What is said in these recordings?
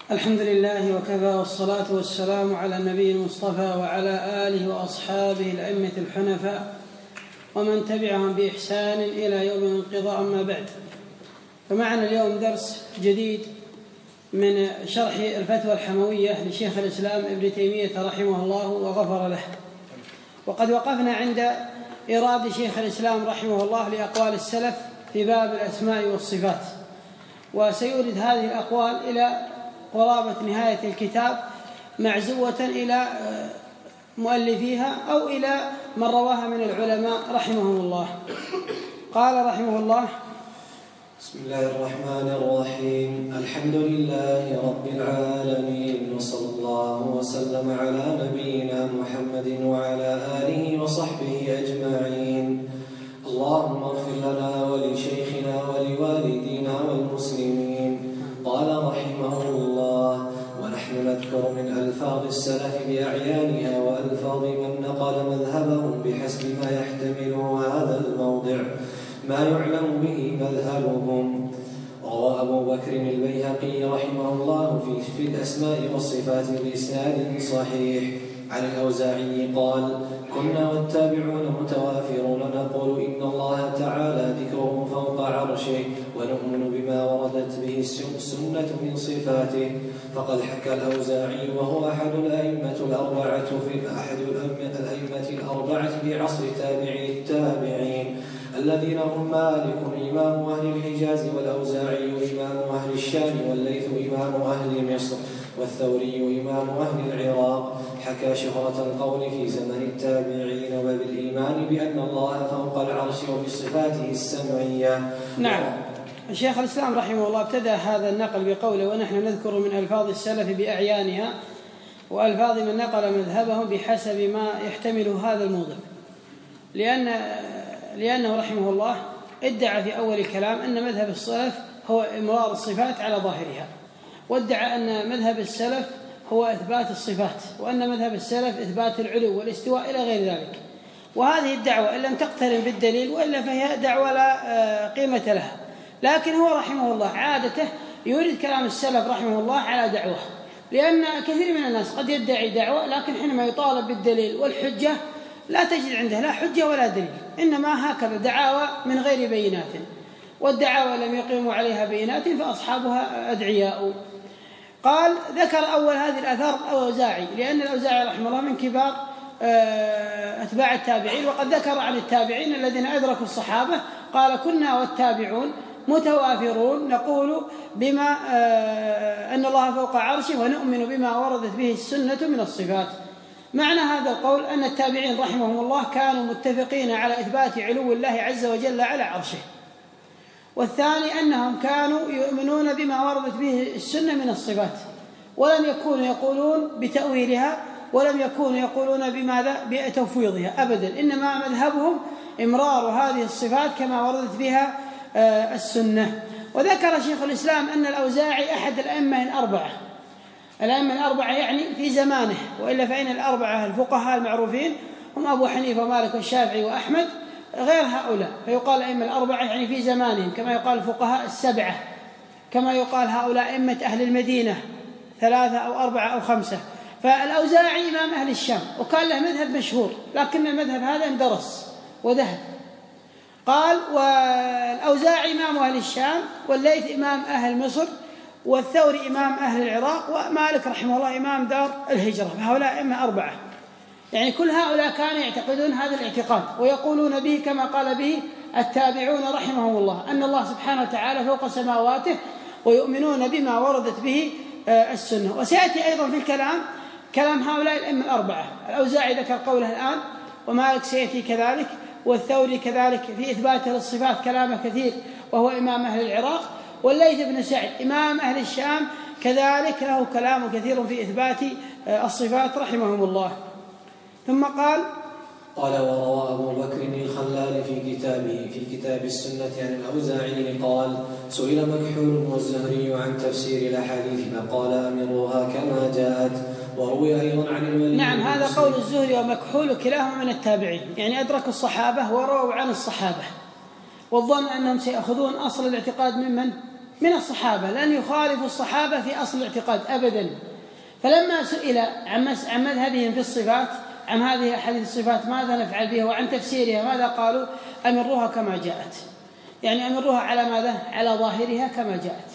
الحمد لله وكفى، والصلاة والسلام على النبي المصطفى وعلى آله وأصحابه الأئمة الحنفاء ومن تبعهم بإحسان إلى يوم الانقضاء. أما بعد، فمعنا اليوم درس جديد من شرح الفتوى الحموية لشيخ الإسلام ابن تيمية رحمه الله وغفر له. وقد وقفنا عند إرادة شيخ الإسلام رحمه الله لأقوال السلف في باب الأسماء والصفات، وسيورد هذه الأقوال إلى قرابة نهاية الكتاب معزوة إلى مؤلفيها أو إلى من رواها من العلماء رحمهم الله. قال رحمه الله: بسم الله الرحمن الرحيم. الحمد لله رب العالمين، وصلى الله وسلم على نبينا محمد وعلى آله وصحبه أجمعين. اللهم اغفر لنا ولشيخنا ولوالدينا والمسلمين. قال رحمه الله: ونحن نذكر من ألفاظ السلف بأعيانها وألفاظ من نقل مذهبهم بحسب ما يحتمله هذا الموضع ما يعلم به مذهبهم. روى أبو بكر البيهقي رحمه الله في الأسماء والصفات بإسناد صحيح عن الأوزاعي قال: كنا والتابعون متوافرون نقول إن الله تعالى ذكره فوق عرشه، ونؤمن بما وردت به السنة من صفاته. فقد حكى الأوزاعي، وهو أحد الأئمة الأربعة في عصر تابعي التابعين الذين هم مالك إمام أهل الحجاز، والأوزاعي إمام أهل الشام، والليث إمام أهل مصر، والثوري إمام أهل العراق. حكى شهرة القول في زمن التابعين وبالإيمان بأن الله فوق العرش وبصفاته السمعية. نعم، الشيخ الإسلام رحمه الله ابتدأ هذا النقل بقوله: ونحن نذكر من ألفاظ السلف بأعيانها وألفاظ من نقل مذهبهم بحسب ما يحتمله هذا الموضع، لأنه رحمه الله ادعى في أول الكلام أن مذهب السلف هو إمرار الصفات على ظاهرها، وادعى أن مذهب السلف هو إثبات الصفات، وأن مذهب السلف إثبات العلو والاستواء إلى غير ذلك. وهذه الدعوة إن لم تقترن بالدليل وإلا فهي دعوة لا قيمة لها. لكن هو رحمه الله عادته يريد كلام السلف رحمه الله على دعوة، لأن كثير من الناس قد يدعي دعوة لكن حينما يطالب بالدليل والحجة لا تجد عنده لا حجة ولا دليل، إنما هكذا دعاوى من غير بينات، والدعاوى لم يقيموا عليها بينات فأصحابها أدعياء. قال: ذكر أول هذه الآثار الأوزاعي، لأن الأوزاعي رحمه الله من كبار أتباع التابعين، وقد ذكر عن التابعين الذين أدركوا الصحابة قال: كنا والتابعون متوافرون نقول بما أن الله فوق عرشه، ونؤمن بما وردت به السنة من الصفات. معنى هذا القول أن التابعين رحمهم الله كانوا متفقين على إثبات علو الله عز وجل على عرشه. والثاني أنهم كانوا يؤمنون بما وردت به السنة من الصفات، ولم يكونوا يقولون بتأويلها، ولم يكونوا يقولون بماذا؟ بتفويضها أبدا، إنما مذهبهم إمرار هذه الصفات كما وردت بها السنة. وذكر شيخ الإسلام أن الأوزاعي أحد الأئمة الأربعة يعني في زمانه، وإلا فإن الأربعة الفقهاء المعروفين هم أبو حنيفة ومالك والشافعي وأحمد غير هؤلاء، فيقال أئمة الأربعة يعني في زمانهم، كما يقال الفقهاء السبعة، كما يقال هؤلاء أئمة أهل المدينة 3 أو 4 أو 5. فالأوزاعي إمام أهل الشام، وكان له مذهب مشهور، لكن المذهب هذا اندرس وذهب. قال: والأوزاعي إمام أهل الشام، والليث إمام أهل مصر، والثوري إمام أهل العراق، ومالك رحمه الله إمام دار الهجرة. فهؤلاء أئمة 4، يعني كل هؤلاء كانوا يعتقدون هذا الاعتقاد ويقولون به كما قال به التابعون رحمهم الله، أن الله سبحانه وتعالى فوق سماواته، ويؤمنون بما وردت به السنة. وسيأتي أيضا في الكلام كلام هؤلاء الأئمة 4. الأوزاعي ذكر قوله الآن، ومالك سيأتي كذلك، والثوري كذلك في إثباته للصفات كلامه كثير وهو إمام أهل العراق، والليث بن سعد إمام أهل الشام كذلك له كلام كثير في إثبات الصفات رحمهم الله. ثم قال: وروى أبو بكر الخلال في كتاب السنة عن الأوزاعي قال: سئل مكحول والزهري عن تفسير الأحاديث فقال: أمروها كما جاءت. وروي أيضا عن الوليد. نعم، هذا قول الزهري ومكحول كلاهما من التابعين، يعني أدركوا الصحابة ورووا عن الصحابة، والظن أنهم سيأخذون أصل الاعتقاد ممن؟ من الصحابة، لن يخالفوا الصحابة في أصل الاعتقاد أبدا. فلما سئل عن مذهبهم في الصفات، عن هذه أحاديث الصفات ماذا نفعل بها وعن تفسيرها ماذا قالوا؟ أمروها كما جاءت، يعني أمروها على ماذا؟ على ظاهرها كما جاءت.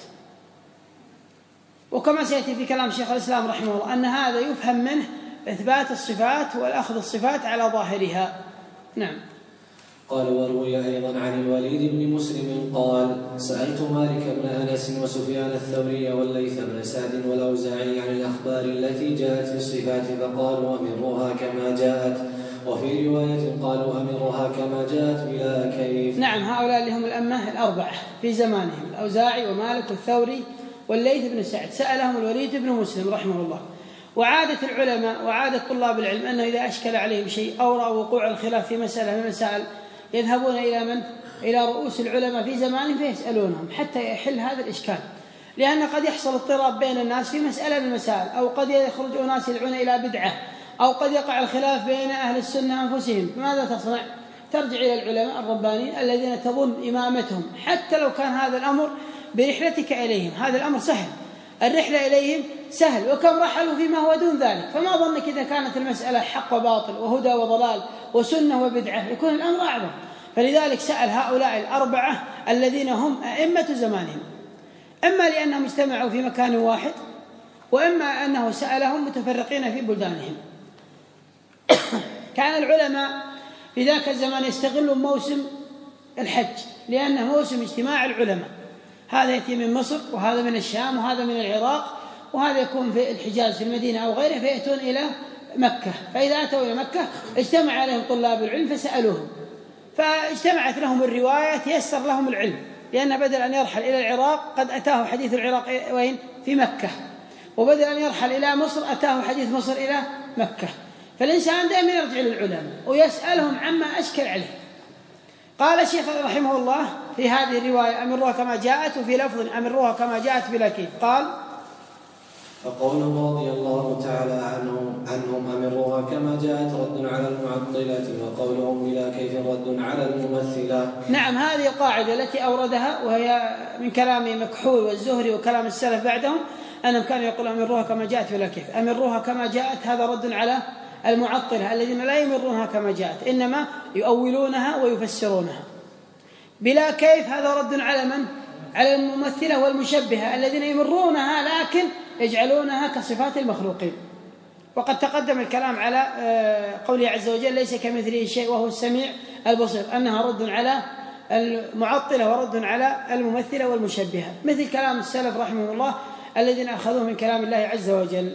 وكما سيأتي في كلام شيخ الإسلام رحمه الله أن هذا يفهم منه إثبات الصفات والأخذ الصفات على ظاهرها. نعم. قال وروي أيضا عن الوليد بن مسلم قال سألت مالك بن أنس وسفيان الثوري والليث بن سعد والأوزاعي عن الأخبار التي جاءت في الصفات فقالوا أمروها كما جاءت، وفي رواية قالوا أمروها كما جاءت بلا كيف. نعم، هؤلاء اللي هم الأمة الأربعة في زمانهم، الأوزاعي ومالك والثوري والليث بن سعد، سألهم الوليد بن مسلم رحمه الله. وعادة العلماء وعادة طلاب العلم أنه إذا أشكل عليهم شيء أو رأوا وقوع الخلاف في مسألة من المسائل يذهبون إلى من؟ إلى رؤوس العلماء في زمانهم فيسألونهم حتى يحل هذا الإشكال، لأن قد يحصل اضطراب بين الناس في مسألة من المسائل، أو قد يخرج أناس يدعون إلى بدعة، أو قد يقع الخلاف بين أهل السنة أنفسهم. فماذا تصنع؟ ترجع إلى العلماء الربانيين الذين تظن إمامتهم، حتى لو كان هذا الأمر برحلتك إليهم، هذا الأمر سهل، الرحلة إليهم سهل، وكم رحلوا فيما هو دون ذلك. فما ظنك إذا كانت المسألة حق وباطل وهدى وضلال وسنة وبدعة يكون الأمر أعظم. فلذلك سأل هؤلاء الأربعة الذين هم أئمة زمانهم، إما لأنهم اجتمعوا في مكان واحد، وإما أنه سألهم متفرقين في بلدانهم. كان العلماء في ذاك الزمان يستغلون موسم الحج، لأنه موسم اجتماع العلماء، هذا يأتي من مصر وهذا من الشام وهذا من العراق وهذا يكون في الحجاز في المدينة أو غيره، فيأتون إلى مكة. فإذا أتوا إلى مكة اجتمع عليهم طلاب العلم فسألوهم، فاجتمعت لهم الرواية تيسر لهم العلم، لأن بدل أن يرحل إلى العراق قد أتاه حديث العراق وين؟ في مكة، وبدل أن يرحل إلى مصر أتاه حديث مصر إلى مكة. فالإنسان دائما يرجع للعلماء ويسألهم عما أشكل عليه. قال الشيخ رحمه الله في هذه الرواية أمروها كما جاءت، وفي لفظ أمروها كما جاءت بلا كيف. قال فقوله رضي الله تعالى عنهم أمروها كما جاءت رد على المعطلة، وقولهم بلا كيف رد على الممثلة. نعم، هذه القاعدة التي أوردها وهي من كلام مكحول والزهري وكلام السلف بعدهم، أنهم كانوا يقولون أمروها كما جاءت بلا كيف. أمروها كما جاءت هذا رد على المعطلة الذين لا يمرونها كما جاءت، إنما يؤولونها ويفسرونها. بلا كيف هذا رد على من؟ على الممثلة والمشبهة الذين يمرونها لكن يجعلونها كصفات المخلوقين. وقد تقدم الكلام على قوله عز وجل ليس كمثله شيء وهو السميع البصير، أنها رد على المعطلة ورد على الممثلة والمشبهة، مثل كلام السلف رحمه الله الذين أخذوه من كلام الله عز وجل.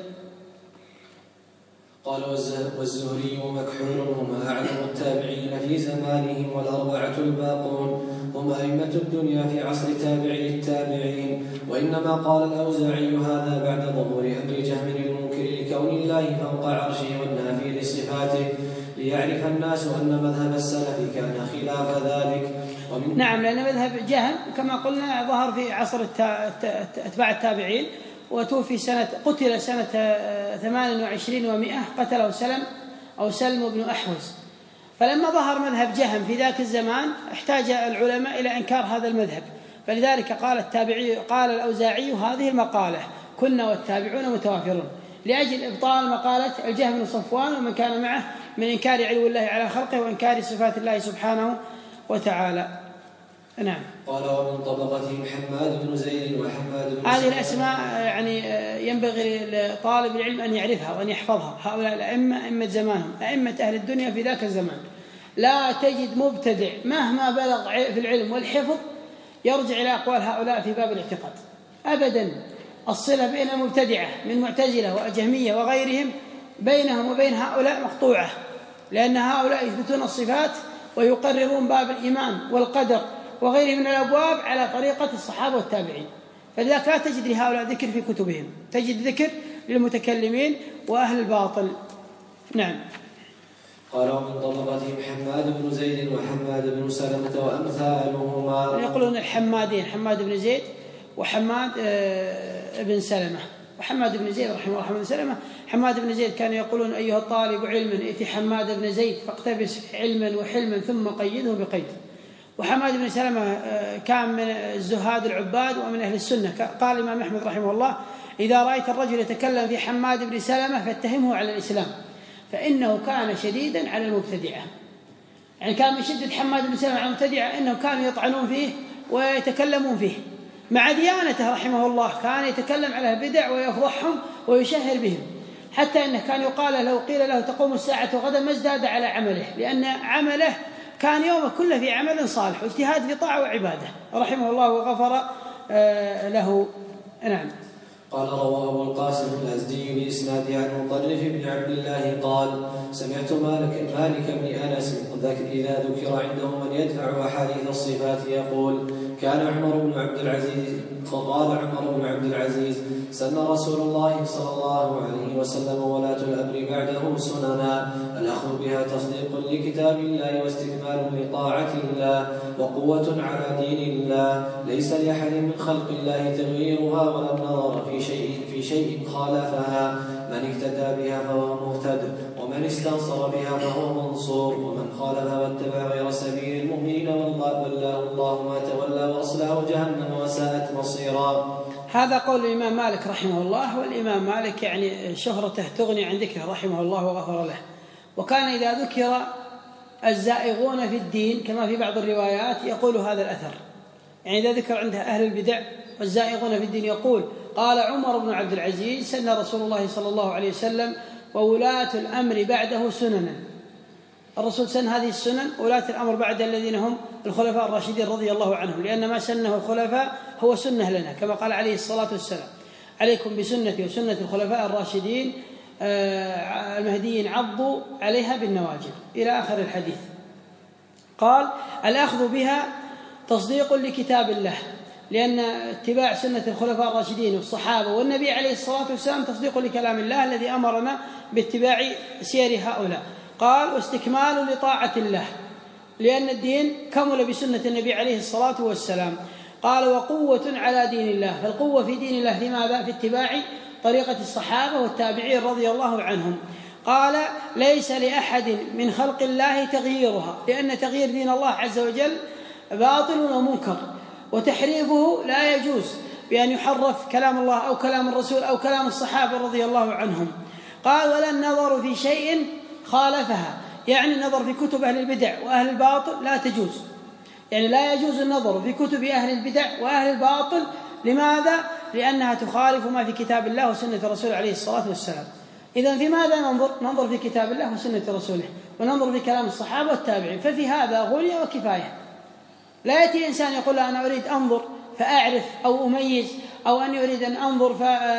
قال والزهري ومكحول هما أعلم التابعين في زمانهم، والأربعة الباقون هم أئمة الدنيا في عصر تابعي التابعين. وإنما قال الأوزاعي هذا بعد ظهور أمر جهم المنكر لكون الله فوق عرشه والنافي لصفاته، ليعرف الناس أن مذهب السلف كان خلاف ذلك. نعم، لأن مذهب جهم كما قلنا ظهر في عصر أتباع التابعين، وتوفي قتل سنة 28 و100، قتله سلم بن أحوز. فلما ظهر مذهب جهم في ذاك الزمان احتاج العلماء إلى إنكار هذا المذهب، فلذلك قال الأوزاعي هذه المقالة كنا والتابعون متوافرون، لأجل إبطال مقالة الجهم بن صفوان ومن كان معه من إنكار علو الله على خلقه وإنكار صفات الله سبحانه وتعالى. نعم. قال ومن طبقتهم حماد بن زيد وحماد بن هذه الأسماء يعني ينبغي لطالب العلم أن يعرفها وأن يحفظها. هؤلاء الأئمة أئمة زمانهم، أئمة أهل الدنيا في ذاك الزمان. لا تجد مبتدع مهما بلغ في العلم والحفظ يرجع إلى أقوال هؤلاء في باب الاعتقاد أبدا. الصلة بين المبتدعة من معتزلة وجهمية وغيرهم بينهم وبين هؤلاء مقطوعة، لأن هؤلاء يثبتون الصفات ويقررون باب الإيمان والقدر وغيره من الأبواب على طريقة الصحابة والتابعين. فلذلك لا تجد لهؤلاء ذكر في كتبهم، تجد ذكر للمتكلمين وأهل الباطل. نعم. قال ومن طبقتهم حماد بن زيد وحماد بن سلمة وأمثالهما. يقولون الحمادين، حماد بن زيد وحماد بن سلمة. وحماد بن زيد رحمه الله حماد بن سلمة. حماد بن زيد كانوا يقولون أيها الطالب علما ائت حماد بن زيد فاقتبس علما وحلما ثم قيده بقيد. وحماد بن سلمة كان من الزهاد العباد ومن أهل السنة. قال الإمام أحمد رحمه الله: إذا رأيت الرجل يتكلم في حماد بن سلمة فاتهمه على الإسلام، فإنه كان شديدا على المبتدعة. يعني كان من شدة حماد بن سلمة على المبتدعة إنهم كانوا يطعنون فيه ويتكلمون فيه، مع ديانته رحمه الله كان يتكلم على البدع ويفضحهم ويشهر بهم، حتى أنه كان يقال لو قيل له تقوم الساعة غدا ما ازداد على عمله، لأن عمله كان يومه كله في عمل صالح واجتهاد في طاعة وعبادة رحمه الله وغفر له. نعم. قال: رواه أبو القاسم الأزدي بإسناده عن مطرف بن عبد الله قال: سمعت مالك بن أنس إذا ذكر عنده من يدفع أحاديث الصفات يقول: قال عمر بن عبد العزيز: سن رسول الله صلى الله عليه وسلم ولاة الأمر بعده سننا، الأخذ بها تصديق لكتاب الله واستكمال لطاعة الله وقوة على دين الله، ليس لأحد من خلق الله تغييرها ولا نظر في شيء خالفها، من اهتدى بها فهو مهتد، ومن استنصر بها فهو منصور، ومن خالفها واتبع غير سبيل المؤمنين ولاه الله ما تولى وأصلاه جهنم وساءت مصيرا. هذا قول الإمام مالك رحمه الله. والإمام مالك يعني شهرته تغني عن ذكره رحمه الله وغفر له. وكان إذا ذكر الزائغون في الدين كما في بعض الروايات يقول هذا الأثر، يعني إذا ذكر عنده أهل البدع والزائغون في الدين يقول: قال عمر بن عبد العزيز: سن رسول الله صلى الله عليه وسلم وولاة الأمر بعده سننا. الرسول سن هذه السنن ولاة الأمر بعد الذين هم الخلفاء الراشدين رضي الله عنهم، لأن ما سنه الخلفاء هو سنة لنا، كما قال عليه الصلاة والسلام: عليكم بسنتي وسنة الخلفاء الراشدين المهديين عضوا عليها بالنواجذ، إلى آخر الحديث. قال: الأخذ بها تصديق لكتاب الله، لأن اتباع سنة الخلفاء الراشدين والصحابة والنبي عليه الصلاة والسلام تصديق لكلام الله الذي أمرنا باتباع سير هؤلاء. قال: واستكمال لطاعة الله، لأن الدين كمل بسنة النبي عليه الصلاة والسلام. قال: وقوة على دين الله، فالقوة في دين الله في ماذا؟ في اتباع طريقة الصحابة والتابعين رضي الله عنهم. قال: ليس لأحد من خلق الله تغييرها، لأن تغيير دين الله عز وجل باطل ومنكر، وتحريفه لا يجوز بأن يحرف كلام الله أو كلام الرسول أو كلام الصحابة رضي الله عنهم. قال: ولا النظر في شيء خالفها، يعني النظر في كتب أهل البدع وأهل الباطل لا تجوز، يعني لا يجوز النظر في كتب أهل البدع وأهل الباطل. لماذا؟ لأنها تخالف ما في كتاب الله وسنة رسوله عليه الصلاة والسلام. إذن في ماذا ننظر؟ ننظر في كتاب الله وسنة رسوله، وننظر في كلام الصحابة والتابعين، ففي هذا غنية وكفاية. لا يأتي إنسان يقول: أنا أريد أنظر فأعرف أو أميز، أو أن يريد أن أنظر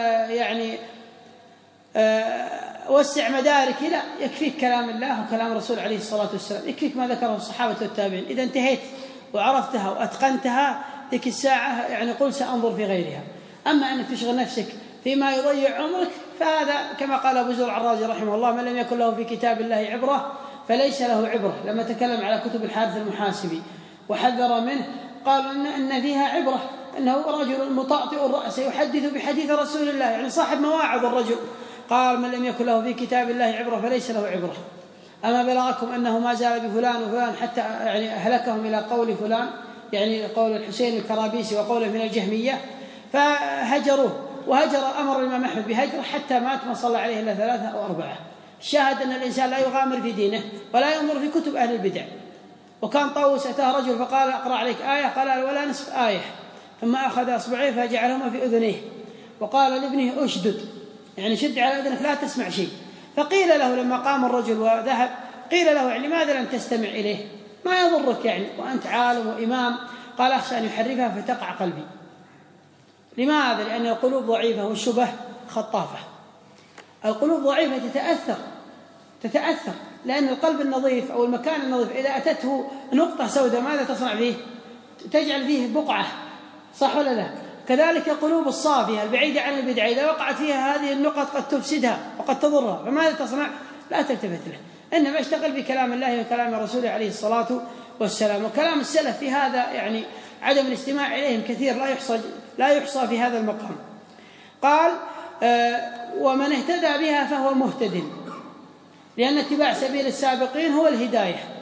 وسع مداركي. لا، يكفيك كلام الله وكلام الرسول عليه الصلاة والسلام، يكفيك ما ذكره الصحابة والتابعين. إذا انتهيت وعرفتها وأتقنتها ذيك الساعة يعني قل سأنظر في غيرها. أما أنك تشغل نفسك فيما يضيع عمرك فهذا كما قال أبو زرع الرازي رحمه الله: من لم يكن له في كتاب الله عبرة فليس له عبرة. لما تكلم على كتب الحارث المحاسبي وحذر منه قال أن فيها عبرة، أنه رجل مطأطئ الرأس يحدث بحديث رسول الله، يعني صاحب مواعظ الرجل. قال: من لم يكن له في كتاب الله عبرة فليس له عبرة. أما بلغكم أنه ما زال بفلان وفلان حتى يعني أهلكهم إلى قول فلان، يعني قول الحسين الكرابيسي وقوله من الجهمية، فهجروه، وهجر أمر الإمام أحمد بهجره حتى مات ما صلى عليه إلا 3 أو 4. الشاهد أن الإنسان لا يغامر في دينه ولا ينظر في كتب أهل البدع. وكان طاووس أتاه رجل فقال: أقرأ عليك آية، قال: ولا نصف آية، ثم أخذ أصبعيه فجعلهما في أذنيه وقال لابنه: أشدد، يعني شد على أذنك لا تسمع شيء. فقيل له لما قام الرجل وذهب، قيل له: يعني لماذا لم تستمع إليه؟ ما يضرك يعني وأنت عالم وإمام. قال: أخشى أن يحرفها فتقع قلبي. لماذا؟ لأن القلوب ضعيفة والشبه خطافة. القلوب ضعيفة تتأثر، لأن القلب النظيف أو المكان النظيف إذا أتته نقطة سوداء ماذا تصنع فيه؟ تجعل فيه بقعة، صح ولا لا؟ كذلك القلوب الصافية البعيدة عن البدع إذا وقعت فيها هذه النقط قد تفسدها وقد تضرها، فماذا تصنع؟ لا تلتفت له، إنما اشتغل بكلام الله وكلام رسوله عليه الصلاة والسلام. وكلام السلف في هذا يعني عدم الاستماع إليهم كثير لا يحصى في هذا المقام. قال: ومن اهتدى بها فهو مهتد، لأن اتباع سبيل السابقين هو الهداية.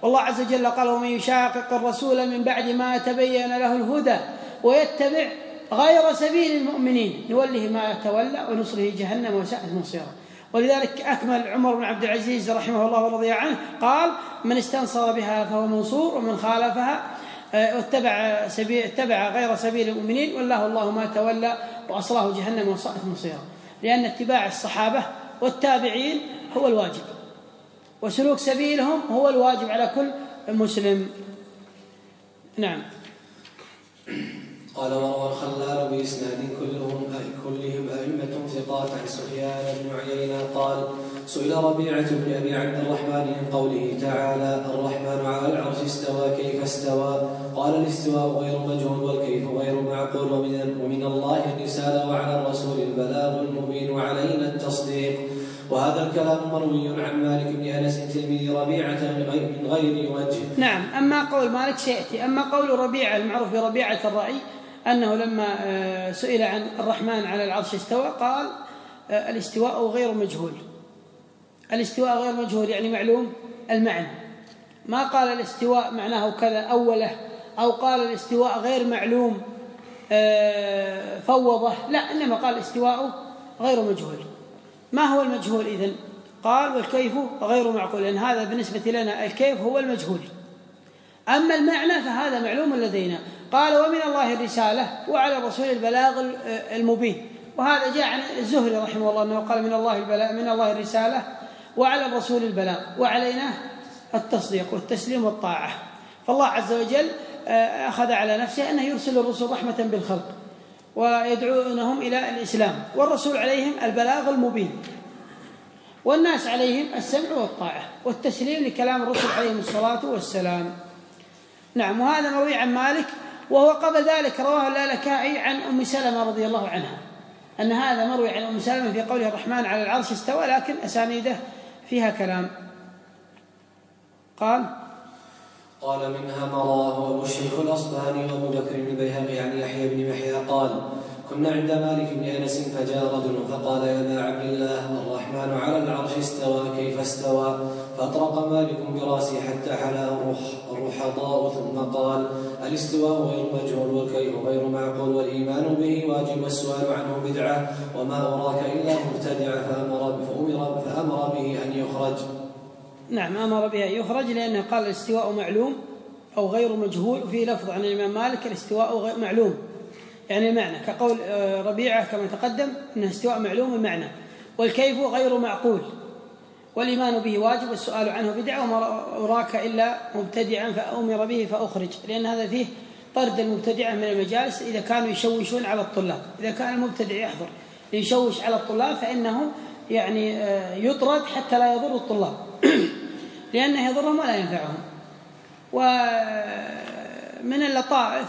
والله عز وجل قال: ومن يشاقق الرسول من بعد ما تبين له الهدى ويتبع غير سبيل المؤمنين نوله ما تولى ونصره جهنم وساءت مصيرا. ولذلك أكمل عمر بن عبد العزيز رحمه الله ورضي عنه قال: من استنصر بها فهو منصور، ومن خالفها اتبع غير سبيل المؤمنين والله ما تولى وأصلاه جهنم وساءت مصيرا. لأن اتباع الصحابة والتابعين هو الواجب، وسلوك سبيلهم هو الواجب على كل مسلم. نعم. قال: وروى الخلال بإسناد كلهم أئمة ثقات عن سفيان بن عيينة قال: سئل ربيعة بن أبي عبد الرحمن من قوله تعالى: الرحمن على العرش استوى كيف استوى؟ قال: الاستواء غير مجهول والكيف غير معقول، ومن الله الرسالة وعلى الرسول البلاغ المبين وعلينا التصديق. وهذا الكلام مروي عن مالك بن أنس تلميذ ربيعة من غير وجه. نعم. أما قول مالك سيأتي. أما قول ربيعة المعروف بربيعة الرأي أنه لما سئل عن الرحمن على العرش استوى قال: الاستواء غير مجهول. الاستواء غير مجهول يعني معلوم المعنى. ما قال الاستواء معناه كذا أوله، أو قال الاستواء غير معلوم فوضه، لا، إنما قال الاستواء غير مجهول. ما هو المجهول إذن؟ قال: والكيف غير معقول، لأن هذا بالنسبة لنا الكيف هو المجهول، أما المعنى فهذا معلوم لدينا. قال: ومن الله الرسالة وعلى الرسول البلاغ المبين. وهذا جاء عن الزهري رحمه الله أنه قال: من الله الرسالة وعلى الرسول البلاغ وعلينا التصديق والتسليم والطاعة. فالله عز وجل أخذ على نفسه أنه يرسل الرسل رحمة بالخلق ويدعونهم إلى الإسلام، والرسول عليهم البلاغ المبين، والناس عليهم السمع والطاعة والتسليم لكلام الرسل عليهم الصلاة والسلام. نعم. وهذا مروي عن مالك، وهو قبل ذلك رواه اللالكائي عن أم سلمة رضي الله عنها، أن هذا مروي عن أم سلمة في قوله الرحمن على العرش استوى، لكن أسانيده فيها كلام. قال: منها ما رواه أبو الشيخ الأصبهاني وأبو بكر بن البيهقي عن يحيى بن يحيى قال: كنا عند مالك بن أنس فجاء رجل فقال: يا أبا عبد الله، الرحمن على العرش استوى كيف استوى؟ فأطرق مالك براسه حتى حلاه الرحضاء ثم قال: الاستواء غير مجهول والكيف غير معقول، والإيمان به واجب والسؤال عنه بدعة، وما أراك إلا مبتدع، فأمر به أن يخرج. نعم. أمر به أن يخرج لأنه قال الاستواء معلوم أو غير مجهول. في لفظ عن الإمام مالك الاستواء غير معلوم يعني المعنى، كقول ربيعة كما تقدم أنه استواء معلوم المعنى، والكيف غير معقول، والإيمان به واجب والسؤال عنه بدعة، وما أراك إلا مبتدعا فأمر به فأخرج، لأن هذا فيه طرد المبتدعة من المجالس إذا كانوا يشوشون على الطلاب. إذا كان المبتدع يحضر ليشوش على الطلاب فإنه يعني يطرد حتى لا يضر الطلاب لأنه يضرهم ولا ينفعهم. ومن اللطائف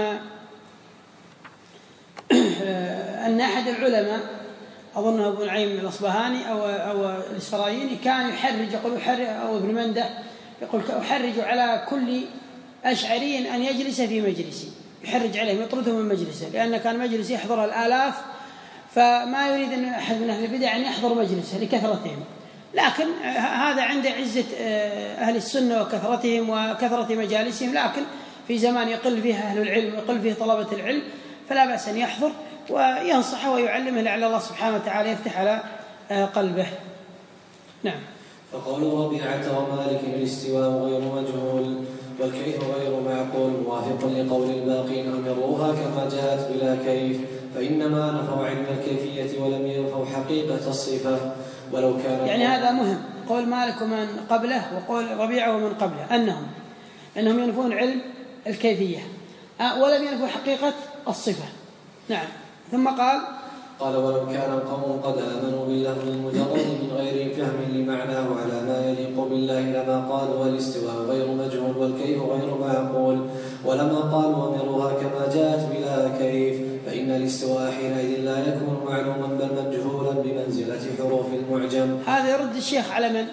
أن أحد العلماء أظنه ابن نعيم الأصبهاني أو الإسرائيلي كان يحرج، يقول أو ابن منده يقول: أحرج على كل أشعري أن يجلس في مجلسي، يحرج عليهم يطرده من مجلسه، لأن كان مجلس يحضر الآلاف، فما يريد أن أحد من أهل البدع أن يحضر مجلسه لكثرتهم. لكن هذا عند عزة أهل السنة وكثرتهم وكثرة مجالسهم، لكن في زمان يقل فيه أهل العلم ويقل فيه طلبة العلم فلا بأس أن يحضر وينصحه ويعلمه لعل الله سبحانه وتعالى يفتح على قلبه. نعم. فقول ربيعة ومالك الاستواء غير مجهول والكيف غير معقول موافق لقول الباقين: أمروها كما جاءت بلا كيف، فإنما نفوا علم الكيفية ولم ينفوا حقيقة الصفة. ولو كان يعني هذا مهم، قول مالك ومن قبله وقول ربيعة ومن قبله أنهم ينفون علم الكيفية ولم ينفوا حقيقة الصفة. نعم. ثم قال: ولو كان القوم قد آمنوا باللفظ المجرد من غير فهم لمعناه على ما يليق بالله لما قالوا والاستواء غير مجهول والكيف غير معقول، ولما قالوا أمروها كما جاءت بلا كيف، فإن الاستواء حينئذ لا يكون معلوما بل مجهولا بمنزلة حروف المعجم. هذا يرد الشيخ على من؟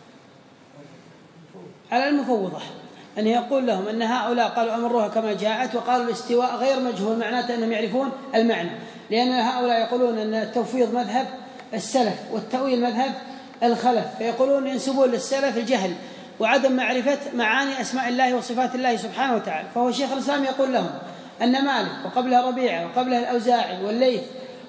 على المفوضة، أن يقول لهم أن هؤلاء قالوا أمروها كما جاءت وقالوا الاستواء غير مجهول، معناته أنهم يعرفون المعنى، لأن هؤلاء يقولون أن التوفيض مذهب السلف والتأويل مذهب الخلف، فيقولون ينسبون للسلف الجهل وعدم معرفة معاني أسماء الله وصفات الله سبحانه وتعالى. فهو شيخ الإسلام يقول لهم أن مالك وقبلها ربيعة وقبلها الأوزاعي والليث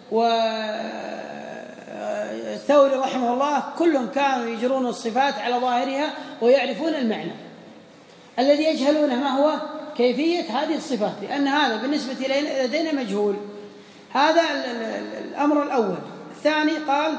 والثوري رحمه الله كلهم كانوا يجرون الصفات على ظاهرها ويعرفون المعنى. الذي يجهلونه ما هو كيفية هذه الصفات، لأن هذا بالنسبة لدينا مجهول. هذا الأمر الأول. الثاني قال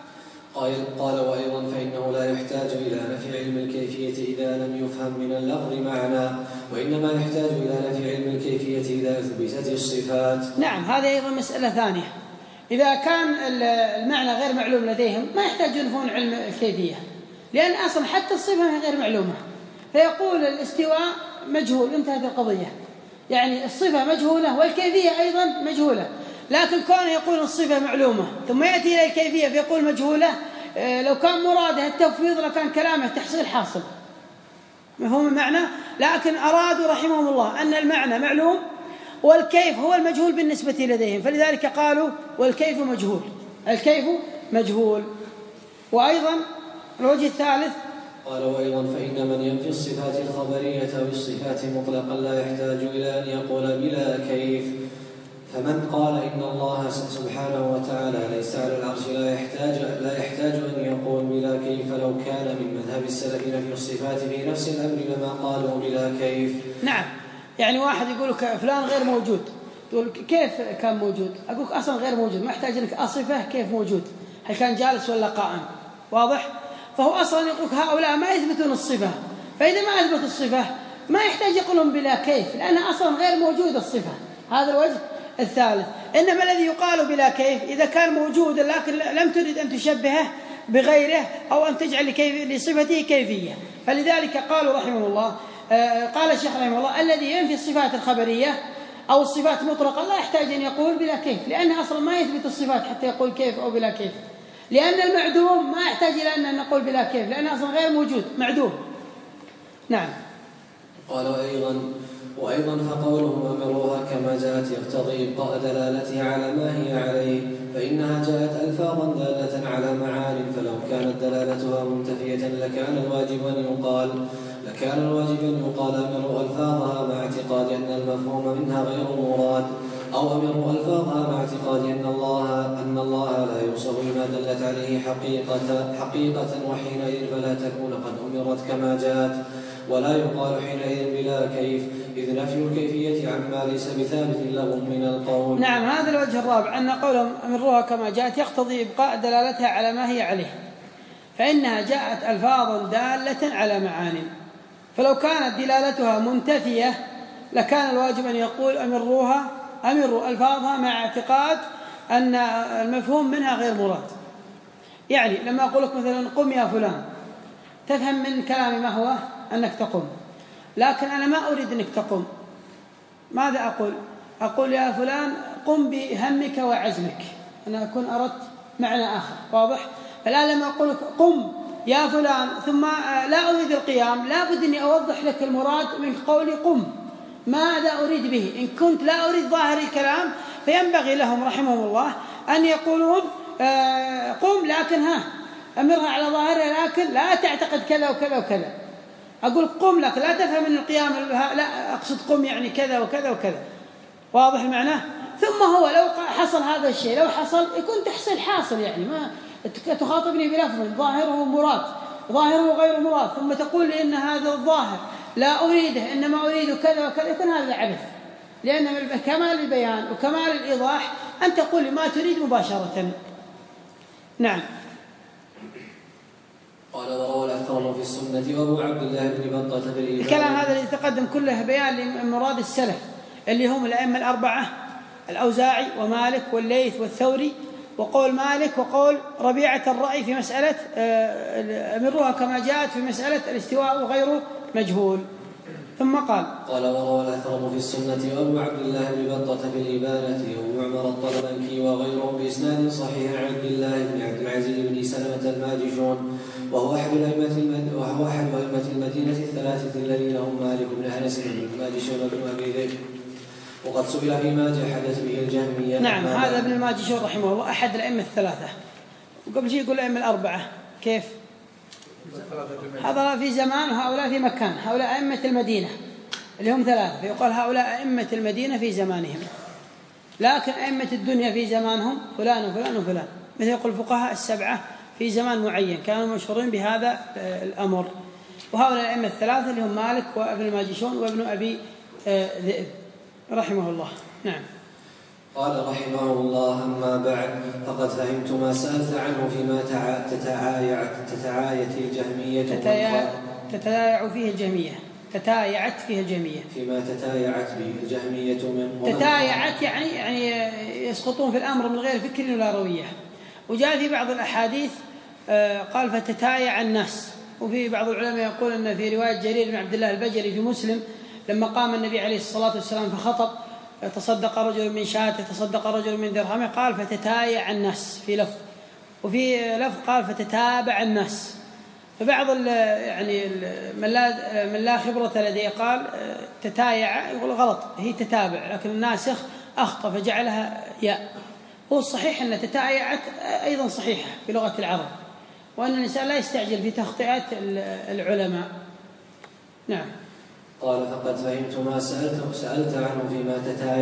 وأيضا فإنه لا يحتاج إلى نفي علم الكيفية إذا لم يفهم من اللفظ معنى، وإنما يحتاج إلى نفي علم الكيفية إذا أثبتت الصفات. نعم، هذه أيضا مسألة ثانية. إذا كان المعنى غير معلوم لديهم ما يحتاجون يفهمون علم الكيفية، لأن أصلا حتى الصفة غير معلومة، فيقول الاستواء مجهول، انتهت القضية. يعني الصفة مجهولة والكيفية أيضا مجهولة، لكن كونه يقول الصفة معلومة ثم يأتي إلى الكيفية فيقول مجهولة، لو كان مراده التفويض لكان كلامه تحصيل حاصل. مفهوم المعنى؟ لكن أرادوا رحمهم الله أن المعنى معلوم والكيف هو المجهول بالنسبة لديهم، فلذلك قالوا والكيف مجهول، الكيف مجهول. وأيضا الوجه الثالث قال وأيضا فإن من ينفي الصفات الخبرية أو الصفات مطلقا لا يحتاج إلى أن يقول بلا كيف. فمن قال إن الله سبحانه وتعالى ليس على العرش لا يحتاج أن يقول بلا كيف، لو كان من مذهب السلف نفي الصفات في نفس الأمر لما قالوا بلا كيف. نعم، يعني واحد يقول فلان غير موجود، تقول كيف كان موجود؟ أقولك أصلا غير موجود، ما يحتاج لك أصفه كيف موجود، هل كان جالس ولا قائم؟ واضح؟ فهو أصلا يقولك هؤلاء ما يثبتون الصفة، فإذا ما أثبت الصفة ما يحتاج يقولون بلا كيف، لأنها أصلا غير موجود الصفة. هذا الوجه الثالث. إنما الذي يقال بلا كيف إذا كان موجودا لكن لم تريد أن تشبهه بغيره أو أن تجعل لصفته كيفية، فلذلك قالوا رحمه الله، قال الشيخ رحمه الله الذي ينفي الصفات الخبرية أو الصفات مطلقة لا يحتاج أن يقول بلا كيف، لأنه أصلا ما يثبت الصفات حتى يقول كيف أو بلا كيف، لأن المعدوم ما يحتاج إلى أن نقول بلا كيف، لأنه أصلا غير موجود، معدوم. نعم. قال وأيضا فقوله أمروها كما جاءت يقتضي إبقاء دلالتها على ما هي عليه، فإنها جاءت ألفاظا دالة على معان، فلو كانت دلالتها منتفية لكان الواجب أن يقال أمروا ألفاظها مع اعتقاد أن المفهوم منها غير مراد، أو أمروا ألفاظها مع اعتقاد أن الله لا يوصف بما دلت عليه حقيقة، وحينئذ فلا تكون قد أمرت كما جاءت، ولا يقال حينئذ بلا كيف، إذ نفي الكيفية عما ليس بثابت لهم من القول. نعم، هذا الوجه الرابع، أن قولهم أمروها كما جاءت يقتضي إبقاء دلالتها على ما هي عليه، فإنها جاءت ألفاظا دالة على معاني، فلو كانت دلالتها منتفية لكان الواجب أن يقول أمروا ألفاظها مع اعتقاد أن المفهوم منها غير مراد. يعني لما أقول لك مثلا قم يا فلان، تفهم من كلامي ما هو أنك تقوم، لكن أنا ما أريد أنك تقوم. ماذا أقول يا فلان قم بهمك وعزمك، أنا أكون أردت معنى آخر. واضح؟ فالآن لما أقول لك قم يا فلان ثم لا أريد القيام، لا بد أني أوضح لك المراد من قولي قم، ماذا أريد به. إن كنت لا أريد ظاهر الكلام فينبغي لهم رحمهم الله أن يقولون قم لكن أمرها على ظاهرها، لكن لا تعتقد كذا وكذا وكذا. أقول قم لك لا تفهم من القيام، لا أقصد قم يعني كذا وكذا وكذا. واضح المعنى؟ ثم هو لو حصل هذا الشيء، لو حصل يكون تحصيل حاصل، يعني ما تخاطبني بلفظ ظاهره مراد ظاهره غير مراد ثم تقول لي إن هذا الظاهر لا أريده إنما أريد كذا وكذا، يكون هذا عبث، لأن من كمال البيان وكمال الإيضاح أن تقول لي ما تريد مباشرة. نعم. قال وروى الأثرم في السنة وأبو عبد الله بن بطة في الإيمان. الكلام هذا الذي تقدم كله بيان لمراد السلف اللي هم الأئمة الأربعة، الأوزاعي ومالك والليث والثوري، وقول مالك وقول ربيعة الرأي في مسألة أمروها كما جاءت في مسألة الاستواء غير مجهول. ثم قال وروى الأثرم في السنة وأبو عبد الله بن بطة في الإبانة ومعمر الطلبنكي وغيرهم بإسناد صحيح عن عبد الله بن عبد العزيز بن سلمة الماجشون، وهو أحد أئمة المدينة الثلاثة الذين هم مالك بن أنس بن الماجشون بن أبي ذئب، وقد سئل فيما حدث به الجهمية. نعم، هذا ابن الماجشون رحمه الله أحد الأئمة الثلاثة، وقبل شيء يقول الأئمة الأربعة. كيف؟ حضر في زمان وهؤلاء في مكان. هؤلاء أئمة المدينة اللي هم ثلاثة، فيقال هؤلاء أئمة المدينة في زمانهم. لكن أئمة الدنيا في زمانهم فلان وفلان وفلان، مثل يقول الفقهاء السبعة في زمان معين كانوا مشهورين بهذا الأمر. وهؤلاء الأئمة الثلاثة اللي هم مالك وابن الماجشون وابن أبي ذئب رحمه الله. نعم. قال رحمه الله: أما بعد، فقد فهمت ما سألت عنه فيما تتعايت الجهمية تتايع فيه الجهمية تتايعت فيه الجهمية فيما تتايعت به الجهمية من تتايعت يعني يسقطون في الأمر من غير فكر ولا روية. وجاء في بعض الأحاديث قال فتتايع الناس. وفي بعض العلماء يقول أن في رواية جرير بن عبد الله البجلي في مسلم لما قام النبي عليه الصلاة والسلام فخطب تصدق رجل من شاة تصدق رجل من درهم قال فتتايع الناس في لفظ، وفي لفظ قال فتتابع الناس. فبعض يعني من لا خبرة لديه قال تتايع، يقول غلط، هي تتابع، لكن الناسخ أخطأ فجعلها ياء. هو الصحيح أن تتايعت أيضا صحيحة في لغة العرب، وأن الإنسان لا يستعجل في تخطئات العلماء. نعم. قال: فقد فهمت ما سألت عنه فيما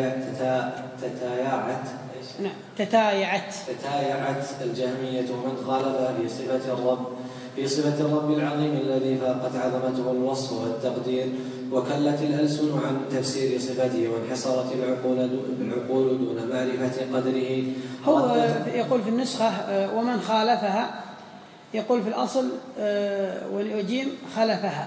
تتايعت نعم. تتايعت الجهمية من خالفها في صفة الرب العظيم الذي فاقت عظمته الوصف والتقدير، وكلت الألسن عن تفسير صفته، وانحصرت العقول دون معرفة قدره. هو يقول في النسخة ومن خالفها، يقول في الأصل والأجيم خلفها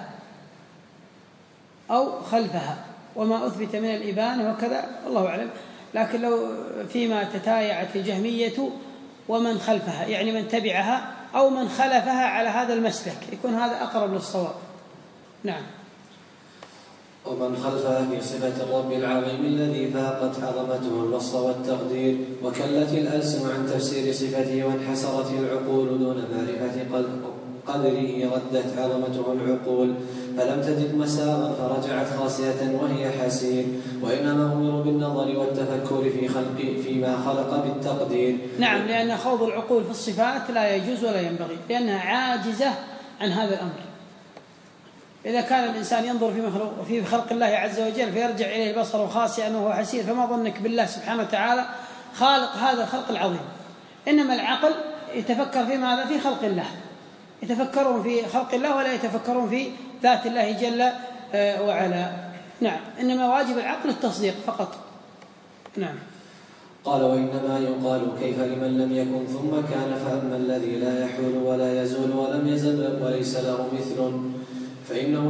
أو خلفها، وما أثبت من الإبانة وكذا الله أعلم. لكن لو فيما تتايعت الجهمية ومن خلفها، يعني من تبعها أو من خلفها على هذا المسلك، يكون هذا أقرب للصواب. نعم. ومن خلفها في صفة الرب العظيم الذي فاقت عظمته الوصف والتقدير، وكلت الألسن عن تفسير صفته، وانحسرت العقول دون معرفة قدره، ردت عظمته العقول فلم تجد مساغا فرجعت خاسئة وهي حسير، وإنما أمر بالنظر والتفكر فيما خلق بالتقدير. نعم، لأن خوض العقول في الصفات لا يجوز ولا ينبغي، لأنها عاجزة عن هذا الأمر. إذا كان الإنسان ينظر في خلق الله عز وجل فيرجع إليه البصر خاسئا وهو حسير، فما ظنك بالله سبحانه وتعالى خالق هذا الخلق العظيم؟ إنما العقل يتفكر في ماذا؟ في خلق الله، يتفكرون في خلق الله ولا يتفكرون في ذات الله جل وعلا. نعم. إنما واجب العقل التصديق فقط. نعم. قال: وإنما يقال كيف لمن لم يكن ثم كان، فأما الذي لا يحول ولا يزول ولم يزل وليس له مثل فإنه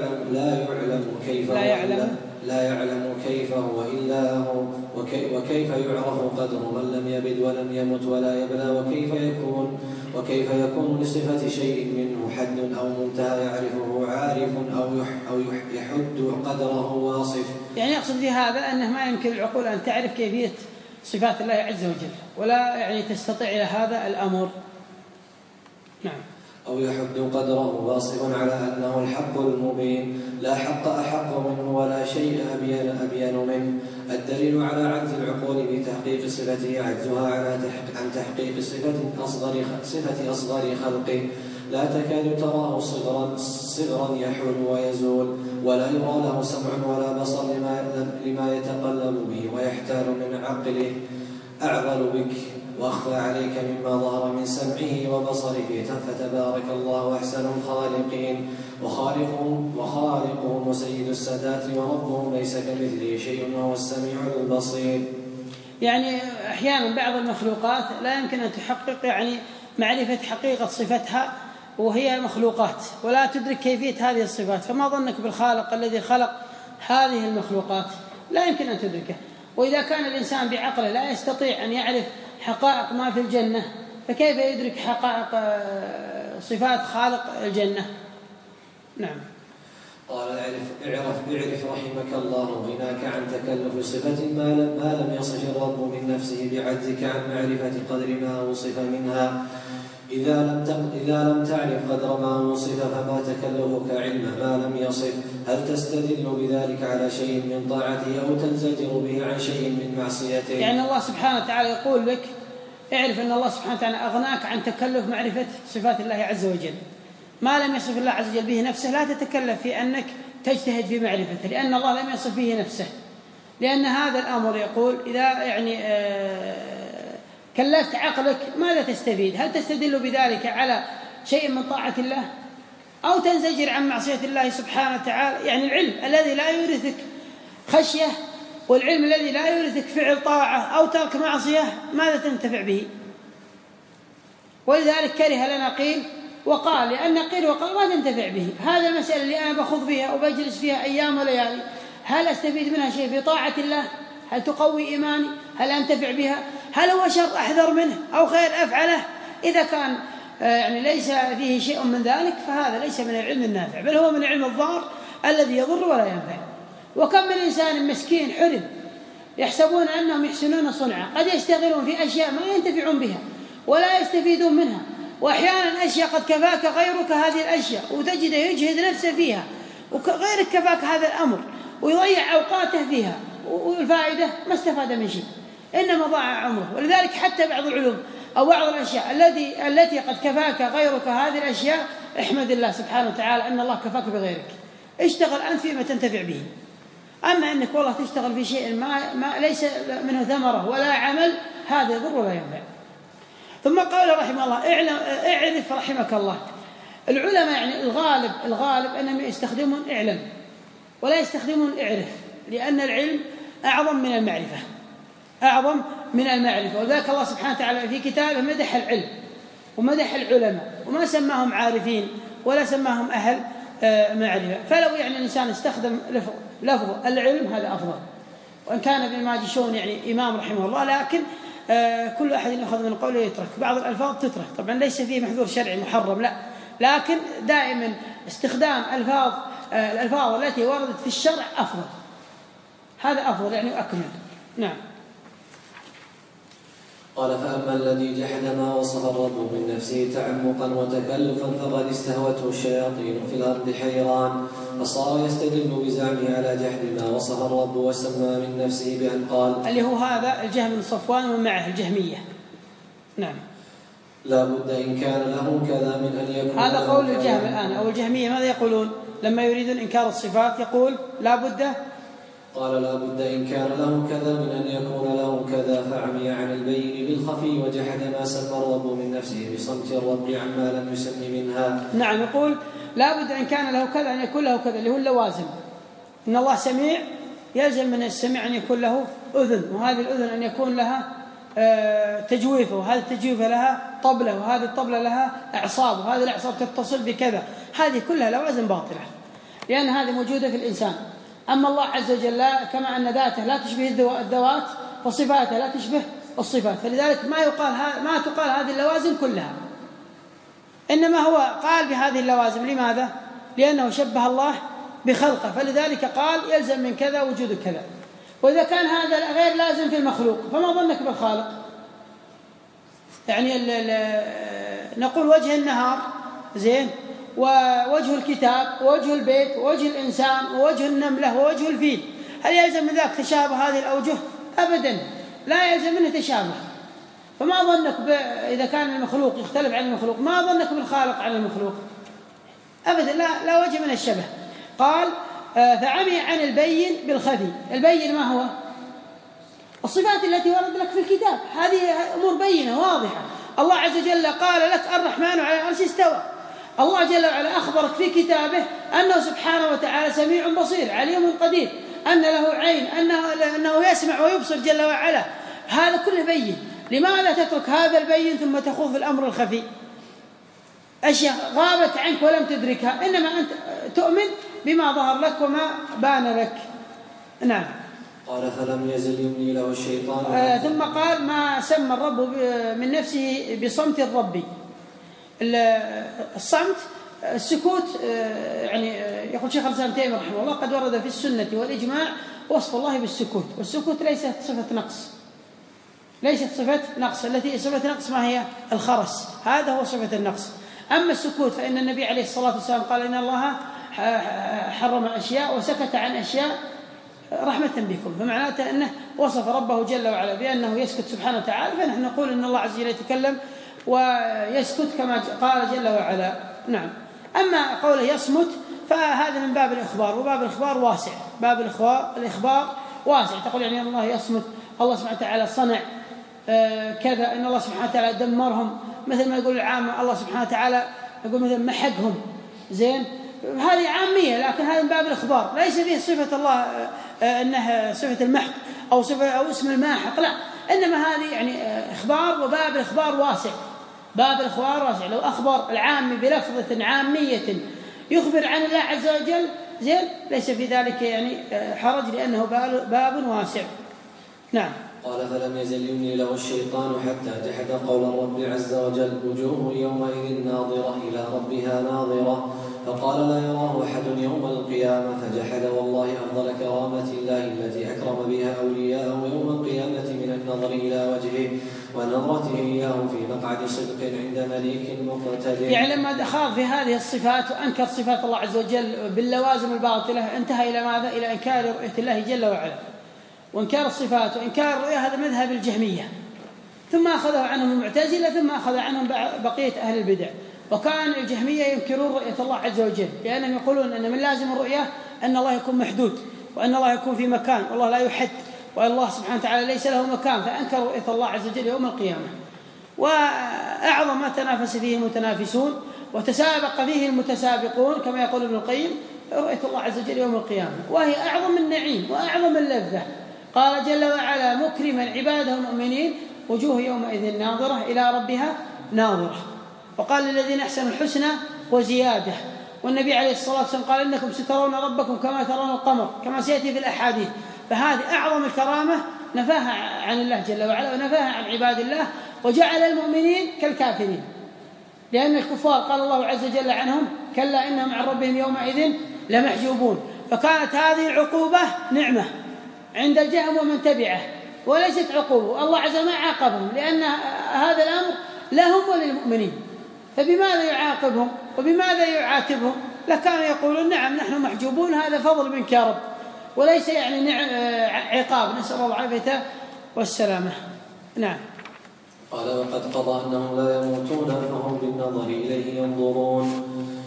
لا يعلم كيف هو إلا هو، وكيف يعرف قدر من لم يبد ولم يمت ولا يبلى، وكيف يكون لصفة شيء منه حد أو منتهى يعرفه عارف أو يحد قدره واصف. يعني يقصد في هذا أنه ما يمكن العقول أن تعرف كيفية صفات الله عز وجل، ولا يعني تستطيع إلى هذا الأمر. نعم. أو يحد قدره واصف على أنه الحق المبين، لا حق أحق منه ولا شيء أبين منه. الدليل على عجز العقول بتحقيق صفته عجزها عن تحقيق صفة أصغر خلقه، لا تكاد تراه صغرا يحول ويزول، ولا يرى له سمع ولا بصر لما يتقلب به ويحتال من عقله. أعضل بك وأخفى عليك مما ظهر من سمعه وبصره، فتبارك الله أحسن الخالقين، وخالقهم وسيد السادات وربهم ليس كمثله شيء وهو السميع البصير. يعني أحيانا بعض المخلوقات لا يمكن أن تحقق يعني معرفة حقيقة صفتها وهي مخلوقات، ولا تدرك كيفية هذه الصفات، فما ظنك بالخالق الذي خلق هذه المخلوقات؟ لا يمكن أن تدركه. وإذا كان الإنسان بعقله لا يستطيع أن يعرف حقائق ما في الجنة، فكيف يدرك حقائق صفات خالق الجنة؟ نعم. قال: اعرف رحمك الله غناك عن تكلف صفة ما لم يصف الرب من نفسه بعجزك عن معرفة قدر ما وصف منها. إذا لم تعرف قدر ما وصف فما تكلفك علم ما لم يصف؟ هل تستدل بذلك على شيء من طاعته أو تنزجر به عن شيء من معصيته؟ يعني الله سبحانه وتعالى يقول لك اعرف أن الله سبحانه وتعالى أغناك عن تكلف معرفة صفات الله عز وجل. ما لم يصف الله عز وجل به نفسه لا تتكلف في أنك تجتهد في معرفته، لأن الله لم يصف به نفسه. لأن هذا الأمر يقول إذا كلفت عقلك ماذا تستفيد؟ هل تستدل بذلك على شيء من طاعة الله أو تنزجر عن معصية الله سبحانه وتعالى؟ يعني العلم الذي لا يورثك خشية والعلم الذي لا يورثك فعل طاعة أو ترك معصية ماذا تنتفع به؟ ولذلك كره لنا قيل وقال، لأن قيل وقال ما تنتفع به. هذا المسألة اللي أنا بخوض فيها وبجلس فيها أيام وليالي، هل أستفيد منها شيء في طاعة الله؟ هل تقوي إيماني؟ هل أنتفع بها؟ هل هو شر أحذر منه أو خير أفعله؟ إذا كان ليس فيه شيء من ذلك فهذا ليس من العلم النافع، بل هو من العلم الضار الذي يضر ولا ينفع. وكم من إنسان مسكين حرم يحسبون أنهم يحسنون صنعا، قد يشتغلون في أشياء ما ينتفعون بها ولا يستفيدون منها، وأحيانا أشياء قد كفاك غيرك هذه الأشياء وتجد يجهد نفسه فيها، وغيرك كفاك هذا الأمر ويضيع أوقاته فيها، والفائدة ما استفاد من شيء، إنما ضاع عمره. ولذلك حتى بعض العلوم أو بعض الأشياء التي قد كفاك غيرك هذه الأشياء احمد الله سبحانه وتعالى أن الله كفاك بغيرك، اشتغل أنت فيما تنتفع به. أما أنك والله تشتغل في شيء ما ليس منه ثمرة ولا عمل، هذا يضر ولا ينفع. ثم قال رحمه الله اعرف رحمك الله. العلماء الغالب أنهم يستخدمون اعلم ولا يستخدمون اعرف، لأن العلم أعظم من المعرفة. وذلك الله سبحانه وتعالى في كتابه مدح العلم ومدح العلماء وما سماهم عارفين ولا سماهم أهل معرفة. فلو الإنسان استخدم لفظ العلم هذا أفضل، وإن كان ابن ماجشون إمام رحمه الله، لكن كل أحد يأخذ من قوله يترك. بعض الألفاظ تترك، طبعا ليس فيه محذور شرعي محرم لا، لكن دائما استخدام الألفاظ التي وردت في الشرع أفضل، هذا أفضل وأكمل. نعم. قال فأما الذي جحد ما وصف الرب من نفسه تعمقا وتكلفا فقد استهوته الشياطين في الأرض حيران، فصار يستدل بزعمه على جحد ما وصف الرب وسمى من نفسه بأن قال، اللي هو هذا الجهم بن صفوان ومن معه الجهمية. نعم. لا بد إن كان له كذا من أن يكون، هذا قول الجهم الآن أو الجهمية. ماذا يقولون لما يريدون إنكار الصفات؟ يقول لا بد، قال لا بد إن كان له كذا من أن يكون له كذا، فعمي عن البين بالخفي وجحد ما سمى الرب من نفسه بصمت الرب عما لم يسم منها. نعم. يقول لا بد إن كان له كذا أن يكون له كذا، اللي هو اللوازم. إن الله سميع، يلزم من السميع أن يكون له أذن، وهذه الأذن أن يكون لها تجويفه، وهذه التجويفة لها طبلة، وهذه الطبلة لها أعصاب، وهذه الأعصاب تتصل بكذا. هذه كلها لوازم باطلة، لأن هذه موجودة في الإنسان. أما الله عز وجل كما أن ذاته لا تشبه الذوات، فصفاته لا تشبه الصفات، فلذلك ما تقال هذه اللوازم كلها، إنما هو قال بهذه اللوازم. لماذا؟ لأنه شبه الله بخلقه، فلذلك قال يلزم من كذا وجود كذا. وإذا كان هذا غير لازم في المخلوق فما ظنك بالخالق؟ نقول وجه النهار زين، ووجه الكتاب، ووجه البيت، ووجه الإنسان، ووجه النملة، ووجه الفيل، هل يلزم من ذلك تشابه هذه الأوجه؟ أبدا لا يلزم منه تشابه. فما ظنك إذا كان المخلوق يختلف عن المخلوق، ما ظنك بالخالق عن المخلوق؟ أبدا لا وجه من الشبه. قال فعمي عن البين بالخفي. البين ما هو؟ الصفات التي ورد لك في الكتاب، هذه أمور بينة واضحة. الله عز وجل قال لك الرحمن على العرش استوى. الله جل وعلا أخبرك في كتابه أنه سبحانه وتعالى سميع بصير عليم قدير، أن له عين، أنه يسمع ويبصر جل وعلا. هذا كله بين. لماذا تترك هذا البين ثم تخوض في الأمر الخفي؟ أشياء غابت عنك ولم تدركها، إنما أنت تؤمن بما ظهر لك وما بان لك. نعم. قال فلم يزل يملي له الشيطان. ثم قال ما سمى الرب من نفسه بصمت الرب. الصمت السكوت، يقول شيخ الإسلام تيمية رحمه الله قد ورد في السنة والإجماع وصف الله بالسكوت، والسكوت ليست صفة نقص. التي صفة نقص ما هي؟ الخرس، هذا هو صفة النقص. أما السكوت فإن النبي عليه الصلاة والسلام قال إن الله حرم أشياء وسكت عن أشياء رحمة بكم، فمعناته أنه وصف ربه جل وعلا بأنه يسكت سبحانه وتعالى، فنحن نقول إن الله عز وجل يتكلم ويسكت كما قال جل وعلا. نعم. أما قوله يصمت فهذا من باب الإخبار، وباب الإخبار واسع، باب الإخبار واسع. تقول يعني الله يصمت، الله سبحانه وتعالى صنع كذا، إن الله سبحانه وتعالى دمرهم، مثل ما يقول العامة الله سبحانه وتعالى يقول مثلا محقهم، زين، هذه عامية، لكن هذا من باب الإخبار، ليس فيه صفة الله أنها صفة المحق أو صفة أو اسم الماحق، لا، إنما هذه يعني إخبار، وباب الإخبار واسع، باب الإخبار واسع. لو أخبر العام بلفظة عامية يخبر عن الله عز وجل، زين، ليس في ذلك يعني حرج، لأنه باب واسع. نعم. قال فلم يزل يملي له الشيطان حتى جحد قول الرب عز وجل: وجوه يومئذ ناظرة إلى ربها ناظرة، فقال لا يراه أحد يوم القيامة، فجحد والله أفضل كرامة الله التي أكرم بها أولياءه يوم القيامة من النظر إلى وجهه ونظرته إياه في مقعد صدق عند مليك مقتدر. يعني لما دخل في هذه الصفات وأنكر صفات الله عز وجل باللوازم الباطلة، انتهى إلى ماذا؟ إلى إنكار رؤية الله جل وعلا، وإنكار الصفات وإنكار الرؤية. هذا مذهب الجهمية، ثم أخذه عنهم المعتزلة، ثم أخذ عنهم بقية أهل البدع. وكان الجهمية ينكرون رؤية الله عز وجل، لأنهم يقولون أن من لازم الرؤية أن الله يكون محدود، وأن الله يكون في مكان، والله لا يحد، وأن الله سبحانه وتعالى ليس له مكان، فأنكر رؤية الله عز وجل يوم القيامة. وأعظم ما تنافس فيه المتنافسون وتسابق فيه المتسابقون، كما يقول ابن القيم، رؤية الله عز وجل يوم القيامة، وهي أعظم النعيم وأعظم اللذة. قال جل وعلا مكرما عباده المؤمنين: وجوه يومئذ ناظرة إلى ربها ناظرة. وقال للذين أحسنوا الحسنى وزيادة. والنبي عليه الصلاة والسلام قال: إنكم سترون ربكم كما ترون القمر، كما سيأتي في الأحاديث. فهذه أعظم الكرامة نفاها عن الله جل وعلا ونفاها عن عباد الله، وجعل المؤمنين كالكافرين، لأن الكفار قال الله عز وجل عنهم: كلا إنهم عن ربهم يومئذ لمحجوبون. فكانت هذه العقوبة نعمة عند الجهم ومن تبعه، وليست عقوبة. الله عز وجل ما عاقبهم، لأن هذا الأمر لهم وللمؤمنين، فبماذا يعاقبهم وبماذا يعاتبهم؟ لكانوا يقولون: نعم نحن محجوبون، هذا فضل منك يا رب، وليس يعني عقاب. نسأل الله العافية والسلامة. نعم. قال: وقد قضى أنهم لا يموتون فهم بالنظر إليه ينظرون،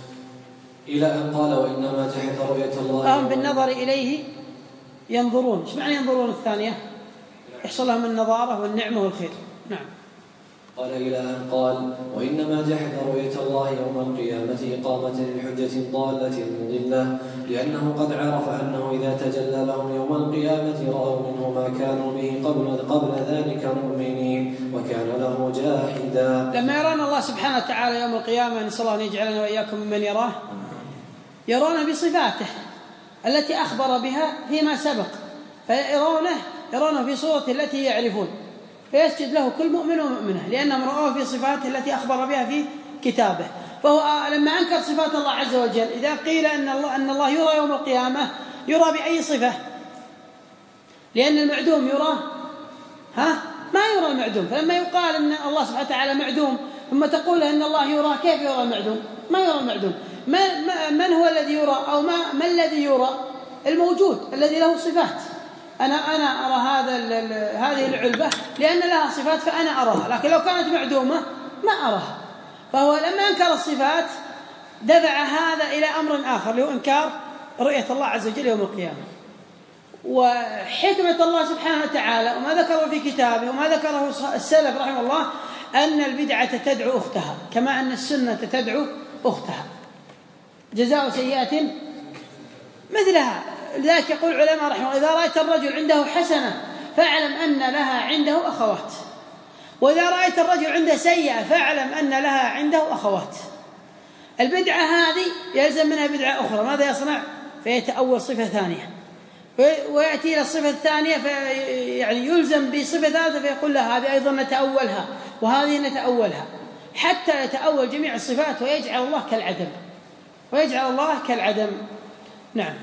إلى أن قال: وإنما جحد رؤية الله فهم بالنظر إليه ينظرون. ايش معنى ينظرون الثانية؟ يحصل لهم النظارة والنعمة والخير. نعم. قال: إلى أن قال: وإنما جحد رؤية الله يوم القيامة إقامة للحجة ضالة مضلة، لأنه قد عرف أنه إذا تجلى لهم يوم القيامة رأوا منه ما كانوا به قبل ذلك مؤمنين، وكان له جاحدا. لما يرون الله سبحانه وتعالى يوم القيامة، نسأل الله أن يجعلنا وإياكم ممن يراه، يرون بصفاته التي أخبر بها فيما سبق، فيرونه في صورته التي يعرفون، فيسجد له كل مؤمن ومؤمنة، لأنهم رأوه في صفاته التي أخبر بها في كتابه. فهو لما أنكر صفات الله عز وجل، إذا قيل أن الله يرى يوم القيامة، يرى بأي صفة؟ لأن المعدوم يرى ما يرى المعدوم. فلما يقال أن الله سبحانه وتعالى معدوم، ثم تقول أن الله يرى، كيف يرى المعدوم؟ ما يرى المعدوم. من هو الذي يرى؟ أو ما الذي يرى؟ الموجود الذي له صفات. أنا أرى هذه العلبة لأن لها صفات فأنا أراها، لكن لو كانت معدومة ما أراها. فهو لما أنكر الصفات دفع هذا إلى أمر آخر، اللي هو إنكار رؤية الله عز وجل يوم القيامة. وحكمة الله سبحانه وتعالى وما ذكره في كتابه وما ذكره السلف رحمه الله، أن البدعة تدعو أختها، كما أن السنة تدعو أختها. جزاء سيئة مثلها. لذلك يقول العلماء رحمه الله: إذا رأيت الرجل عنده حسنة فاعلم أن لها عنده أخوات، وإذا رأيت الرجل عنده سيئة فاعلم أن لها عنده أخوات. البدعة هذه يلزم منها بدعة أخرى، ماذا يصنع؟ فيتأول صفة ثانية، ويأتي إلى الصفة الثانية يعني يلزم بصفة ثالثة، فيقول لها هذه أيضا نتأولها وهذه نتأولها، حتى يتأول جميع الصفات ويجعل الله كالعدم. نعم.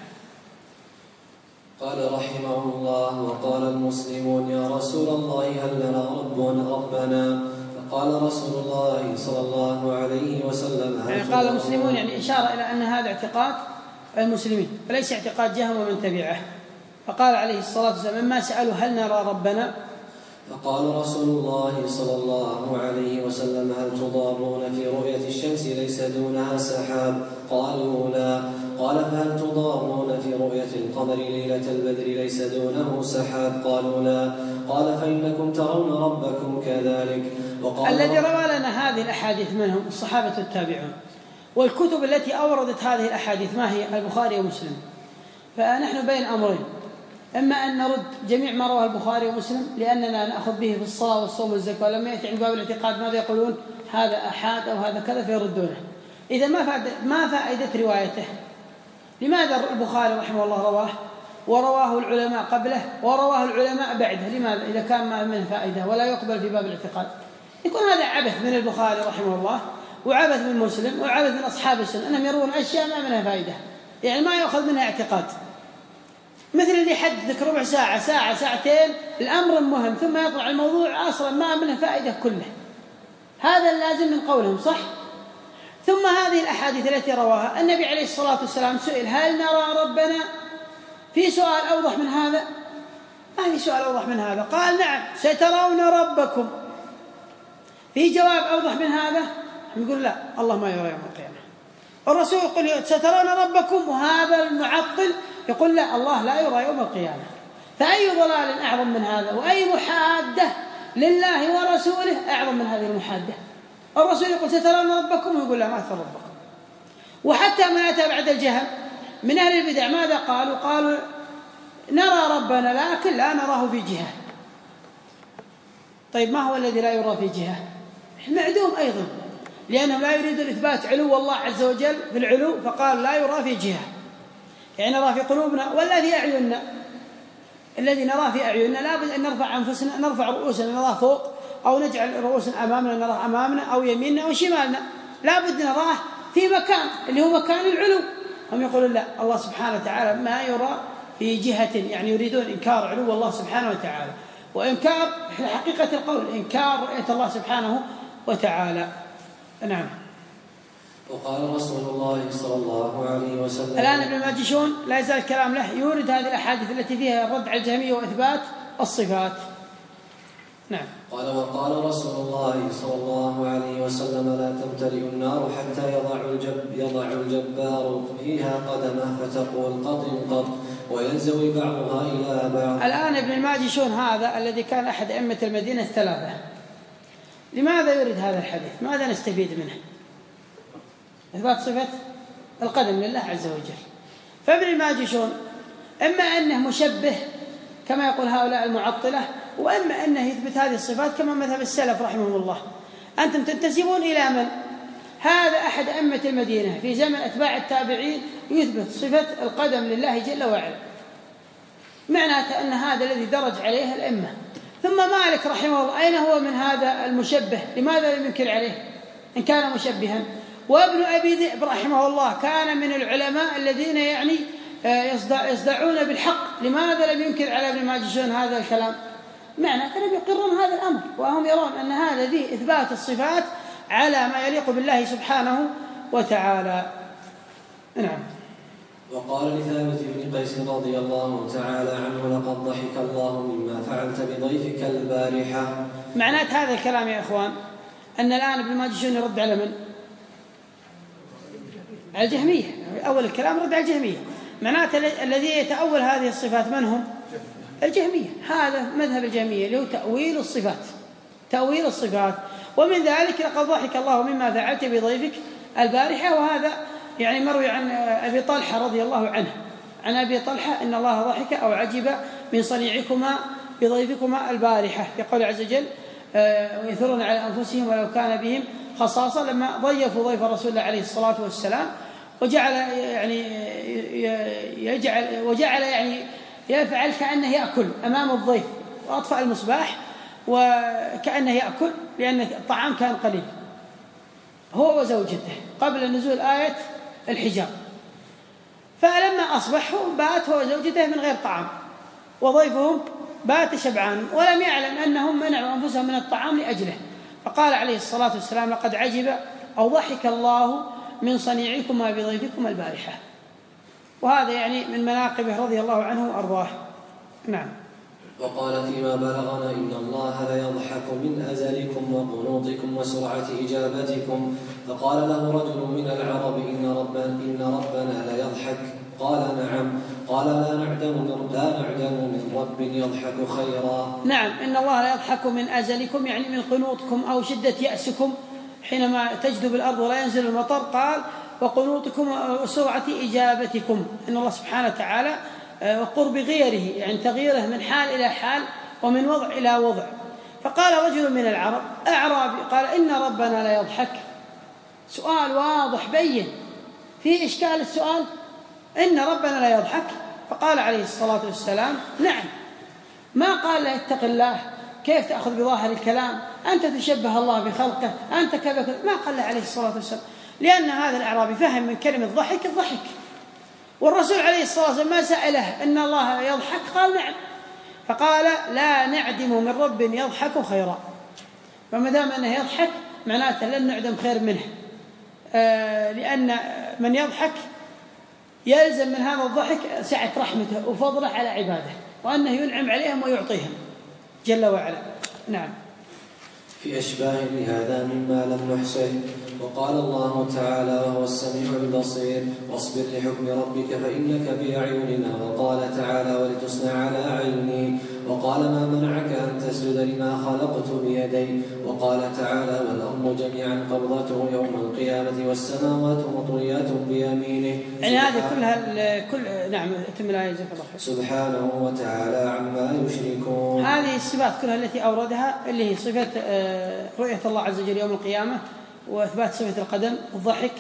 قال رحمه الله: وقال المسلمون: يا رسول الله هل لنا ربنا؟ فقال رسول الله صلى الله عليه وسلم: يعني قال المسلمون، يعني إشارة إلى أن هذا اعتقاد المسلمين وليس اعتقاد جهم ومن تبعه. فقال عليه الصلاة والسلام: مما سألوا هل نرى ربنا؟ فقال رسول الله صلى الله عليه وسلم: هل تضارون في رؤية الشمس ليس ليس دونها سحاب؟ قالوا لا. قال فهل تضامون في رؤية القمر ليلة البدر ليس دونه سحاب؟ قالوا لا. قال فإنكم ترون ربكم كذلك. الذي روى لنا هذه الأحاديث منهم الصحابة التابعون، والكتب التي أوردت هذه الأحاديث ما هي؟ البخاري ومسلم. فنحن بين أمرين: إما أن نرد جميع ما رواه البخاري ومسلم لأننا نأخذ به في الصلاة والصوم والزكاة، ولما يأتي عند باب الاعتقاد ماذا يقولون؟ هذا أحاد أو هذا كذا فيردونه. إذا ما فائدة روايته؟ لماذا البخاري رحمه الله رواه ورواه العلماء قبله ورواه العلماء بعده؟ لماذا إذا كان ما منه فائدة ولا يقبل في باب الاعتقاد؟ يكون هذا عبث من البخاري رحمه الله وعبث من مسلم وعبث من أصحاب السنة، أنهم يرون أشياء ما منها فائدة، يعني ما يأخذ منها اعتقاد. مثل اللي يحدثك ربع ساعة ساعة ساعتين الأمر مهم ثم يطلع الموضوع أصلا ما منه فائدة كله، هذا اللازم من قولهم، صح؟ ثم هذه الأحاديث التي رواها النبي عليه الصلاة والسلام سئل: هل نرى ربنا؟ في سؤال أوضح من هذا؟ ما في سؤال أوضح من هذا. قال: نعم سترون ربكم. في جواب أوضح من هذا؟ يقول: لا، الله ما يرى يوم القيامة. الرسول يقول: سترون ربكم، وهذا المعطل يقول: لا، الله لا يرى يوم القيامة. فأي ضلال أعظم من هذا؟ وأي محادة لله ورسوله أعظم من هذه المحادة؟ الرسول يقول: سترون ربكم، ويقول: لا، ما ترى ربكم. وحتى من أتى بعد الجهل من أهل البدع ماذا قالوا؟ قالوا: نرى ربنا لكن لا نراه في جهة. طيب ما هو الذي لا يرى في جهة؟ معدوم أيضا، لأنهم لا يريدون إثبات علو الله عز وجل في العلو، فقال لا يرى في جهة، يعني نرى في قلوبنا ولا في أعيننا. الذي نراه في أعيننا لابد أن نرفع أنفسنا، نرفع رؤوسنا نراه فوق، أو نجعل رؤوسنا أمامنا نراه أمامنا أو يميننا أو شمالنا، لابد نراه في مكان اللي هو مكان العلو. هم يقولون: لا، الله سبحانه وتعالى ما يرى في جهة، يعني يريدون إنكار علو الله سبحانه وتعالى، وإنكار حقيقة القول إنكار رؤية الله سبحانه وتعالى. نعم. وقال رسول الله صلى الله عليه وسلم. الآن ابن الماجشون لا يزال الكلام له يورد هذه الأحاديث التي فيها الرد على الجهمية وإثبات الصفات. نعم. قال: وقال رسول الله صلى الله عليه وسلم: لا تمتلئ النار حتى يضع الجبار فيها قدمه فتقول قط قط وينزوي بعضها إلى بعض. الآن ابن الماجشون هذا الذي كان أحد أئمة المدينة الثلاثة، لماذا يريد هذا الحديث؟ ماذا نستفيد منه؟ إثبات صفة القدم لله عز وجل. فابن الماجشون إما أنه مشبه كما يقول هؤلاء المعطلة، وإما أنه يثبت هذه الصفات كما مذهب السلف رحمهم الله. أنتم تنتسبون إلى من؟ هذا أحد أئمة المدينة في زمن أتباع التابعين يثبت صفة القدم لله جل وعلا، معناته أن هذا الذي درج عليه الأئمة. ثم مالك رحمه الله أين هو من هذا المشبه؟ لماذا لم ينكر عليه إن كان مشبها؟ وابن أبي ذئب رحمه الله كان من العلماء الذين يعني يصدعون بالحق، لماذا لم ينكر على ابن ماجشون هذا الكلام؟ معنى أنهم يقرون هذا الأمر، وهم يرون أن هذا فيه إثبات الصفات على ما يليق بالله سبحانه وتعالى. نعم. وقال لثابت بن قيس رضي الله تعالى عنه: لقد ضحك الله مما فعلت بضيفك البارحة. معنات هذا الكلام يا إخوان أن الآن ابن ماجشون يرد على من؟ على الجهمية. أول الكلام رد على الجهمية، معناته الذي يتأول هذه الصفات من هم؟ الجهمية. هذا مذهب الجهمية اللي هو تأويل الصفات، تأويل الصفات. ومن ذلك لقد ضحك الله مما فعلت بضيفك البارحة، وهذا يعني مروي عن أبي طلحة رضي الله عنه، عن أبي طلحة إن الله ضحك أو عجب من صنيعكما بضيفكما البارحة، يقول عز وجل: ويثرون على أنفسهم ولو كان بهم خصاصة، لما ضيفوا ضيف رسول الله عليه الصلاة والسلام، وجعل يعني يفعل كأنه يأكل أمام الضيف، وأطفأ المصباح وكأنه يأكل، لأن الطعام كان قليل، هو وزوجته قبل نزول آية الحجاب. فلما أصبح بات هو وزوجته من غير طعام، وضيفهم بات شبعان، ولم يعلم أنهم منعوا أنفسهم من الطعام لأجله، فقال عليه الصلاة والسلام: لقد عجب أو ضحك الله من صنيعكما بضيفكما البارحة. وهذا يعني من مناقبه رضي الله عنه وأرضاه. نعم. وقال فيما بلغنا إن الله ليضحك من أزلكم وقنوطكم وسرعة إجابتكم. فقال له رجل من العرب إن ربنا ليضحك. قال نعم. قال لا نعدم من رب يضحك خيرا. نعم، إن الله لا يضحك من أزلكم يعني من قنوطكم أو شدة يأسكم حينما تجدب الأرض ولا ينزل المطر. قال وقنوطكم وسرعة إجابتكم، إن الله سبحانه وتعالى وقرب غيره يعني تغييره من حال إلى حال ومن وضع إلى وضع. فقال رجل من العرب أعرابي قال إن ربنا لا يضحك. سؤال واضح بين، في إشكال السؤال، إن ربنا لا يضحك. فقال عليه الصلاة والسلام نعم. ما قال له اتق الله، كيف تأخذ بظاهر الكلام، أنت تشبه الله بخلقه، أنت كذا، ما قال له عليه الصلاة والسلام، لأن هذا الأعرابي فهم من كلمة ضحك الضحك، والرسول عليه الصلاة والسلام ما سأله إن الله يضحك، قال نعم. فقال لا نعدم من رب يضحك خيرا. فما دام أنه يضحك معناته لن نعدم خير منه، لأن من يضحك يلزم من هذا الضحك سعة رحمته وفضله على عباده، وأنه ينعم عليهم ويعطيهم جل وعلا. نعم. في أشباه لهذا مما لم نحصه. وقال الله تعالى وهو السميع البصير واصبر لحكم ربك فإنك بأعيننا. وقال تعالى ولتصنع على عيني. وقال ما منعك أن تسجد لما خلقت بيدي. وقال تعالى والأرض جميعا قبضته يوم القيامة والسماوات مطويات بيمينه. يعني هذه كلها نعم تم الآية سبحانه وتعالى عما يشركون. هذه الصفات كلها التي أوردها اللي هي صفة رؤية الله عز وجل يوم القيامة، وإثبات صفة القدم، الضحك،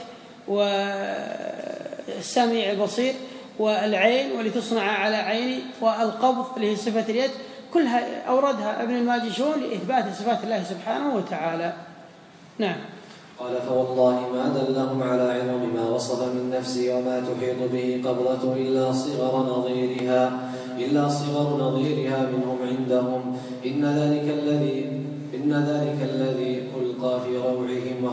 والسميع البصير، والعين ولتصنع على عيني، والقبض اللي هي صفة اليد، كلها أوردها ابن الماجشون لإثبات صفات الله سبحانه وتعالى. نعم. قال فوالله ما دلهم على عظم ما وصف من نفسه وما تحيط به قبضته إلا صغر نظيرها منهم عندهم. إن ذلك الذي ألقى في روعهم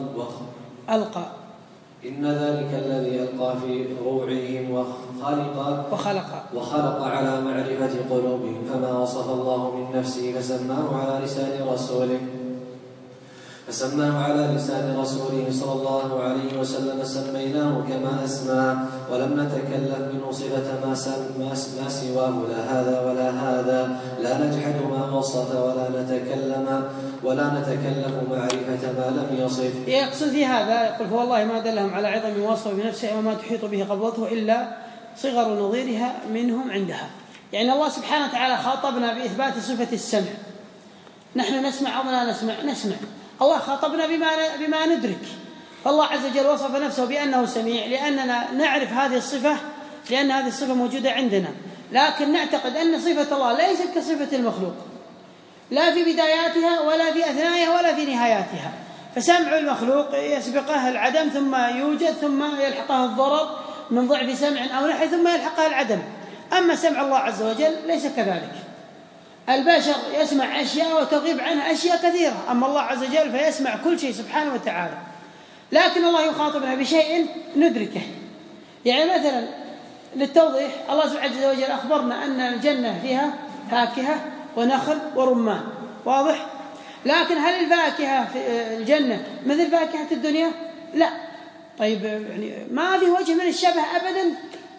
وخلق على معرفة قلوبهم فما وصف الله من نفسه فسماه على لسان رسوله صلى الله عليه وسلم سميناه كما أسماه ولم نتكلف منه صفة ما سواه لا هذا ولا هذا، لا نجحد ما وصف ولا نتكلف معرفة ما لم يصف. يقصد في هذا يقول فوالله ما دلهم على عظم وصف بنفسه وما تحيط به قبضته إلا صغر نظيرها منهم عندها. يعني الله سبحانه وتعالى خاطبنا بإثبات صفة السمع، نحن نسمع أو لا نسمع. الله خاطبنا بما ندرك. فالله عز وجل وصف نفسه بأنه سميع لأننا نعرف هذه الصفة، لأن هذه الصفة موجودة عندنا، لكن نعتقد أن صفة الله ليست كصفة المخلوق، لا في بداياتها ولا في أثنائها ولا في نهاياتها. فسمع المخلوق يسبقه العدم ثم يوجد ثم يلحقه الضرر من ضعف سمع أو نحو ثم يلحقه العدم. أما سمع الله عز وجل ليس كذلك. البشر يسمع أشياء وتغيب عنها أشياء كثيرة، أما الله عز وجل فيسمع كل شيء سبحانه وتعالى، لكن الله يخاطبنا بشيء ندركه. يعني مثلا للتوضيح الله سبحانه عز وجل أخبرنا أن الجنة فيها فاكهة ونخل ورمان، واضح؟ لكن هل الفاكهة في الجنة مثل فاكهة الدنيا؟ لا. طيب يعني ما في وجه من الشبه أبدا،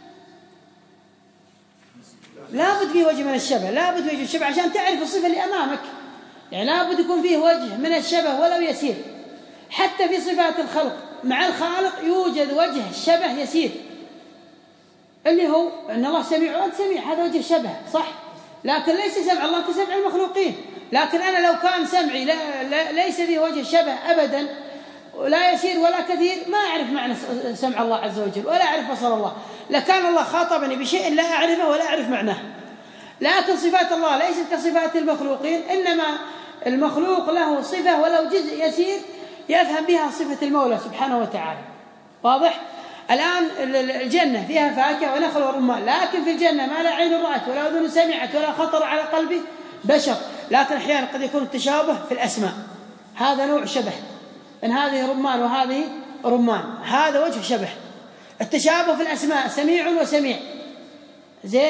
لابد فيه وجه من الشبه، لابد وجه الشبه عشان تعرف الصفة اللي أمامك، يعني لابد يكون فيه وجه من الشبه ولو يسير. حتى في صفات الخلق مع الخالق يوجد وجه شبه يسير، اللي هو أن الله سميع وأنت سميع، هذا وجه شبه صح، لكن ليس سمع الله كسمع المخلوقين. لكن أنا لو كان سمعي ليس فيه وجه شبه أبدا، لا يسير ولا كثير، ما أعرف معنى سمع الله عز وجل ولا أعرف بصر الله، لكان الله خاطبني بشيء لا أعرفه ولا أعرف معناه. لكن صفات الله ليست كصفات المخلوقين، إنما المخلوق له صفة ولو جزء يسير يفهم بها صفة المولى سبحانه وتعالى، واضح؟ الآن الجنة فيها فاكهة ونخل ورمان، لكن في الجنة ما لا عين رأت ولا أذن سمعت ولا خطر على قلب بشر، لكن أحيانا قد يكون التشابه في الأسماء، هذا نوع شبه، إن هذه رمان وهذه رمان، هذا وجه شبه. التشابه في الأسماء سميع وسميع، زين،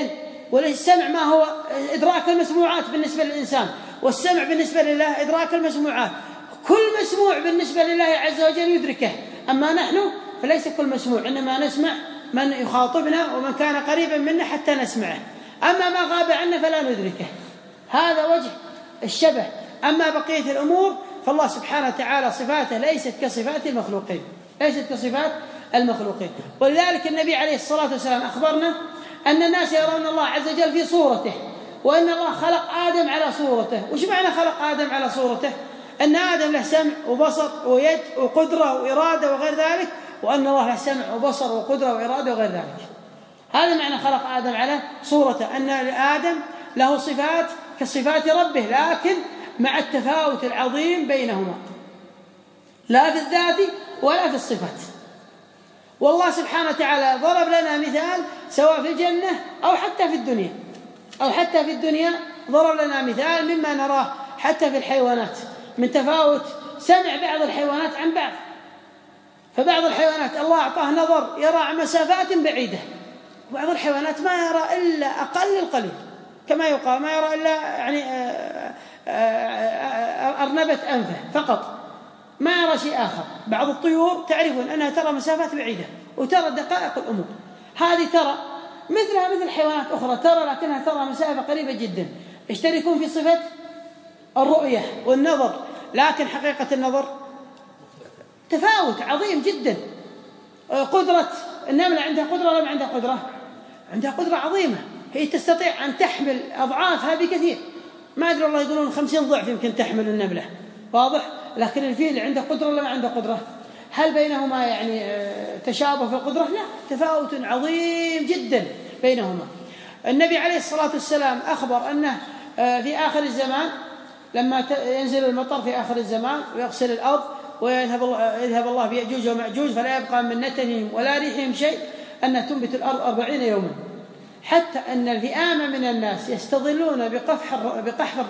والسمع ما هو إدراك المسموعات بالنسبة للإنسان، والسمع بالنسبة لله إدراك المسموعات. كل مسموع بالنسبة لله عز وجل يدركه، أما نحن فليس كل مسموع، إنما نسمع من يخاطبنا ومن كان قريبا منا حتى نسمعه، أما ما غاب عنا فلا ندركه. هذا وجه الشبه. أما بقية الأمور فالله سبحانه وتعالى صفاته ليست كصفات المخلوقين، ليست كصفات المخلوقين. ولذلك النبي عليه الصلاة والسلام أخبرنا أن الناس يرون الله عز وجل في صورته، وأن الله خلق آدم على صورته. وش معنى خلق آدم على صورته؟ أن آدم له سمع وبصر ويد وقدرة وإرادة وغير ذلك، وأن الله له سمع وبصر وقدرة وإرادة وغير ذلك. هذا معنى خلق آدم على صورته، أن آدم له صفات كصفات ربه، لكن مع التفاوت العظيم بينهما، لا في الذات ولا في الصفات. والله سبحانه وتعالى ضرب لنا مثال سواء في الجنة أو حتى في الدنيا ضرب لنا مثال مما نراه حتى في الحيوانات من تفاوت سمع بعض الحيوانات عن بعض. فبعض الحيوانات الله أعطاه نظر يرى مسافات بعيدة، وبعض الحيوانات ما يرى إلا أقل القليل، كما يقال ما يرى إلا يعني أرنبة أنفه فقط، ما يرى شيء آخر. بعض الطيور تعرفون أنها ترى مسافات بعيدة وترى دقائق الأمور، هذه ترى مثلها مثل حيوانات أخرى ترى، لكنها ترى مسافة قريبة جدا. يشتركون في صفة الرؤية والنظر، لكن حقيقة النظر تفاوت عظيم جدا. قدرة النملة عندها قدرة ولا ما عندها قدرة؟ عندها قدرة عظيمة، هي تستطيع أن تحمل أضعافها بكثير، ما أدري والله يقولون 50 ضعف يمكن تحمل النملة، واضح؟ لكن الفيل عنده قدرة ولا ما عنده قدرة؟ هل بينهما يعني تشابه في القدرة؟ لا، تفاوت عظيم جدا بينهما. النبي عليه الصلاة والسلام أخبر أنه في آخر الزمان لما ينزل المطر في آخر الزمان ويغسل الأرض ويذهب الله بيأجوج ومأجوج فلا يبقى من نتنهم ولا ريحهم شيء، أن تنبت الأرض 40 يوما، حتى أن الفئام من الناس يستظلون بقحف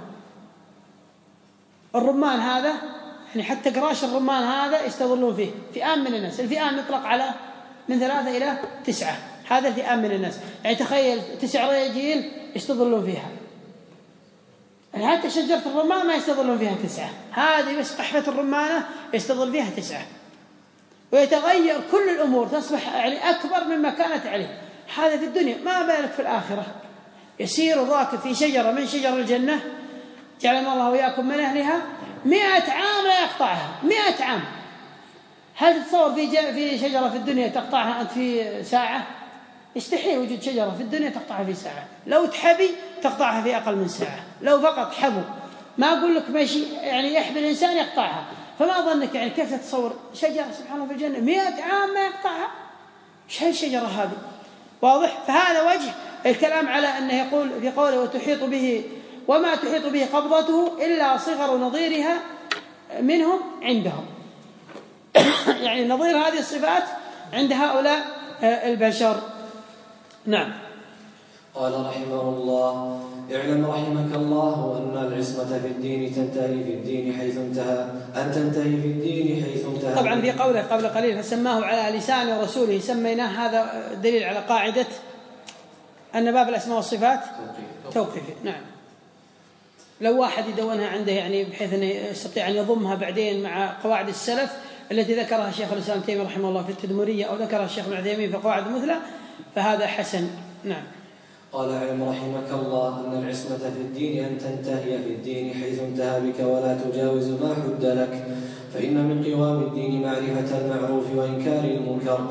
الرمان هذا، يعني حتى قراش الرمان هذا يستظلون فيه. فئام من الناس، الفئام يطلق على من 3 إلى 9، هذا الفئام من الناس، يعني تخيل 9 رجال يستظلون فيها، يعني حتى شجرة الرمان ما يستظلون فيها 9، هذه بس قحفة الرمانة يستظل فيها 9. ويتغير كل الأمور، تصبح يعني أكبر مما كانت عليه. هذا في الدنيا، ما بالك في الآخرة. يسير الراكب في شجرة من شجر الجنة جعلنا الله وإياكم من أهلها 100 عام لا يقطعها، 100 عام. هل تتصور في شجرة في الدنيا تقطعها أنت في ساعة؟ يستحيل وجود شجرة في الدنيا تقطعها في ساعة، لو تحبي تقطعها في أقل من ساعة، لو فقط حبوا، ما أقول لك ماشي يعني يحبي الإنسان يقطعها. فما ظنك يعني كيف تتصور شجرة سبحان الله في الجنة 100 عام ما يقطعها؟ إيش هالشجرة هذه؟ واضح؟ فهذا وجه الكلام على أنه يقول في قوله وتحيط به وما تحيط به قبضته إلا صغر نظيرها منهم عندهم يعني نظير هذه الصفات عند هؤلاء البشر. نعم. قال رحمه الله: اعلم رحمك الله أن العصمة في الدين تنتهي في الدين حيث انتهى، أن تنتهي في الدين حيث انتهى. طبعا في قوله قبل قليل فسماه على لسان رسوله، سميناه، هذا دليل على قاعدة أن باب الأسماء والصفات توقيفي. نعم. لو واحد يدونها عنده يعني بحيث أنه يستطيع أن يضمها بعدين مع قواعد السلف التي ذكرها الشيخ الإسلام ابن تيمية رحمه الله في التدمرية، أو ذكرها الشيخ ابن عثيمين في قواعد المثلى، فهذا حسن. نعم. قال اعلم رحمك الله أن العصمة في الدين أن تنتهي في الدين حيث انتهى بك ولا تجاوز ما حد لك، فإن من قوام الدين معرفة المعروف وإنكار المنكر،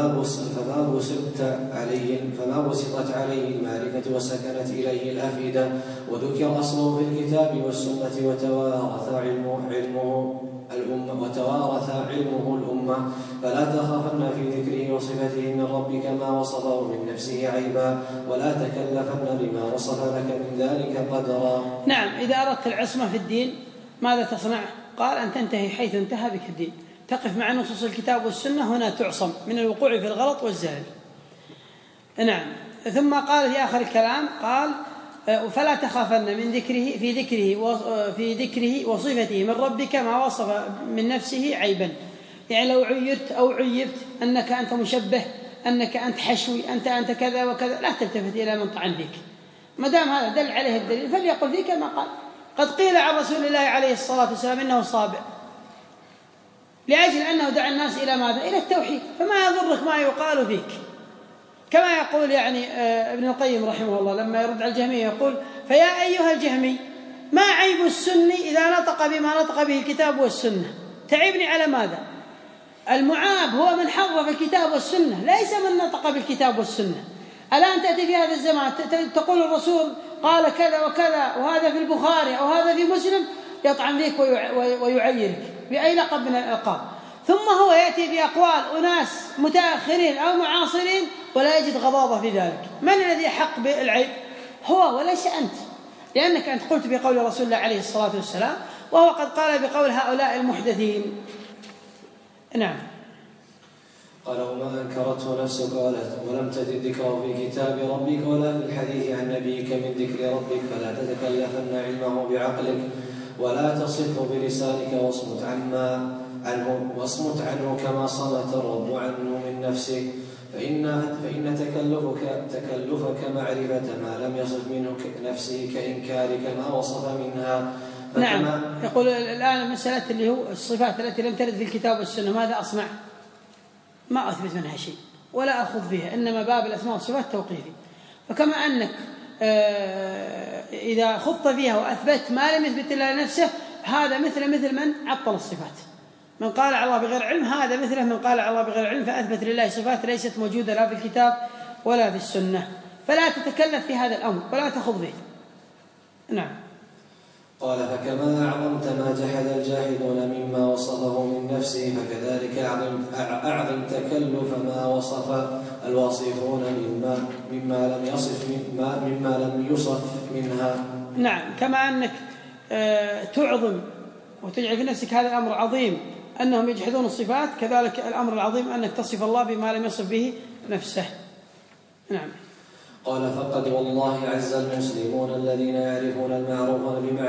فما بسطت عليه المعرفة وسكنت إليه الأفئدة، وذكر أصله في الكتاب والسنة وتوارث علمه الأمة، فلا تخافن في ذكره وصفته من ربك ما وصفه من نفسه عيبا، ولا تكلفن لما وصف لك من ذلك قدرا. نعم. إذا أردت العصمة في الدين ماذا تصنع؟ قال أن تنتهي حيث انتهى بك الدين، تقف مع نصوص الكتاب والسنة، هنا تعصم من الوقوع في الغلط والزلل. نعم. ثم قال في آخر الكلام قال فلا تخافن من ذكره في ذكره وصفته من ربك ما وصف من نفسه عيبا، يعني لو عيرت أو عيبت أنك أنت مشبه، أنك أنت حشوي، أنت كذا وكذا، لا تلتفت إلى من طعن فيك، ما دام هذا دل عليه الدليل فليقل فيك ما قال. قد قيل عن رسول الله عليه الصلاة والسلام إنه صابع، لأجل أنه دعا الناس إلى ماذا؟ إلى التوحيد، فما يضرك ما يقال فيك. كما يقول ابن القيم رحمه الله لما يرد على الجهمية يقول: فيا أيها الجهمي، ما عيب السني إذا نطق بما نطق به الكتاب والسنة؟ تعبني على ماذا؟ المعاب هو من حرف الكتاب والسنة، ليس من نطق بالكتاب والسنة. الآن تأتي في هذا الزمان تقول الرسول قال كذا وكذا وهذا في البخاري أو هذا في مسلم، يطعن فيك ويعيرك بأي لقب من الألقاب، ثم هو يأتي بأقوال أناس متأخرين أو معاصرين ولا يجد غضاضة في ذلك. من الذي حق بالعيب؟ هو وليس أنت، لأنك أنت قلت بقول رسول الله عليه الصلاة والسلام، وهو قد قال بقول هؤلاء المحدثين. نعم. قال: وما أنكرته نفسك ولم تجد ذكره في كتاب ربك ولا في الحديث عن نبيك من ذكر ربك، فلا تتكلفن علمه بعقلك ولا تصفه بلسانك واصمت عنه كما صمت الرب عنه من نفسك، فإن تكلفك معرفة ما لم يصف منه نفسه كإنكارك ما وصف منها. نعم. يقول الآن مسألة اللي هو الصفات التي لم ترد في الكتاب والسنة، ماذا أصنع؟ ما أثبت منها شيء ولا أخذ فيها، إنما باب الأسماء والصفات توقيفي. فكما أنك إذا خضت فيها وأثبت ما لم يثبت إلا لنفسه، هذا مثل من عطل الصفات. من قال على الله بغير علم هذا مثله من قال على الله بغير علم فأثبت لله صفات ليست موجودة لا في الكتاب ولا في السنة، فلا تتكلف في هذا الأمر ولا تخض به. نعم. قال: فكما أعظمت ما جحد الجاحدون مما وصفه من نفسه، فكذلك أعظم تكلف ما وصف الواصفون مما لم يصف منها. نعم. كما أنك تعظم وتجعل في نفسك هذا الأمر عظيم أنهم يجحدون الصفات، كذلك الأمر العظيم أنك تصف الله بما لم يصف به نفسه. نعم. قال: فقد والله عز المسلمون الذين يعرفون المعروف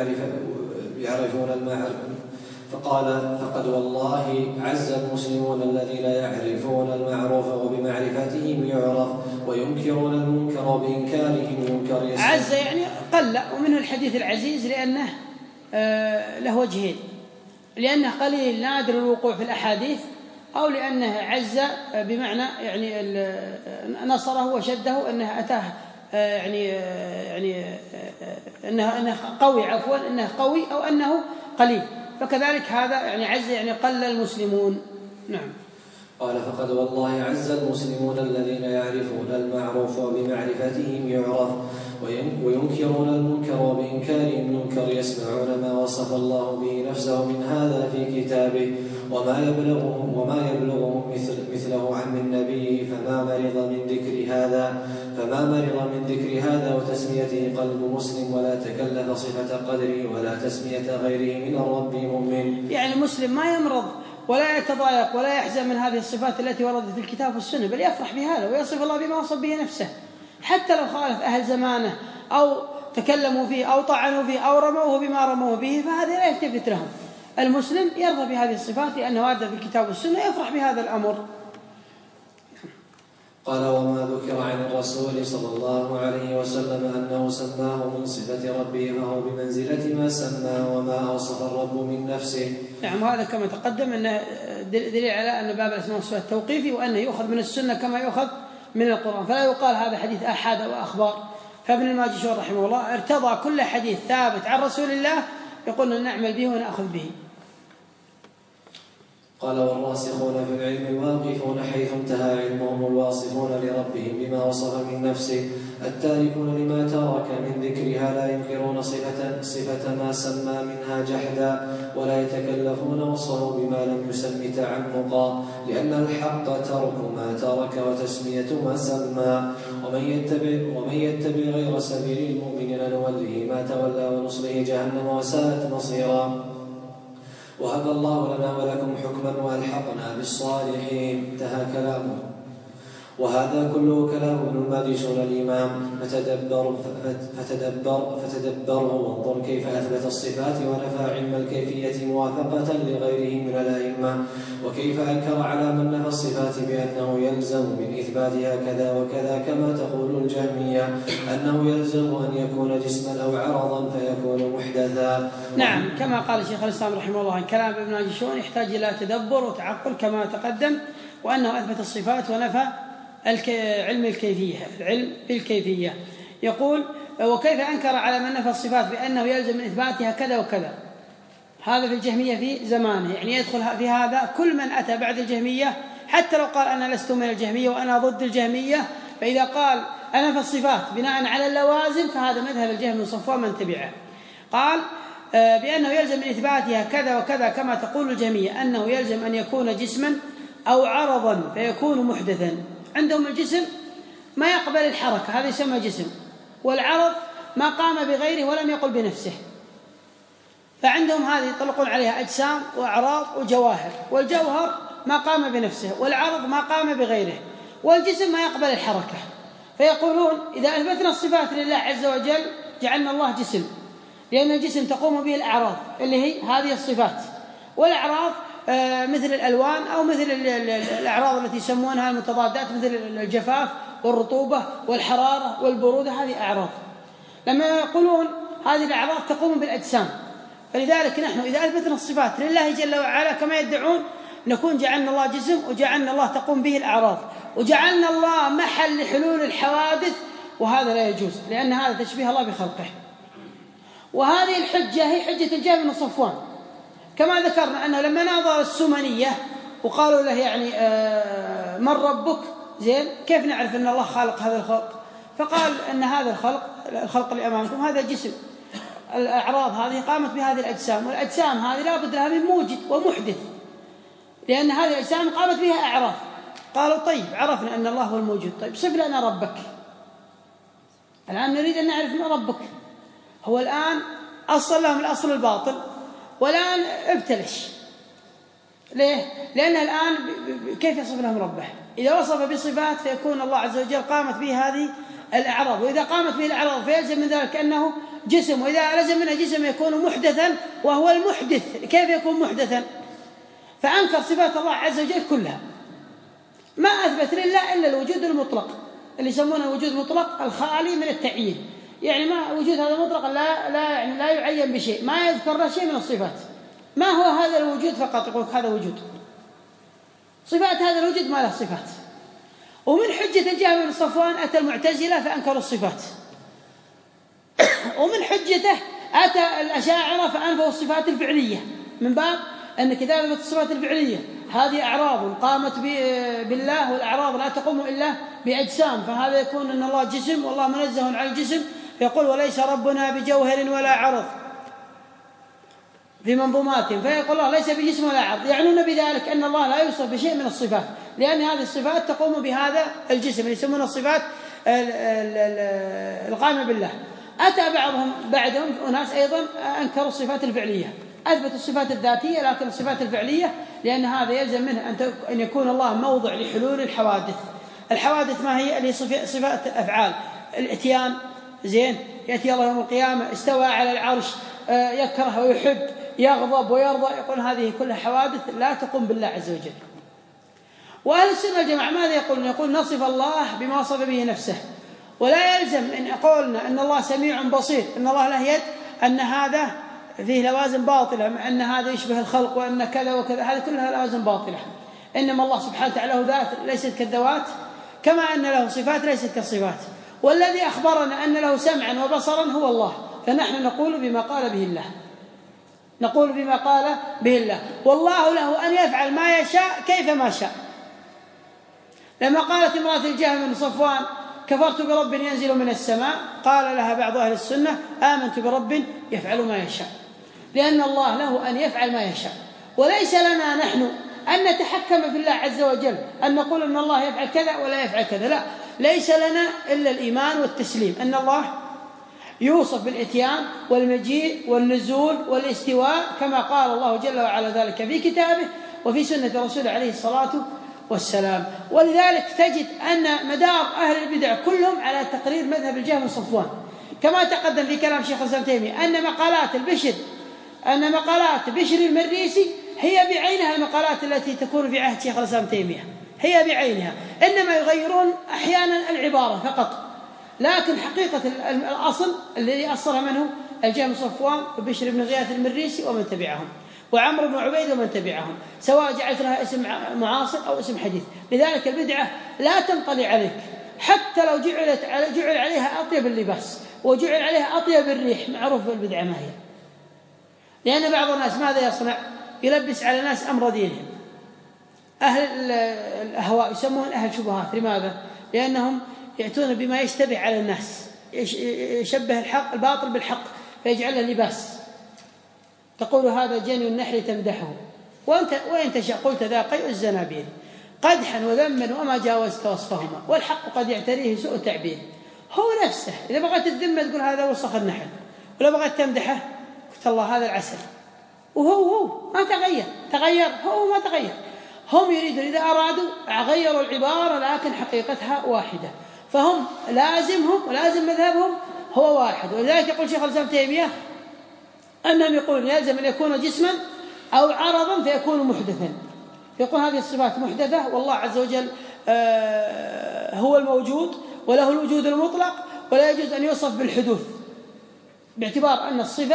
فقد والله عز المسلمون الذين يعرفون المعروف وبمعرفتهم يعرف، وينكرون المنكر وبإنكارهم ينكر. عز يعني قل، ومنه الحديث العزيز لأنه له وجهين: لأنه قليل نادر الوقوع في الأحاديث، أو لأنه عز بمعنى يعني نصره وشده، أنه أتاه يعني أنه قوي، عفوا أنه قوي أو أنه قليل، فكذلك هذا يعني عز يعني قل المسلمون. نعم. قال: فقد والله عز المسلمون الذين يعرفون المعروف وبمعرفتهم يعرف، وينكرون المنكر وبإنكارهم ينكر، يسمعون ما وصف الله به نفسه من هذا في كتابه وما يبلغهم مثله عن النبي، فما مرض من ذكر هذا وتسميته قلب مسلم، ولا تكلف صفة قدره ولا تسمية غيره من الرب مؤمن. يعني مسلم ما يمرض ولا يتضايق ولا يحزن من هذه الصفات التي وردت في الكتاب والسنة، بل يفرح بهذا ويصف الله بما وصف به نفسه، حتى لو خالف أهل زمانه أو تكلموا فيه أو طعنوا فيه أو رموه بما رموه به، فهذا لا يلتفت لهم. المسلم يرضى بهذه الصفات لأنه ورد في الكتاب والسنة، يفرح بهذا الأمر. قال: وما ذكر عن الرسول صلى الله عليه وسلم أنه سماه من صفة ربه فهو بمنزلة ما سماه وما أوصف الرب من نفسه. نعم. هذا كما تقدم أنه دليل على أن باب الأسماء والصفات توقيفي، وأنه يؤخذ من السنة كما يؤخذ من القرآن، فلا يقال هذا حديث آحاد وأخبار. فابن الماجشون رحمه الله ارتضى كل حديث ثابت عن رسول الله يقول أن نعمل به ونأخذ به. قال: والراسخون في العلم الواقفون حيث انتهى علمهم الواصفون لربهم بما وصف من نفسه، التاركون لما ترك من ذكرها، لا ينكرون صفة ما سمى منها جحدا، ولا يتكلفون وصفه بما لم يسم تعمقا، لأن الحق ترك ما ترك وتسمية ما سمى. ومن يتبع غير سبيل المؤمنين نوله ما تولى ونصله جهنم وساءت مصيرا. وهب الله لنا ولكم حكما وألحقنا بالصالحين. انتهى كلامه. وهذا كله كلام ابن الماجشون الإمام، فتدبره وانظر كيف أثبت الصفات ونفى علم الكيفية موافقة لغيره من الأئمة، وكيف أنكر على من نفى الصفات بأنه يلزم من إثباتها كذا وكذا، كما تقول الجهمية أنه يلزم أن يكون جسما أو عرضا فيكون محدثا. نعم، كما قال شيخ الإسلام رحمه الله، كلام ابن عجشون يحتاج إلى تدبر وتعقل كما تقدم، وأنه أثبت الصفات ونفى علم الكيفية، العلم بالكيفية. يقول: وكيف أنكر على من نفى الصفات بأنه يلزم من إثباتها كذا وكذا. هذا في الجهمية في زمانه، يعني يدخل في هذا كل من أتى بعد الجهمية، حتى لو قال أنا لست من الجهمية وأنا ضد الجهمية، فإذا قال أنا في الصفات بناء على اللوازم فهذا مذهب الجهم بن صفوان من تبعه. قال بأنه يلزم من إثباتها كذا وكذا، كما تقول الجهمية أنه يلزم أن يكون جسما أو عرضا فيكون محدثا. عندهم الجسم ما يقبل الحركة، هذا يسمى جسم، والعرض ما قام بغيره ولم يقل بنفسه، فعندهم هذه يطلقون عليها أجسام وأعراض وجواهر، والجوهر ما قام بنفسه، والعرض ما قام بغيره، والجسم ما يقبل الحركة. فيقولون إذا أثبتنا الصفات لله عز وجل جعلنا الله جسم، لأن الجسم تقوم به الأعراض اللي هي هذه الصفات، والأعراض مثل الألوان أو مثل الأعراض التي يسمونها المتضادات، مثل الجفاف والرطوبة والحرارة والبرودة، هذه أعراض. لما يقولون هذه الأعراض تقوم بالأجسام، فلذلك نحن إذا أثبتنا الصفات لله جل وعلا كما يدعون نكون جعلنا الله جسم، وجعلنا الله تقوم به الأعراض، وجعلنا الله محل لحلول الحوادث، وهذا لا يجوز، لأن هذا تشبيه الله بخلقه. وهذه الحجة هي حجة الجهم بن صفوان، كما ذكرنا أنه لما ناظر السمنية وقالوا له يعني من ربك؟ زين، كيف نعرف أن الله خالق هذا الخلق؟ فقال أن هذا الخلق اللي أمامكم هذا جسم، الأعراض هذه قامت بهذه الأجسام، والأجسام هذه لا بد لها من موجد ومحدث، لأن هذه الأجسام قامت بها أعراض. قالوا طيب عرفنا أن الله هو الموجود، طيب صف لنا ربك. الآن نريد أن نعرف من ربك. هو الآن أصل لهم الأصل الباطل، والآن ابتلش. ليه؟ لأن الآن كيف يصف لهم ربه؟ إذا وصف بصفات فيكون الله عز وجل قامت به هذه الأعراض، وإذا قامت به الأعراض فيلزم من ذلك أنه جسم، وإذا لزم منه جسم يكون محدثا، وهو المحدث كيف يكون محدثا؟ فأنكر صفات الله عز وجل كلها، ما أثبت لله إلا الوجود المطلق اللي يسمونه الوجود المطلق الخالي من التعيين، يعني ما وجود هذا المطلق لا يعين بشيء، ما يذكر له شيء من الصفات. ما هو هذا الوجود فقط يقول هذا وجود، صفات هذا الوجود ما له صفات. ومن حجة الجهم بن صفوان أتى المعتزلة فأنكروا الصفات، ومن حجته أتى الأشاعرة فأنفوا الصفات الفعلية، من باب أن كتابة الصفات الفعلية هذه أعراض قامت بالله، والأعراض لا تقوم إلا بأجسام، فهذا يكون أن الله جسم والله منزه عن الجسم، فيقول وليس ربنا بجوهر ولا عرض في منظوماتهم، فيقول الله ليس بجسم ولا عرض، يعنون بذلك أن الله لا يوصف بشيء من الصفات، لأن هذه الصفات تقوم بهذا الجسم اللي يسمونه الصفات القائمة بالله. أتى بعدهم أناس أيضا أنكروا الصفات الفعلية، أثبت الصفات الذاتية لكن الصفات الفعلية، لأن هذا يلزم منه أن يكون الله موضع لحلول الحوادث. الحوادث ما هي؟ اللي صفات الأفعال، الاتيان، زين، يأتي الله يوم القيامة، استوى على العرش، يكره ويحب، يغضب ويرضى، يقول هذه كلها حوادث لا تقوم بالله عز وجل. وأهل السنة والجماعة ماذا يقولون؟ يقول نصف الله بما وصف به نفسه، ولا يلزم إن قولنا أن الله سميع بصير، أن الله له يد، أن هذا فيه لوازم باطلة، أن هذا يشبه الخلق، وأن كذا وكذا، هذه كلها لوازم باطلة. إنما الله سبحانه وتعالى له ذات ليست كالذوات، كما أن له صفات ليست كالصفات، والذي أخبرنا أن له سمعا وبصرا هو الله، فنحن نقول بما قال به الله، نقول بما قال به الله، والله له أن يفعل ما يشاء كيف ما شاء. لما قالت امرأة الجهم بن صفوان كفرت برب ينزل من السماء، قال لها بعض أهل السنة آمنت برب يفعل ما يشاء، لأن الله له أن يفعل ما يشاء، وليس لنا نحن أن نتحكم في الله عز وجل، أن نقول أن الله يفعل كذا ولا يفعل كذا، لا، ليس لنا إلا الإيمان والتسليم أن الله يوصف بالإتيان والمجيء والنزول والاستواء، كما قال الله جل وعلا ذلك في كتابه وفي سنة رسوله عليه الصلاة والسلام. ولذلك تجد أن مدار أهل البدع كلهم على تقرير مذهب الجهم بن صفوان، كما تقدم في كلام شيخ الإسلام ابن تيمية أن مقالات بشر المريسي هي بعينها المقالات التي تكون في عهد شيخ الإسلام تيمية، هي بعينها، إنما يغيرون أحيانا العبارة فقط، لكن حقيقة الأصل الذي أصلها منه الجهم صفوان وبشر بن غياث المريسي ومن تبعهم وعمرو بن عبيد ومن تبعهم، سواء جعلت لها اسم معاصر أو اسم حديث. لذلك البدعة لا تنطلي عليك حتى لو جعل عليها أطيب اللباس وجعل عليها أطيب الريح، معروف بالبدعة ما هي. لأن بعض الناس ماذا يصنع؟ يلبس على الناس أمر دينهم. أهل الأهواء يسمون أهل شبهات. لماذا؟ لأنهم يأتون بما يشتبه على الناس، يشبه الحق الباطل بالحق فيجعله لباس. تقول هذا جني النحل تمدحه وإن تشاء قلت ذا قيء الزنابيل قدحا وذما وما جاوزت وصفهما، والحق قد يعتريه سوء تعبير. هو نفسه إذا بغيت الذمة تقول هذا وسخ النحل، ولو بغيت تمدحه قلت الله هذا العسل، وهو ما تغير هو ما تغير. هم يريدون إذا أرادوا غيروا العبارة لكن حقيقتها واحدة، فهم لازمهم ولازم مذهبهم هو واحد. ولذلك يقول شيخ الإسلام تيمية أنهم يقولون يلزم أن يكون جسما أو عرضا فيكون محدثا، يقول هذه الصفات محدثة والله عز وجل هو الموجود وله الوجود المطلق ولا يجوز أن يوصف بالحدوث، باعتبار أن الصفة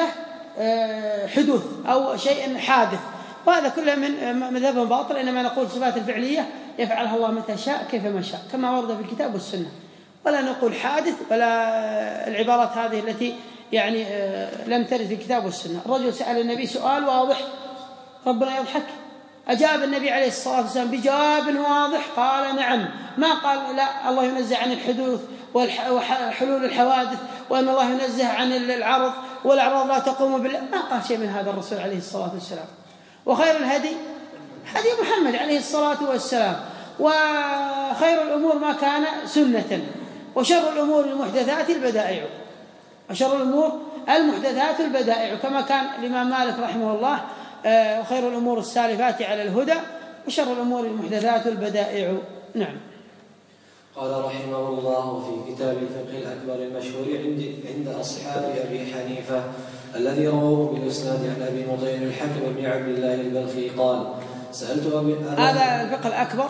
حدوث أو شيء حادث، وهذا كله من مذهبهم باطل. إنما نقول صفات الفعلية يفعلها الله متى شاء كيف ما شاء كما ورد في الكتاب والسنة، ولا نقول حادث ولا العبارات هذه التي يعني لم ترد في الكتاب والسنة. الرجل سأل النبي سؤال واضح ربنا يضحك، أجاب النبي عليه الصلاة والسلام بجواب واضح قال نعم، ما قال لا الله ينزه عن الحدوث وحلول الحوادث وأن الله ينزه عن العرض والأعراض لا تقوم بالله، ما قال شيء من هذا الرسول عليه الصلاة والسلام. وخير الهدي هدي محمد عليه الصلاة والسلام، وخير الأمور ما كان سنة، وشر الأمور المحدثات البدائع، وشر الأمور المحدثات البدائع، كما كان الإمام مالك رحمه الله وخير الأمور السالفات على الهدى وشر الأمور المحدثات البدائع. نعم. قال رحمه الله في كتاب الفقه الأكبر المشهور عند أصحاب أبي حنيفة الذي رواه بالإسناد عن أبي مطيع الحكم بن عبد الله البلخي قال سألت أبي هذا الفقه الأكبر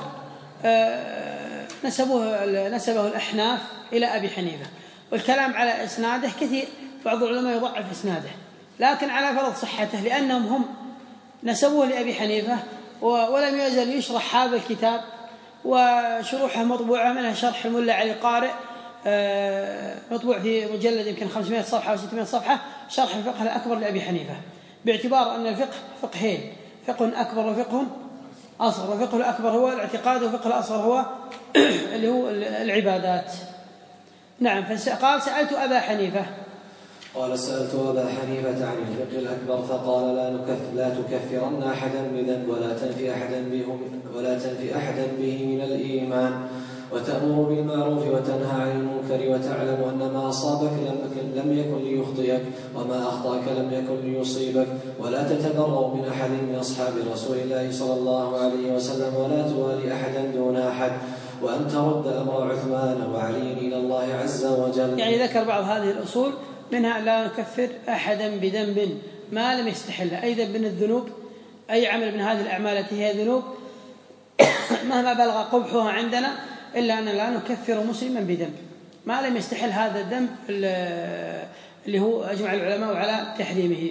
نسبه الأحناف إلى أبي حنيفة، والكلام على إسناده كثير، بعض العلماء يضعف إسناده لكن على فرض صحته، لأنهم هم نسبوه لأبي حنيفة ولم يزل يشرح هذا الكتاب وشروحه مطبوعة، منها شرح الملا علي قارئ مطبوع في مجلد يمكن 500 صفحة أو 600 صفحة، شرح الفقه الأكبر لأبي حنيفة، باعتبار أن الفقه فقهين، فقه أكبر وفقه أصغر، وفقه الأكبر هو الاعتقاد وفقه الأصغر هو اللي هو العبادات. نعم. فقال سألت أبا حنيفة قال سألت أبا حنيفة عن الفقه الأكبر فقال لا تكفرن أحدا بذنب ولا تنفي أحدا به من الإيمان، وتأمر بالمعروف وتنهى عن المنكر، وتعلم أن ما أصابك لم يكن ليخطئك وما أخطأك لم يكن ليصيبك، ولا تتبرأ من أحد من أصحاب رسول الله صلى الله عليه وسلم، ولا توالي أحدا دون أحد، وأن ترد أمر عثمان وعلي إلى الله عز وجل. يعني ذكر بعض هذه الأصول، منها لا نكفر أحدا بذنب ما لم يستحله، أي ذنب من الذنوب، أي عمل من هذه الأعمال التي هي ذنوب مهما بلغ قبحها عندنا، إلا أن لا نكفر مسلما بذنب ما لم يستحل هذا الذنب اللي هو أجمع العلماء على تحريمه.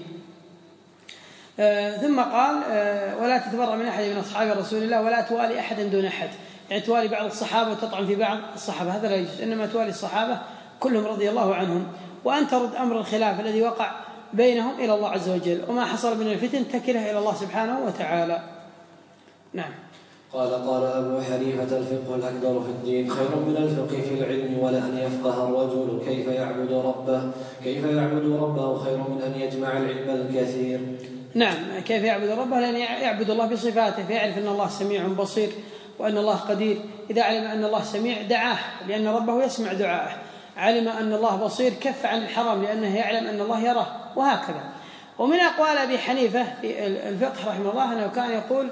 ثم قال ولا تتبرأ من أحد من أصحاب رسول الله ولا توالي أحدا دون أحد، يعني توالي بعض الصحابة وتطعن في بعض الصحابة، هذا لا يجوز، إنما توالي الصحابة كلهم رضي الله عنهم، وأن ترد أمر الخلاف الذي وقع بينهم إلى الله عز وجل، وما حصل من الفتن تكله إلى الله سبحانه وتعالى. نعم. قال أبو حنيفة الفقه الأكبر في الدين خير من الفقه في العلم، ولأن يفقه الرجل كيف يعبد ربه خير من أن يجمع العلم الكثير. نعم. كيف يعبد ربه؟ لأن يعبد الله بصفاته، فيعرف أن الله سميع بصير وأن الله قدير. إذا علم أن الله سميع دعاه لأن ربه يسمع دعاءه، علم أن الله بصير كف عن الحرام لأنه يعلم أن الله يراه، وهكذا. ومن أقوال أبي حنيفة في الفقه رحمه الله أنه كان يقول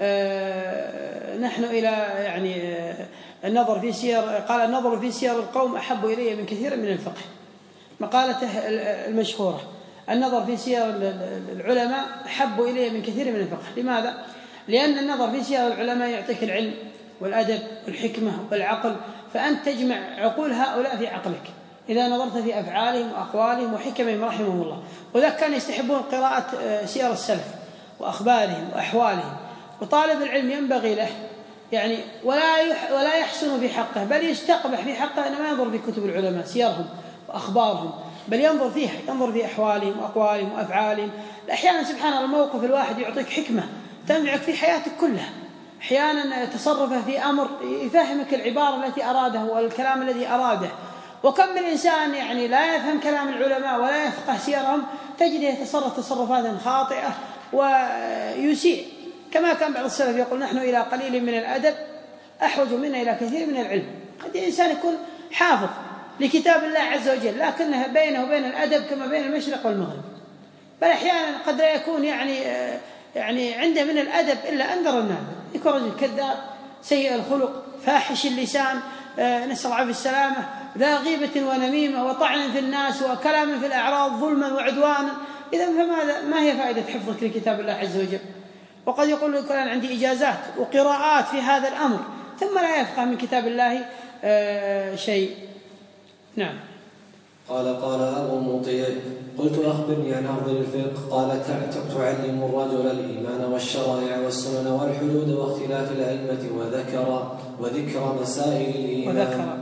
نحن إلى يعني النظر في سير، قال النظر في سير القوم أحب إلي من كثير من الفقه، مقالته المشهورة النظر في سير العلماء أحب إلي من كثير من الفقه. لماذا؟ لأن النظر في سير العلماء يعطيك العلم والأدب والحكمة والعقل، فأنت تجمع عقول هؤلاء في عقلك إذا نظرت في أفعالهم وأقوالهم وحكمهم رحمهم الله. وذلك كانوا يستحبون قراءة سير السلف وأخبارهم وأحوالهم. وطالب العلم ينبغي له يعني ولا يحسن في حقه، بل يستقبح في حقه أنه ما ينظر في كتب العلماء سيرهم وأخبارهم، بل ينظر فيها، ينظر في أحوالهم وأقوالهم وأفعالهم. أحيانا سبحان الله الموقف الواحد يعطيك حكمة تنفعك في حياتك كلها. أحيانا تصرفه في أمر يفهمك العبارة التي أراده والكلام الذي أراده. وكم من إنسان يعني لا يفهم كلام العلماء ولا يفقه سيرهم تجده يتصرف تصرفات خاطئة ويسيء. كما كان بعض السلف يقول: نحن إلى قليل من الأدب أحوج منا إلى كثير من العلم. قد الإنسان يكون حافظ لكتاب الله عز وجل لكنه بينه وبين الأدب كما بين المشرق والمغرب، بل أحيانا قد لا يكون يعني عنده من الأدب إلا أنذر النار. يكون رجل كذاب سيء الخلق فاحش اللسان، نسأل الله العافية السلامة، ذا غيبة ونميمة وطعن في الناس وكلام في الأعراض ظلما وعدوانا. إذا ما هي فائدة حفظك لكتاب الله عز وجل؟ وقد يقول لك أنا عندي إجازات وقراءات في هذا الأمر ثم لا يفقه من كتاب الله شيء. نعم. قال أبو مطيع: قلت أخبرني عن أفضل الفقه. قال: تعلم الرجل الإيمان والشرائع والسنن والحدود واختلاف الأئمة وذكر مسائل الإيمان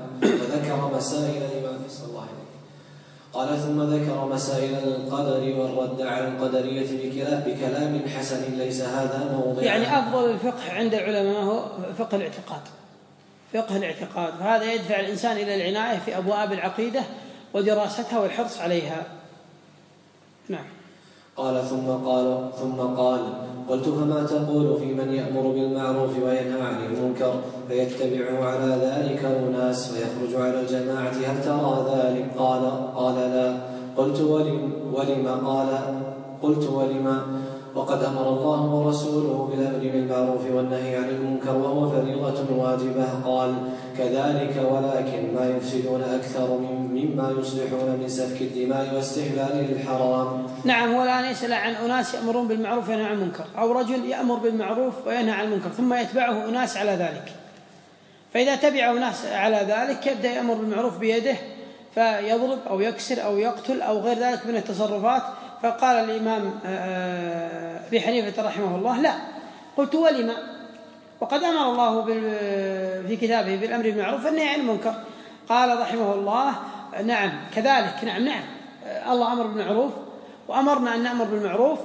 صلى الله عليه. قال: ثم ذكر مسائل القدر والرد على القدرية بكلام حسن ليس هذا موضع. يعني أفضل الفقه عند العلماء هو فقه الاعتقاد، فهذا يدفع الإنسان إلى العناية في أبواب العقيدة ودراستها والحرص عليها. نعم. قال ثم قال: قلت: فما تقول في من يأمر بالمعروف وينهى عن المنكر فيتبعه على ذلك أناس فيخرج على الجماعة، هل ترى ذلك؟ قال: لا. قلت: ولما وقد أمر الله ورسوله بالأمر بالمعروف والنهي عن المنكر وهو فريضة واجبة. قال: كذلك، ولكن ما يفسدون أكثر مما يصلحون من سفك الدماء واستحلال الحرام. نعم. هو الآن يسأل عن أناس يأمرون بالمعروف وينهى عن المنكر، أو رجل يأمر بالمعروف وينهى عن المنكر ثم يتبعه أناس على ذلك. فإذا تبعه ناس على ذلك يبدأ يأمر بالمعروف بيده فيضرب أو يكسر أو يقتل أو غير ذلك من التصرفات. فقال الإمام أبي حنيفة رحمه الله: لا. قلت: ولما؟ وقد أمر الله في كتابه بالأمر بالمعروف والنهي عن المنكر. قال رحمه الله: نعم كذلك. نعم الله أمر بالمعروف وأمرنا أن نأمر بالمعروف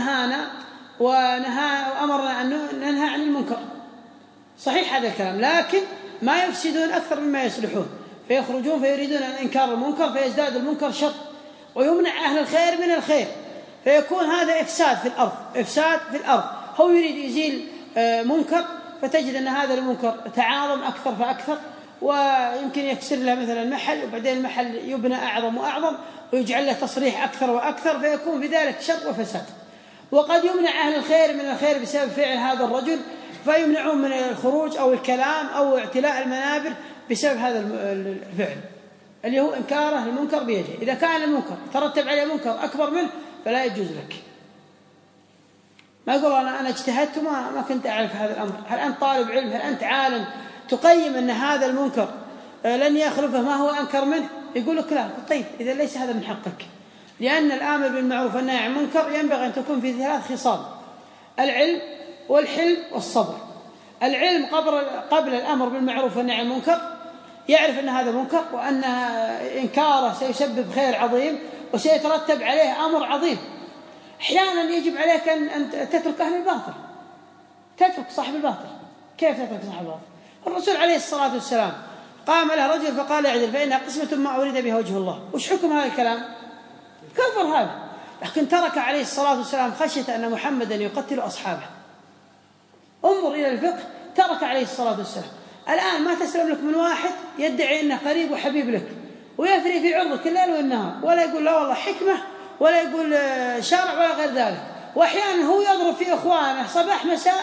وأمرنا أن ننهى عن المنكر. صحيح هذا الكلام، لكن ما يفسدون أكثر مما يصلحون، فيخرجون فيريدون أن إنكار المنكر فيزداد المنكر شر ويمنع أهل الخير من الخير، فيكون هذا إفساد في الأرض. هو يريد يزيل منكر فتجد أن هذا المنكر تعاظم أكثر فأكثر، ويمكن يكسر له مثلا المحل وبعدين المحل يبنى أعظم وأعظم ويجعل له تصريح أكثر وأكثر، فيكون في ذلك شر وفساد. وقد يمنع أهل الخير من الخير بسبب فعل هذا الرجل، فيمنعون من الخروج أو الكلام أو اعتلاء المنابر بسبب هذا الفعل اللي هو إنكاره المنكر بيده. إذا كان المنكر ترتب عليه منكر أكبر منه فلا يجوز لك. ما يقول أنا اجتهدت ما كنت أعرف هذا الأمر. هل أنت طالب علم؟ هل أنت عالم تقيم أن هذا المنكر لن يخلفه ما هو أنكر منه؟ يقول لك لا. طيب إذا ليس هذا من حقك، لأن الآمر بالمعروف والنهي عن المنكر ينبغي أن تكون في 3 خصال: العلم والحلم والصبر. العلم قبل الأمر بالمعروف والنهي عن المنكر، يعرف أن هذا منكر وأن إنكاره سيسبب خير عظيم وسيترتب عليه أمر عظيم. أحيانا يجب عليك أن تترك أهل الباطل، تترك صاحب الباطل. كيف تترك صاحب الباطل؟ الرسول عليه الصلاة والسلام قام له رجل فقال: اعدل فإنها قسمة ما أريد بها وجه الله. وش حكم هذا الكلام؟ كفر هذا. لكن ترك عليه الصلاة والسلام خشية أن محمدا يقتل أصحابه. انظر إلى الفقه، ترك عليه الصلاة والسلام. الآن ما تسلم لك من واحد يدعي أنه قريب وحبيب لك ويفري في عرضك الليل والنهار، ولا يقول لا والله حكمة، ولا يقول شرع، ولا غير ذلك. وأحيانا هو يضرب في إخوانه صباح مساء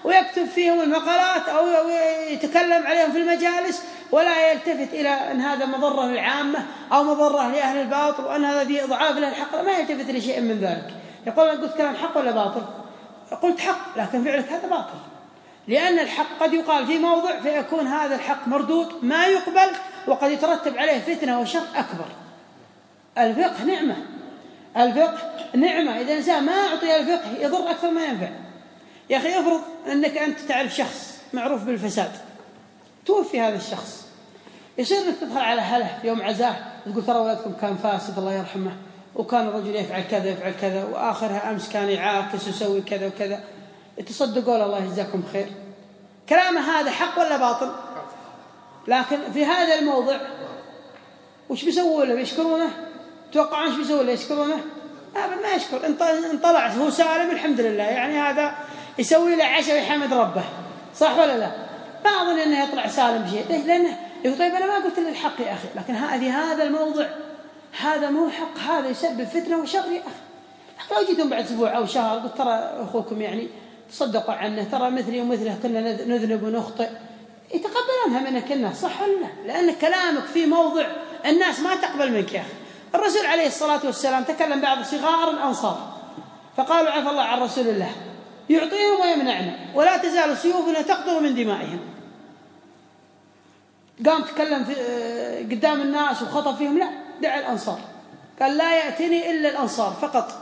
ويكتب فيهم المقالات أو يتكلم عليهم في المجالس، ولا يلتفت إلى أن هذا مضرة للعامة أو مضرة لأهل الباطل وأن هذا فيه إضعاف للحق، ما يلتفت لشيء من ذلك. يقول أنا قلت كلام حق ولا باطل؟ قلت حق، لكن فعلك هذا باطل، لأن الحق قد يقال في موضع فيكون هذا الحق مردود ما يقبل، وقد يترتب عليه فتنة وشر أكبر. الفقه نعمة، الفقه نعمة، إذا الإنسان ما أعطي الفقه يضر أكثر ما ينفع. يا أخي افرض أنك أنت تعرف شخص معروف بالفساد، توفي هذا الشخص، يصير أنك تدخل على أهله في يوم عزاه تقول ترى ولدكم كان فاسد الله يرحمه، وكان الرجل يفعل كذا يفعل كذا، وآخرها أمس كان يعاكس ويسوي كذا وكذا، تصدقوا الله يجزاكم خير. كلامه هذا حق ولا باطل؟ لكن في هذا الموضع وش بيسووا له؟ بيشكرونه؟ توقعون ايش بيسووا له؟ يشكرونه؟ ما يشكر. ان طلع هو سالم الحمد لله، يعني هذا يسوي له عشاء ويحمد ربه، صح ولا لا؟ ما أظن أنه يطلع سالم شيء. ليش؟ لأنه يقول طيب أنا ما قلت له الحق يا أخي، لكن هذا الموضع هذا مو حق، هذا يسبب فتنة وشر يا أخي. حتى لو جيتم بعد أسبوع أو شهر قلت ترى أخوكم يعني تصدقوا عنه، ترى مثلي ومثله كنا نذنب ونخطئ، يتقبلونها منك الناس، صح ولا لا؟ لأن كلامك في موضع الناس ما تقبل منك يا أخي. الرسول عليه الصلاة والسلام تكلم بعض صغار الأنصار فقالوا عفى الله عن رسول الله، يعطيهم ويمنعنا ولا تزال سيوفنا تقطر من دمائهم. قام تكلم قدام الناس وخطب فيهم، لا، دع الأنصار، قال لا يأتني إلا الأنصار فقط.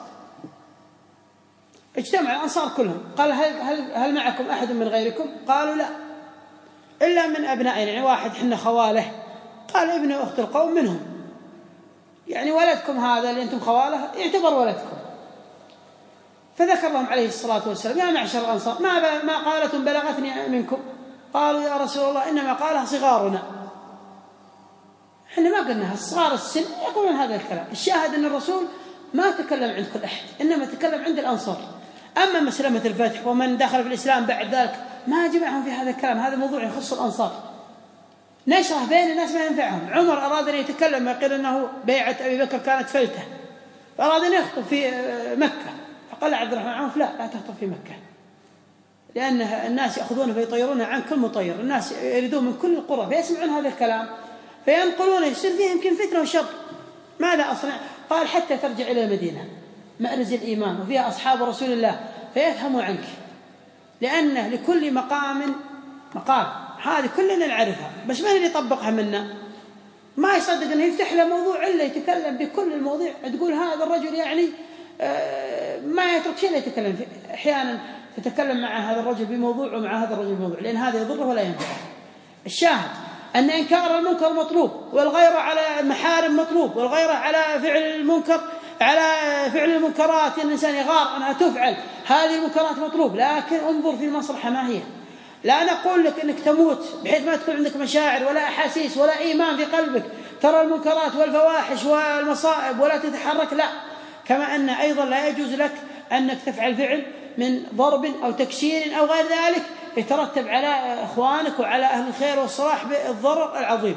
اجتمع الأنصار كلهم، قال هل معكم أحد من غيركم؟ قالوا لا، إلا من أبنائنا، يعني واحد حنا خواله. قال ابن أخت القوم منهم، يعني ولدكم هذا اللي أنتم خواله يعتبر ولدكم. فذكر لهم عليه الصلاة والسلام يا معشر الأنصار ما قالتم بلغتني منكم؟ قالوا يا رسول الله إنما قالها صغارنا، احنا ما قلناها، صغار السن يقولون هذا الكلام. الشاهد أن الرسول ما تكلم عند كل أحد، إنما تكلم عند الأنصار. أما مسلمة الفتح ومن دخل في الإسلام بعد ذلك ما جمعهم في هذا الكلام، هذا موضوع يخص الأنصار، نشره بين الناس ما ينفعهم. عمر أراد أن يتكلم، ما قيل أنه بيعة أبي بكر كانت فلتة، فأراد أن يخطب في مكة، فقال عبد الرحمن عوف لا تخطب في مكة، لأن الناس يأخذونه فيطيرونه عن كل مطير، الناس يريدون من كل القرى فيسمعون هذا الكلام فينقلونه، يصير فيه يمكن فتنة وشر. ماذا أصنع؟ قال حتى ترجع إلى المدينة مأرز الإيمان وفيها أصحاب رسول الله فيفهموا عنك، لأنه لكل مقام مقال، هذه كلنا نعرفها، بس من اللي يطبقها منا؟ ما يصدق أنه يفتح له موضوع إلا يتكلم بكل المواضيع، تقول هذا الرجل يعني ما يترك شيء لا يتكلم فيه. أحيانا تتكلم مع هذا الرجل بموضوع ومع هذا الرجل بموضوع، لأن هذا يضره ولا ينفعه. الشاهد أن إنكار المنكر مطلوب، والغيرة على محارم مطلوب، والغيرة على فعل المنكر، على فعل المنكرات، أن الإنسان يغار أنها تفعل، هذه المنكرات مطلوب، لكن انظر في المصلحة ما هي. لا نقول لك أنك تموت بحيث ما تكون عندك مشاعر ولا أحاسيس ولا إيمان في قلبك ترى المنكرات والفواحش والمصائب ولا تتحرك، لا. كما أن أيضا لا يجوز لك أنك تفعل فعل من ضرب أو تكسير أو غير ذلك يترتب على إخوانك وعلى أهل الخير والصلاح بالضرر العظيم.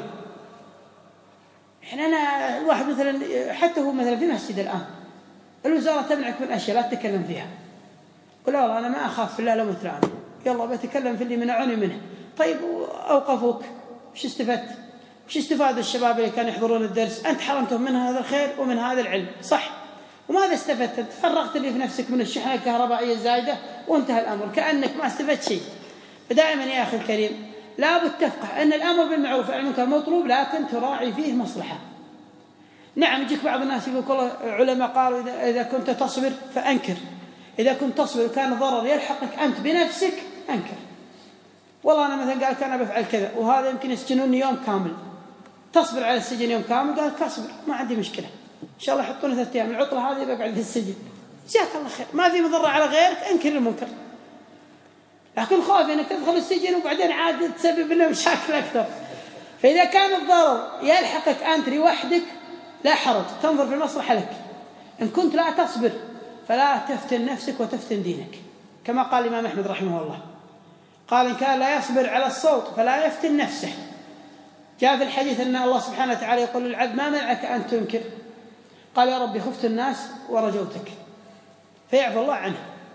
أنا الواحد مثلا حتى هو مثلا في مسجد الآن الوزارة تمنعك من أشياء لا تتكلم فيها، قل لا والله أنا ما أخاف في الله لا متلعن، يلا بتكلم في اللي منعوني منه. طيب أوقفوك، وش استفدت؟ وش استفاد الشباب اللي كانوا يحضرون الدرس؟ أنت حرمتهم من هذا الخير ومن هذا العلم، صح؟ وماذا استفدت؟ فرغت اللي في نفسك من الشحنة الكهربائية الزايدة وانتهى الأمر، كأنك ما استفدت شيء. فدائما يا أخي الكريم لابد تفقه أن الأمر بالمعروف والنهي عن المنكر مطلوب، لكن تراعي فيه مصلحة. نعم يجيك بعض الناس يقول والله علماء قالوا إذا كنت تصبر فأنكر، إذا كنت تصبر وكان الضرر يلحقك أنت بنفسك أنكر. والله أنا مثلا قال كان بفعل كذا وهذا يمكن يسجنوني يوم كامل، تصبر على السجن يوم كامل؟ قال كاصبر ما عندي مشكلة، إن شاء الله يحطونه 3 أيام، العطلة هذه بقعد في السجن، جزاك الله خير، ما في مضرة على غيرك، أنكر المنكر. لكن خوفي أنك تدخل السجن وبعدين عاد تسبب لنا مشاكل أكثر. فإذا كان الضرر يلحقك أنت لوحدك لا حرج، تنظر في المصلحة لك. إن كنت لا تصبر فلا تفتن نفسك وتفتن دينك، كما قال الإمام أحمد رحمه الله، قال إن كان لا يصبر على الصوت فلا يفتن نفسه. جاء في الحديث أن الله سبحانه وتعالى يقول للعبد ما منعك أن تنكر؟ قال يا ربي خفت الناس ورجوتك، فيعفو الله عنه.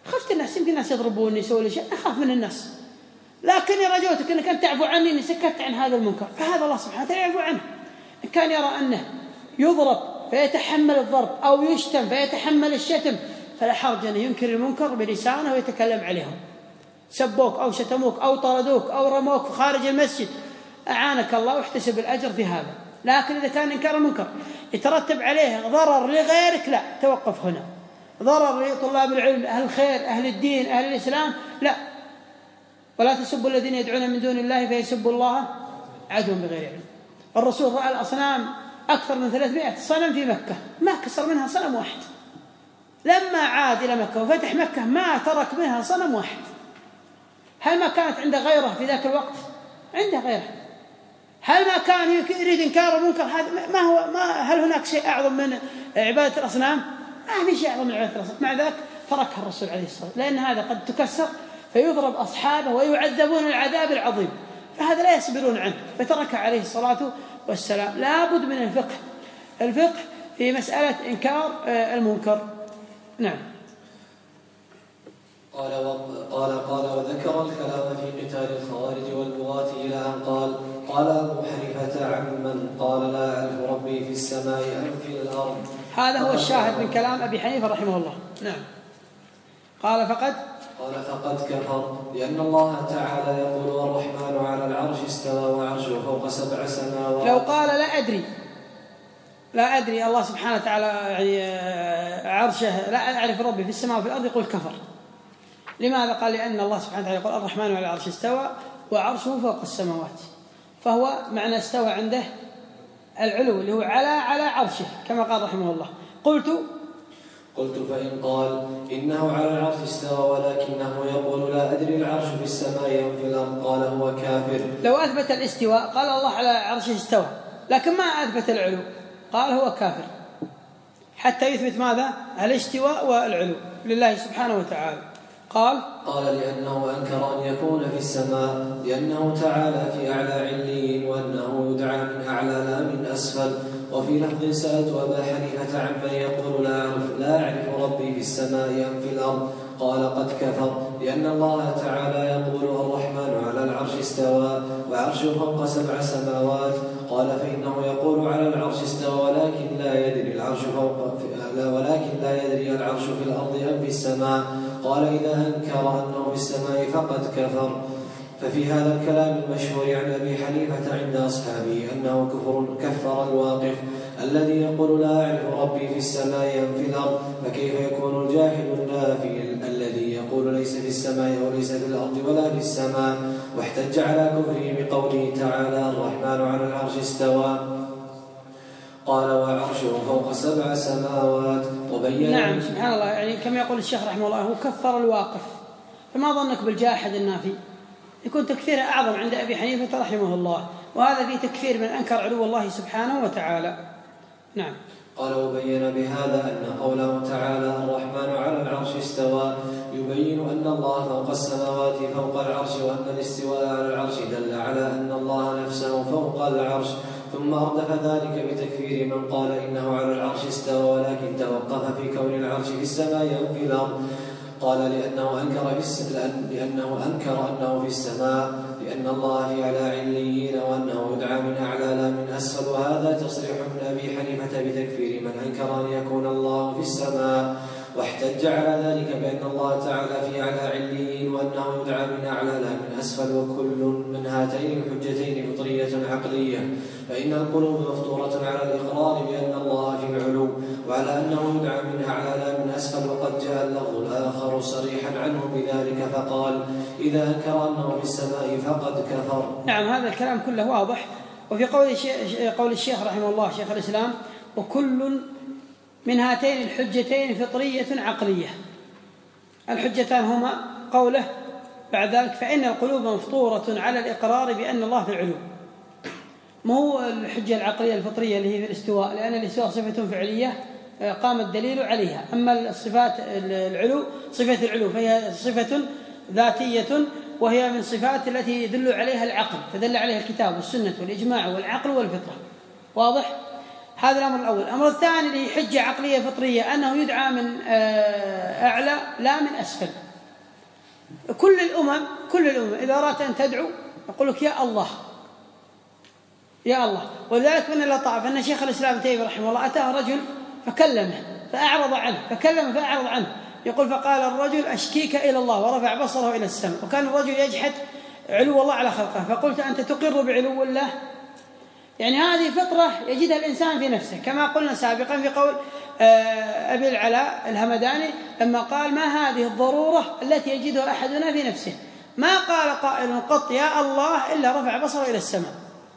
خفت الناس، يمكن الناس يضربوني يسووا لي شيء، أخاف من الناس، لكني رجوتك أنك أنت تعفو عني إني سكت عن هذا المنكر. فهذا الله سبحانه وتعالى يعفو عنه. إن كان يرى أنه يضرب فيتحمل الضرب أو يشتم فيتحمل الشتم فلا حرج أن ينكر المنكر بلسانه ويتكلم عليهم. سبوك أو شتموك أو طردوك أو رموك خارج المسجد، أعانك الله واحتسب الأجر في هذا. لكن إذا كان إنكار المنكر يترتب عليه ضرر لغيرك، لا، توقف هنا. ضرر لطلاب العلم، أهل الخير، أهل الدين، أهل الإسلام، لا. ولا تسبوا الذين يدعون من دون الله فيسبوا الله عدوا بغير علم. الرسول رأى الأصنام أكثر من 300 صنم في مكة، ما كسر منها صنم واحد. لما عاد إلى مكة وفتح مكة ما ترك منها صنم واحد. هل ما كانت عنده غيره في ذاك الوقت؟ عنده غيره. هل ما كان يريد إنكار المنكر؟ هل هناك شيء أعظم من عبادة الأصنام؟ ما في شيء أعظم من عبادة الأصنام. مع ذلك تركها الرسول عليه الصلاة والسلام، لأن هذا قد تكسر فيضرب أصحابه ويعذبون العذاب العظيم، فهذا لا يصبرون عنه، فترك عليه الصلاة والسلام. لا بد من الفقه في مسألة إنكار المنكر. نعم. قال وذكر الكلام في قتال الخوارج والبغاة إلى أن قال أبو حنيفة عمن قال لا أعرف ربي في السماء أم في الأرض. هذا هو الشاهد من كلام أبي حنيفة رحمه الله. نعم. قال فقد كفر، لأن الله تعالى يقول الرحمن على العرش استوى وعرشه فوق 7 سماوات. لو قال لا أدري الله سبحانه وتعالى يعني عرشه، لا أعرف ربي في السماء وفي الأرض، يقول كفر. لماذا؟ قال لأن الله سبحانه وتعالى يقول الرحمن على العرش استوى وعرشه فوق السماوات، فهو معنى استوى عنده العلو اللي هو على عرشه كما قال رحمه الله. قلت فإن قال إنه على العرش استوى ولكنه يقول لا أدري العرش في السماء أم في الأرض قال هو كافر. لو أثبت الاستواء قال الله على عرشه استوى لكن ما أثبت العلو قال هو كافر، حتى يثبت ماذا؟ الاستواء والعلو لله سبحانه وتعالى. قال لأنه أنكر أن يكون في السماء، لأنه تعالى في أعلى عليين وأنه يدعى من أعلى لا من أسفل. وفي لفظ سألت أبا حنيفة عمن يقول لا أعرف ربي في السماء أم في الأرض قال قد كفر، لأن الله تعالى يقول الرحمن على العرش استوى وعرشه فوق 7 سماوات. قال فإنه يقول على العرش استوى ولكن لا يدري العرش في الأرض أم في السماء. قال إذا أنكر أنه في السماء فقد كفر. ففي هذا الكلام المشهور عن أبي حنيفة عند أصحابه أنه كفر الواقف الذي يقول لا أعرف ربي في السماء أم في الأرض، فكيف يكون الجاحد النافي الذي يقول ليس في السماء وليس في الأرض ولا في السماء، واحتج على كفره بقوله تعالى الرحمن على العرش استوى قال وعرشه فوق 7 سماوات. وبين نعم سبحان الله، يعني كما يقول الشيخ رحمه الله هو كفر الواقف، فما ظنك بالجاحد النافي؟ يكون تكفيره أعظم عند أبي حنيفة رحمه الله، وهذا في تكفير من أنكر علو الله سبحانه وتعالى. نعم. قال وبين بهذا أن قوله تعالى الرحمن على العرش استوى يبين أن الله فوق السماوات فوق العرش، وأن الاستواء على العرش دل على أن الله نفسه فوق العرش. ثم أردف ذلك بتكفير من قال إنه على العرش استوى ولكن توقف في كون العرش في السماء أو في الأرض. قال لأنه أنكر أنه في السماء، لأن الله في أعلى عليين وأنه يدعى من أعلى لا من أسفل. وهذا تصريح من أبي حنيفة بتكفير من أنكر أن يكون الله في السماء، واحتج على ذلك بأن الله تعالى في أعلى عليين وأنه يدعى من أعلى لا من أسفل. وكل من هاتين الحجتين فطرية عقلية، فإن القلوب مفطورة على الإقرار بأن الله في العلو وعلى أنه يدعى من أعلى لا من أسفل. وقد جاء اللفظ الآخر صريحا عنه بذلك فقال إذا أنكر أنه في السماء فقد كفر. نعم هذا الكلام كله واضح. وفي قول الشيخ رحمه الله شيخ الإسلام وكل من هاتين الحجتين فطرية عقلية، الحجتان هما قوله بعد ذلك فإن القلوب مفطورة على الإقرار بأن الله في العلو، ما هو الحجة العقلية الفطرية اللي هي في الاستواء، لأن الاستواء صفة فعلية قام الدليل عليها. أما الصفات العلو صفة العلو فهي صفة ذاتية، وهي من صفات التي يدل عليها العقل، فدل عليها الكتاب والسنة والإجماع والعقل والفطرة. واضح؟ هذا الأمر الأول. الأمر الثاني اللي حجة عقلية فطرية أنه يدعى من أعلى لا من أسفل. كل الأمم إذا أردت أن تدعو يقول لك يا الله يا الله. ولذلك من اللطائف أن شيخ الإسلام ابن تيمية رحمه الله أتاه رجل فكلمه فأعرض عنه، فكلمه فأعرض عنه، يقول فقال الرجل أشكيك إلى الله، ورفع بصره إلى السماء. وكان الرجل يجحد علو الله على خلقه، فقلت أنت تقر بعلو الله؟ يعني هذه فطرة يجدها الإنسان في نفسه، كما قلنا سابقا في قول أبي العلاء الهمداني لما قال ما هذه الضرورة التي يجدها أحدنا في نفسه؟ ما قال قائل قط يا الله إلا رفع بصره إلى السماء.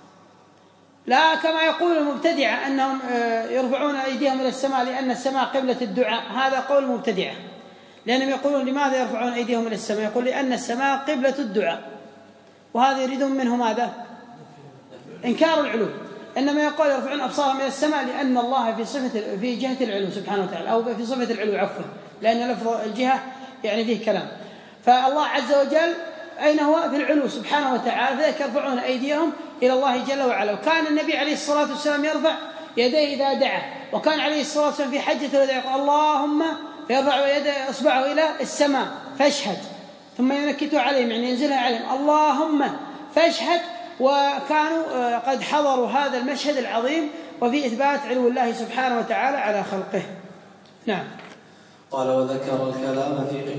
لا كما يقول المبتدعة أنهم يرفعون أيديهم إلى السماء لأن السماء قبلة الدعاء، هذا قول المبتدعة، لأنهم يقولون لماذا يرفعون أيديهم إلى السماء؟ يقول لأن السماء قبلة الدعاء، وهذا يريدون منه ماذا؟ إنكار العلو. إنما يقول يرفعون أبصارهم إلى السماء لأن الله في جهة العلو سبحانه وتعالى، أو في صفة العلو عفوا، لأن لفظ الجهة يعني فيه كلام. فالله عز وجل أين هو؟ في العلو سبحانه وتعالى، فذلك يرفعون أيديهم إلى الله جل وعلا. وكان النبي عليه الصلاة والسلام يرفع يديه إذا دعا، وكان عليه الصلاة والسلام في حجة الوداع يقول اللهم، فيرفع يده إصبعه إلى السماء فاشهد، ثم ينكتها عليهم يعني ينزلها عليهم اللهم فاشهد. وكانوا قد حضروا هذا المشهد العظيم وفي إثبات علو الله سبحانه وتعالى على خلقه. نعم. قال وذكر الكلام في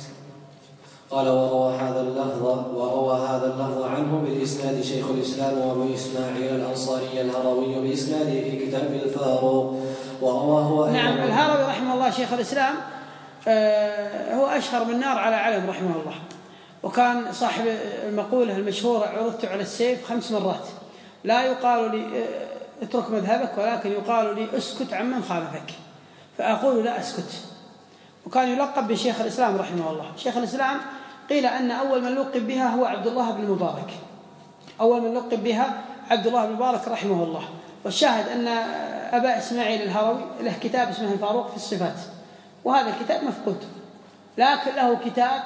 قال وروى هذا اللفظ عنه بالإسناد شيخ الإسلام وأبو إسماعيل الأنصاري الهروي بإسناده في كتاب الفاروق ورواه. نعم. الهروي رحمه الله شيخ الإسلام هو أشهر من نار على علم رحمه الله، وكان صاحب المقولة المشهورة عرضت على السيف 5 مرات، لا يقال لي اترك مذهبك ولكن يقال لي اسكت عمن خالفك، فأقول لا أسكت. وكان يلقب بشيخ الإسلام رحمه الله. شيخ الإسلام قيل أن أول من لقب بها هو عبد الله بن المبارك، أول من لقب بها عبد الله بن المبارك رحمه الله. والشاهد أن أبا إسماعيل الهروي له كتاب اسمه الفاروق في الصفات، وهذا الكتاب مفقود، لكن له كتاب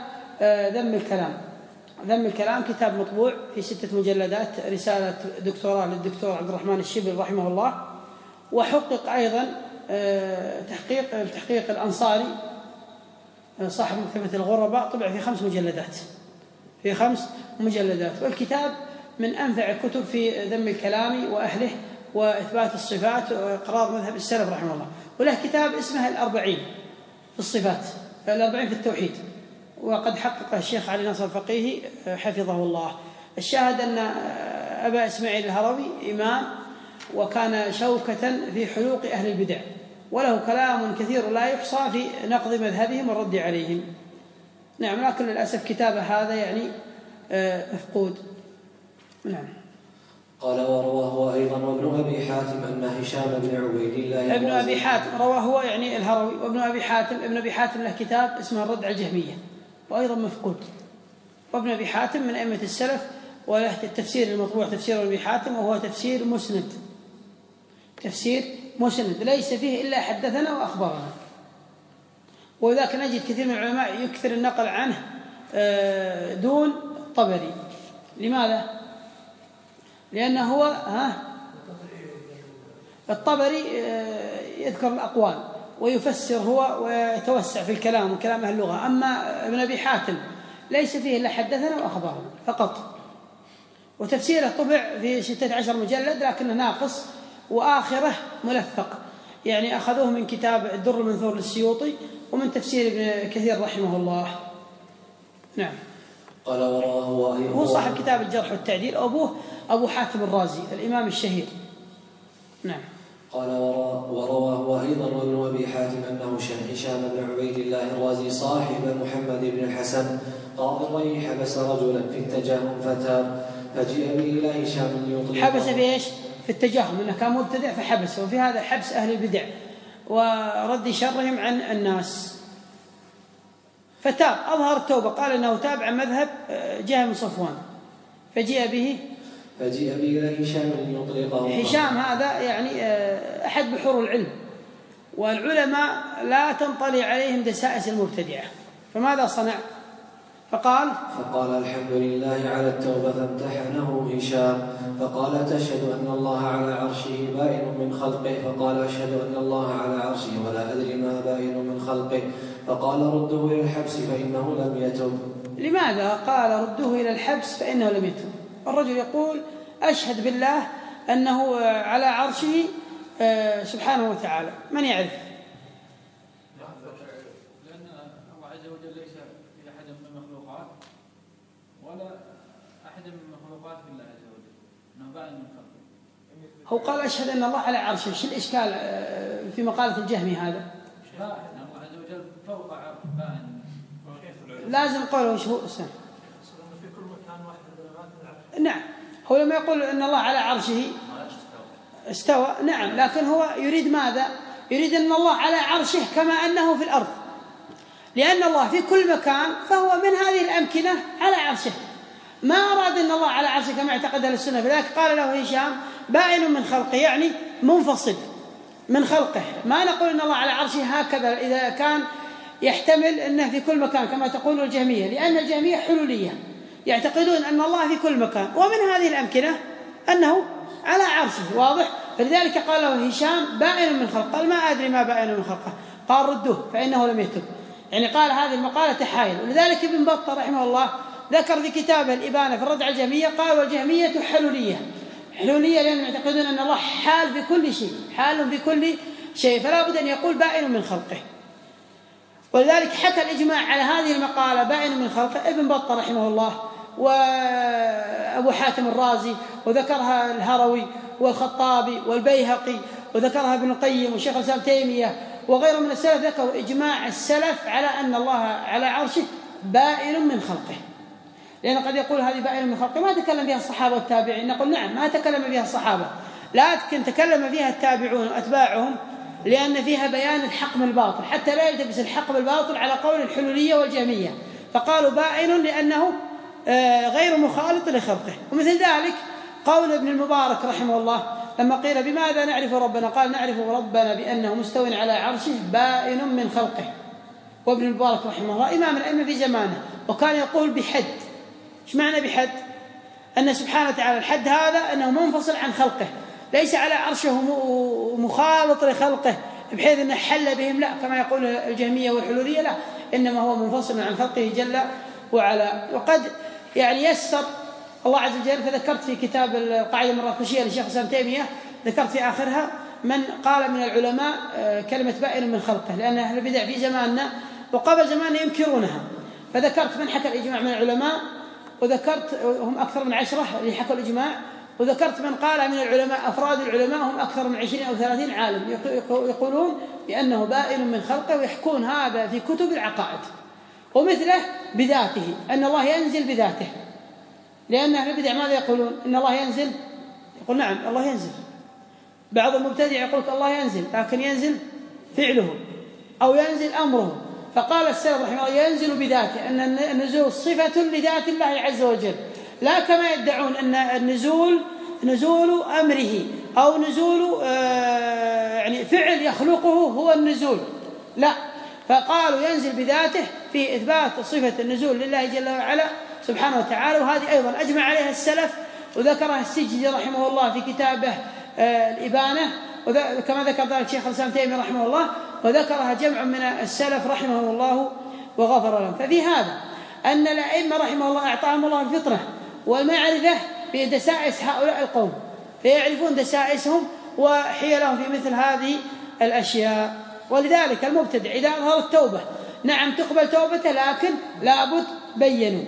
ذم الكلام كتاب مطبوع في 6 مجلدات، رسالة دكتوراه للدكتور عبد الرحمن الشبلي رحمه الله. وحقق أيضا تحقيق الأنصاري صاحب مكتبة الغرباء، طبع في 5 مجلدات. والكتاب من أنفع الكتب في ذم الكلام وأهله وإثبات الصفات وإقرار مذهب السلف رحمه الله. وله كتاب اسمه 40 في الصفات، 40 في التوحيد، وقد حقق الشيخ علي ناصر الفقيهي حفظه الله. الشاهد أن أبا إسماعيل الهروي إمام، وكان شوكة في حلوق أهل البدع، وله كلام كثير لا يحصى في نقض مذهبهم والرد عليهم. نعم. لكن للأسف كتابه هذا يعني مفقود. نعم. قال ورواه أيضا وابن أبي حاتم أن هشام بن عبيد الله ابن أبي حاتم رواه هو يعني الهروي. وابن أبي حاتم له كتاب اسمه الرد على الجهمية وأيضا مفقود. وابن أبي حاتم من أئمة السلف، وله التفسير المطبوع تفسير أبي حاتم، وهو تفسير مسند ليس فيه إلا حدثنا وأخبرنا. وذاك نجد كثير من العلماء يكثر النقل عنه دون الطبري. لماذا؟ لأنه هو الطبري يذكر الأقوال ويفسر هو ويتوسع في الكلام وكلام أهل اللغة، أما ابن أبي حاتم ليس فيه إلا حدثنا وأخبرنا فقط. وتفسيره طبع في 16 مجلد لكنه ناقص، وآخره ملفق، يعني أخذوه من كتاب الدر المنثور للسيوطي ومن تفسير ابن كثير رحمه الله. نعم. قال ورواه أيضا، هو صاحب كتاب الجرح والتعديل، أبوه أبو حاتم الرازي الإمام الشهير. نعم. قال ورواه أيضا وابن أبي حاتم أنه هشام بن عبيد الله الرازي صاحب محمد بن الحسن قاضي الري حبس رجلا في التجاهم فتاب، فجيء به إلى هشام يطلق. حبس في إيش؟ في التجاهم، إنه كان مبتدع فحبسه، وفي هذا حبس أهل البدع ورد شرهم عن الناس. فتاب، أظهر التوبة، قال إنه تاب عن مذهب جهم صفوان، فجيء به إلى هشام يطلقه. هشام هذا يعني أحد بحور العلم، والعلماء لا تنطلي عليهم دسائس المبتدعة، فماذا صنع؟ فقال الحمد لله على التوبة، فامتحنه هشام فقال تشهد أن الله على عرشه بائن من خلقه؟ فقال أشهد أن الله على عرشه ولا أدري ما بائن من خلقه. فقال رده إلى الحبس فإنه لم يتب. لماذا قال رده إلى الحبس فإنه لم يتب؟ الرجل يقول أشهد بالله أنه على عرشه سبحانه وتعالى، من يعرف؟ لأن الله عز وجل ليس في أحد من المخلوقات ولا أحد من المخلوقات في الله عز وجل، أنه بائن من خلقه. هو قال أشهد أن الله على عرشه، شو الإشكال في مقالة الجهمي هذا؟ بائن، الله عز وجل فوق عرشه بائن. لازم قوله وش هو اسمه؟ في كل مكان واحد. نعم، هو لما يقول أن الله على عرشه استوى، نعم، لكن هو يريد ماذا؟ يريد أن الله على عرشه كما أنه في الأرض، لأن الله في كل مكان فهو من هذه الأمكنة على عرشه. ما أراد أن الله على عرشه كما اعتقد أهل السنة، فذلك قال له هشام بائن من خلقه، يعني منفصل من خلقه. ما نقول أن الله على عرشه هكذا إذا كان يحتمل أنه في كل مكان كما تقول الجهمية، لأن الجهمية حلولية يعتقدون أن الله في كل مكان، ومن هذه الأمكنة أنه على عرشه، واضح؟ فلذلك قال له هشام بائن من خلقه. قال ما أدري ما بائن من خلقه. قال رده فإنه لم يتب، يعني قال هذه المقالة تحايل. ولذلك ابن بطة رحمه الله ذكر في كتابه الإبانة في الرد على الجهمية قال والجهمية حلولية لأنهم يعتقدون أن الله حال في كل شيء، حال في كل شيء، فلا بد أن يقول بائن من خلقه. ولذلك حكى الإجماع على هذه المقالة بائن من خلقه ابن بطة رحمه الله وأبو حاتم الرازي، وذكرها الهروي والخطابي والبيهقي، وذكرها ابن القيم وشيخ الإسلام تيمية وغيره من السلف. ذكروا إجماع السلف على أن الله على عرشه بائن من خلقه، لأن قد يقول هذه بائن من خلقه ما تكلم بها الصحابة والتابعين، نقول نعم ما تكلم بها الصحابة، لكن تكلم فيها التابعون وأتباعهم، لأن فيها بيان الحق من الباطل حتى لا يلتبس الحق بالباطل على قول الحلولية والجهمية، فقالوا بائن لأنه غير مخالط لخلقه. ومثل ذلك قول ابن المبارك رحمه الله لما قيل بماذا نعرف ربنا؟ قال نعرف ربنا بأنه مستو على عرشه بائن من خلقه. وابن المبارك رحمه الله إمام الأئمة في زمانه، وكان يقول بحد. ايش معنى بحد؟ أن سبحانه وتعالى الحد هذا أنه منفصل عن خلقه، ليس على عرشه مخالط لخلقه بحيث أنه حل بهم، لا كما يقول الجهمية والحلولية، لا، إنما هو منفصل عن خلقه جل وعلا. وقد يعني يسر الله عز وجل، فذكرت في كتاب القاعدة المراكشية للشيخ الإسلام تيمية، ذكرت في آخرها من قال من العلماء كلمة بائن من خلقه، لأن أهل البدع في زماننا وقبل زماننا ينكرونها، فذكرت من حكى الإجماع من العلماء، وذكرت هم أكثر من 10 اللي حكوا الإجماع، وذكرت من قال من العلماء أفراد العلماء هم أكثر من 20 أو 30 عالم يقولون بأنه بائن من خلقه، ويحكون هذا في كتب العقائد. ومثله بذاته، أن الله ينزل بذاته، لأن أهل البدع ماذا يقولون؟ إن الله ينزل، يقول نعم الله ينزل. بعض المبتدع يقول الله ينزل، لكن ينزل فعله أو ينزل أمره. فقال السلف رحمه الله ينزل بذاته، أن النزول صفة لذات الله عز وجل، لا كما يدعون أن النزول نزول أمره أو نزول يعني فعل يخلقه هو النزول، لا. فقالوا ينزل بذاته في إثبات صفة النزول لله جل وعلا سبحانه وتعالى، وهذه أيضا أجمع عليها السلف، وذكرها السجدي رحمه الله في كتابه الإبانة، وكما ذكر ذلك شيخ الإسلام تيمية رحمه الله، وذكرها جمع من السلف رحمه الله وغفر لهم. ففي هذا أن الأئمة رحمه الله أعطاهم الله الفطرة والمعرفة بدسائس هؤلاء القوم، فيعرفون دسائسهم وحيلهم في مثل هذه الأشياء. ولذلك المبتدع إذا أظهر التوبة نعم تقبل توبته، لكن لابد بينوا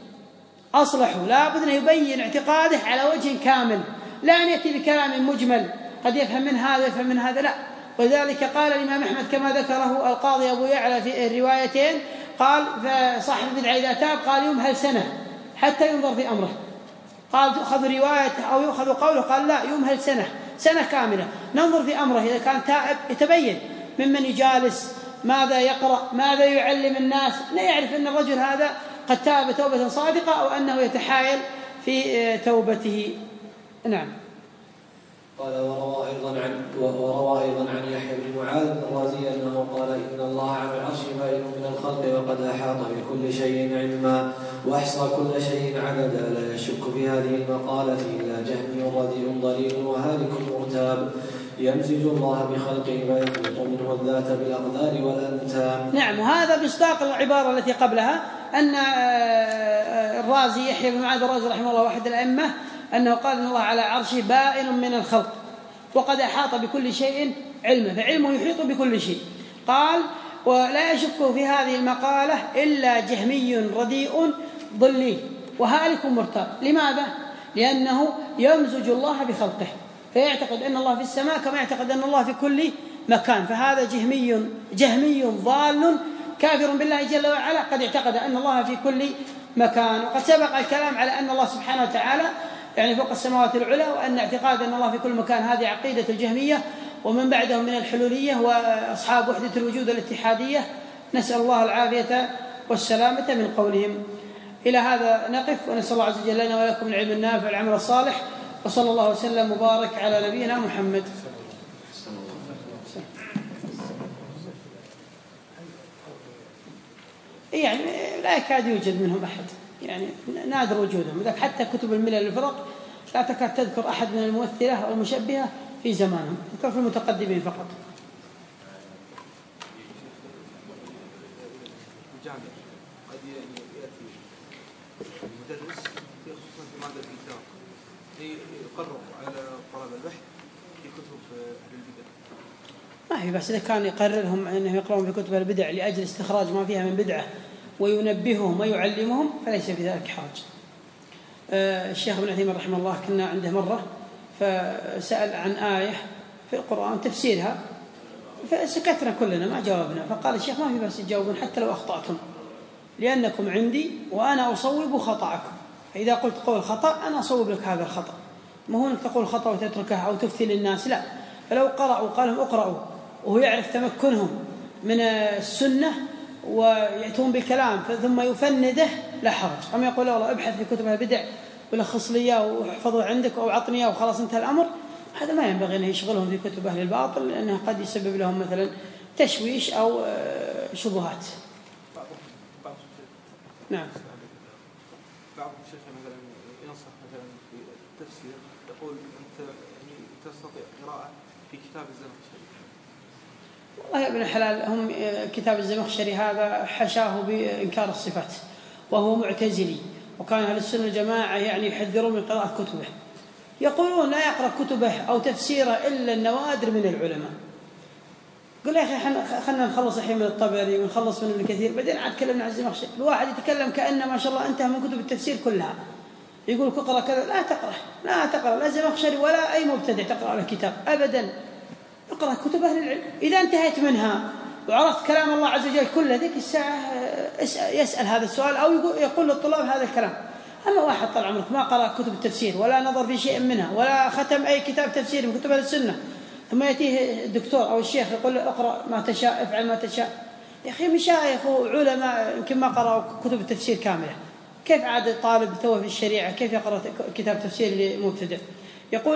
أصلحوا، لابد أن يبين اعتقاده على وجه كامل، لا أن يأتي بكلام مجمل قد يفهم من هذا يفهم من هذا، لا. ولذلك قال الإمام أحمد كما ذكره القاضي أبو يعلى في الروايتين، قال فصاحب البدعة إذا تاب قال يمهل سنة حتى ينظر في أمره، قال تأخذ رواية أو يأخذ قوله، قال لا يمهل سنة كاملة ننظر في أمره، إذا كان تائب يتبين ممن يجالس، ماذا يقرأ، ماذا يعلم الناس، لا يعرف أن الرجل هذا قد تاب توبة صادقة أو أنه يتحايل في توبته. نعم. قال وروى أيضا عن يحيى بن معاذ الرازي أنه قال إن الله على العرش بائن من الخلق وقد أحاط بكل شيء علما وأحصى كل شيء عددا لا يشك في هذه المقالة إلا جهمي رديء ضليل وهالك مرتاب يمزج الله بخلقه ويخلق منه الذات بالأقدار والأنتام. نعم، وهذا مصداق العبارة التي قبلها أن الرازي يحيى بن معاذ الرازي رحمه الله واحد الأئمة أنه قال إن الله على عرشه بائن من الخلق وقد أحاط بكل شيء علما، فعلمه يحيط بكل شيء. قال ولا يشك في هذه المقالة إلا جهمي رديء ضليل وهالك مرتاب. لماذا؟ لأنه يمزج الله بخلقه، فيعتقد أن الله في السماء كما يعتقد أن الله في كل مكان، فهذا جهمي ضال كافر بالله جل وعلا، قد اعتقد أن الله في كل مكان. وقد سبق الكلام على أن الله سبحانه وتعالى يعني فوق السماوات العلى، وأن اعتقاد أن الله في كل مكان هذه عقيدة الجهمية ومن بعدهم من الحلولية وأصحاب وحدة الوجود الاتحادية، نسأل الله العافية والسلامة من قولهم. إلى هذا نقف، ونسأل الله عز وجل لنا ولكم العلم النافع والعمل الصالح، وصلى الله وسلم وبارك على نبينا محمد. يعني لا يكاد يوجد منهم أحد، يعني نادر وجودهم، حتى كتب الملل الفرق لا تكاد تذكر أحد من الممثلة أو المشبهة في زمانهم، تذكر في المتقدمين فقط. الجامع قد يأتي المدرس خصوصا في مادة الكتاب يقرر على طلبة البحث في كتب أهل البدع. ما في بس إذا كان يقررهم أنهم يقرؤون في كتب البدع لأجل استخراج ما فيها من بدعة وينبههم ويعلمهم فليس في ذلك حرج. الشيخ ابن عثيمين رحمه الله كنا عنده مرة فسأل عن آية في القرآن تفسيرها، فسكتنا كلنا ما جاوبنا، فقال الشيخ ما في بس تجاوبون حتى لو أخطأتم، لأنكم عندي وأنا أصوب خطأكم، فإذا قلت قول خطأ أنا أصوب لك هذا الخطأ، ما هو أنك تقول خطأ وتتركه أو تفتي للناس، لا. فلو قرأوا قال لهم اقرأوا وهو يعرف تمكنهم من السنة ويأتون بالكلام ثم يفنده لا حرج. أما يقول والله ابحث في كتب البدع ولخص لي واحفظه عندك أو عطني وخلاص انتهى الأمر، هذا ما ينبغي أن يشغلهم في كتب أهل الباطل، لأنه قد يسبب لهم مثلا تشويش أو شبهات. نعم. بعض الشيخ مثلا ينصح مثلا في التفسير يقول أنت تستطيع قراءة في كتاب الزمخشري. والله يا ابن الحلال، هم كتاب الزمخشري هذا حشاه بإنكار الصفات وهو معتزلي، وكان أهل السنة الجماعة يعني يحذرون من قراءة كتبه، يقولون لا يقرأ كتبه أو تفسيره إلا النوادر من العلماء. قل يا أخي خلنا نخلص الحين من الطبري ونخلص من ابن كثير بعدين عاد تكلمنا عن الزمخشري. الواحد يتكلم كأنه ما شاء الله انتهى من كتب التفسير كلها، يقول اقرأ كذا، لا تقرأ لا زمخشري ولا أي مبتدع تقرأ على الكتاب أبدا، اقرأ كتب أهل العلم. إذا انتهيت منها وعرفت كلام الله عز وجل كله ذيك الساعة يسأل هذا السؤال أو يقول للطلاب هذا الكلام. أما واحد طال عمرك ما قرأ كتب التفسير ولا نظر في شيء منها ولا ختم أي كتاب تفسير من كتب أهل السنة، ثم يأتيه الدكتور أو الشيخ يقول له اقرأ ما تشاء افعل ما تشاء، يا أخي مشايخ وعلماء يمكن ما قرأوا كتب التفسير كاملة، كيف عاد طالب توه في الشريعة كيف يقرأ كتاب تفسير لمبتدئ؟ يقول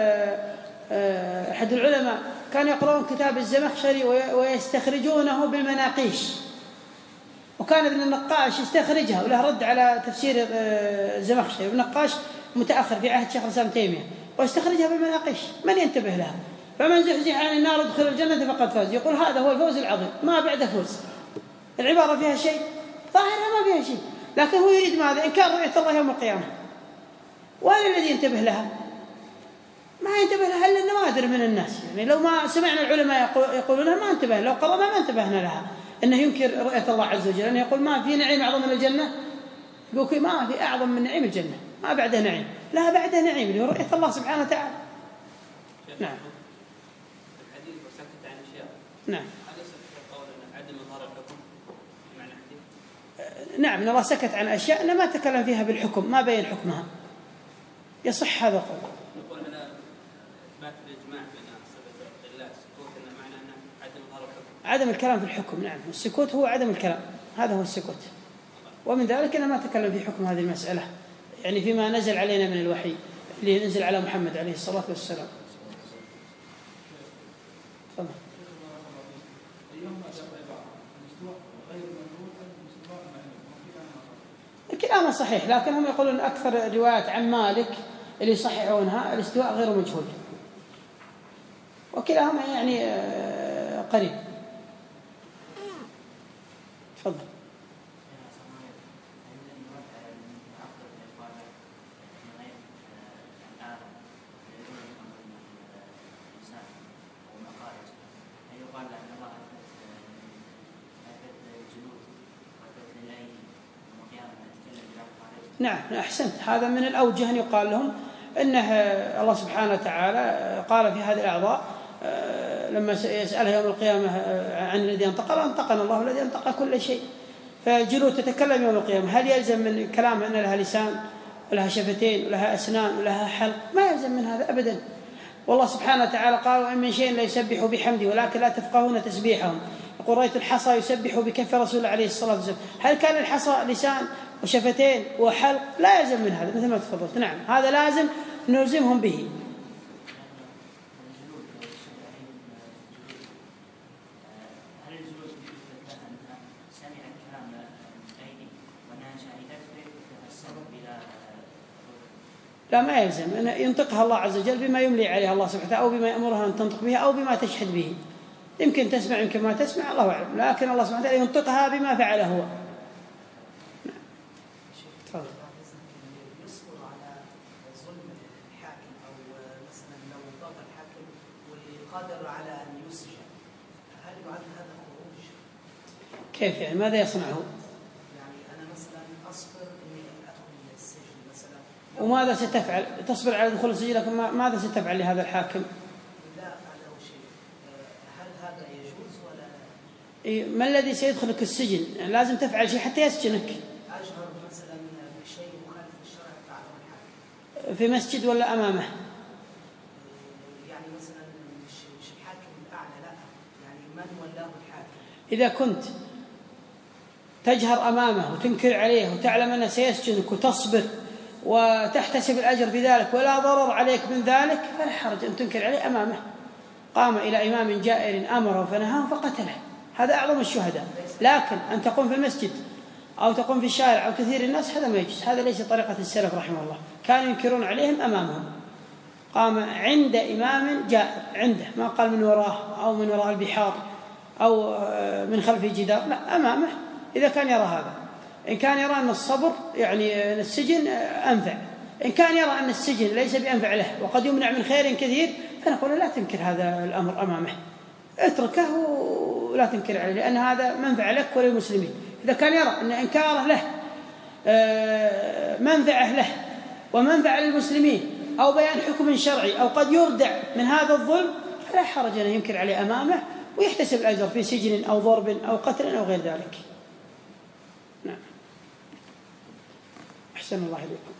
أحد العلماء كان يقرؤون كتاب الزمخشري ويستخرجونه بالمناقيش، وكان ابن النقاش يستخرجها وله رد على تفسير الزمخشري، ابن النقاش متأخر في عهد شيخ الإسلام تيمية ويستخرجها بالمناقيش، من ينتبه لها؟ فمن زحزح عن النار ادخل الجنة فقد فاز. يقول هذا هو الفوز العظيم، ما بعد فوز. العبارة فيها شيء ظاهرها ما فيها شيء، لكن هو يريد ماذا؟ إنكار رؤية الله يوم القيامة. وين الذي ينتبه لها؟ ما ينتبه لها إلا النوادر من الناس، يعني لو ما سمعنا العلماء يقولونها ما انتبه، لو قرأنا ما انتبهنا لها. إنه ينكر رؤية الله عز وجل، إنه يقول ما في نعيم أعظم من الجنة، يقول ما في أعظم من نعيم الجنة، ما بعدها نعيم، لا بعدها نعيم اللي هو رؤية الله سبحانه وتعالى. نعم. الحديث وسكت عن أشياء. نعم. هذا سكت قول أن عدم إظهار الحكم معنى حديث. نعم، إن الله سكت عن أشياء إنه ما تكلم فيها بالحكم، ما بين حكمها، يصح هذا القول. نقول على إثبات الإجماع بين صفة الله السكوت إنه معنى أن عدم إظهار الحكم. عدم الكلام في الحكم، نعم، السكوت هو عدم الكلام، هذا هو السكوت. ومن ذلك أنه ما تكلم في حكم هذه المسألة، يعني فيما نزل علينا من الوحي اللي نزل على محمد عليه الصلاة والسلام. الكلام صحيح، لكن هم يقولون أكثر الروايات عن مالك اللي يصححونها الاستواء غير مجهول، وكلاهما يعني قريب. تفضل. نعم أحسنت، هذا من الأوجه أن يقال لهم إنه الله سبحانه وتعالى قال في هذه الأعضاء لما يسألها يوم القيامة عن الذي أنطقنا الله الذي أنطق كل شيء. فالجلود تتكلم يوم القيامة، هل يلزم من كلامها أن لها لسان ولها شفتين ولها أسنان ولها حلق؟ ما يلزم من هذا أبدا. والله سبحانه وتعالى قال وإن من شيء لا يسبح بحمده ولكن لا تفقهون تسبيحهم. يقول رأيت الحصى يسبح بكف رسول الله عليه الصلاة والسلام. هل كان الحصى لسان وشفتين وحلق؟ لا يلزم من هذا، مثل ما تفضلت. نعم هذا لازم نلزمهم به. لا ما يلزم أن ينطقها الله عز وجل بما يملي عليها الله سبحانه أو بما يأمرها أن تنطق به أو بما تشهد به. يمكن تسمع يمكن ما تسمع، الله أعلم، لكن الله سبحانه وتعالى ينطقها بما فعله هو. تفضل. يصبر على ظلم الحاكم أو مثلا لو ضغط الحاكم والقادر على أن يسجن، هل يعد هذا خروج؟ كيف يعني ماذا يصنعه؟ يعني أنا مثلا أصبر إني أدخل السجن مثلا. وماذا ستفعل؟ تصبر على دخول السجن، لكن ماذا ستفعل لهذا الحاكم؟ لا أفعل له شيء. هل هذا يجوز ولا؟ ما الذي سيدخلك السجن؟ يعني لازم تفعل شيء حتى يسجنك. أجهر مثلا بشيء مخالف للشرع فعله الحاكم. في مسجد ولا أمامه؟ يعني مثلا مش الحاكم الأعلى، لا، يعني من ولاه الحاكم. إذا كنت تجهر أمامه وتنكر عليه وتعلم أنه سيسجنك وتصبر وتحتسب الأجر بذلك ولا ضرر عليك من ذلك، فلا حرج أن تنكر عليه أمامه. قام إلى إمام جائر أمره فنهاه فقتله، هذا أعظم الشهداء. لكن أن تقوم في المسجد أو تقوم في الشارع أو تثير الناس هذا ما يجوز، هذا ليس طريقة السلف رحمه الله. كانوا ينكرون عليهم أمامهم. قام عند إمام جائر عنده، ما قال من وراه أو من وراء البحار أو من خلف جدار، لا أمامه إذا كان يرى هذا. إن كان يرى أن الصبر يعني أن السجن أنفع، إن كان يرى أن السجن ليس بأنفع له وقد يمنع من خير كثير، فنقول لا تنكر هذا الأمر أمامه، اتركه ولا تنكر عليه، لأن هذا منفع لك وللمسلمين. إذا كان يرى أن إنكاره له منفعة له ومنفعة للمسلمين أو بيان حكم شرعي أو قد يردع من هذا الظلم، فلا حرج أن ينكر عليه أمامه ويحتسب الأجر في سجن أو ضرب أو قتل أو غير ذلك. نعم. أحسن الله إليكم.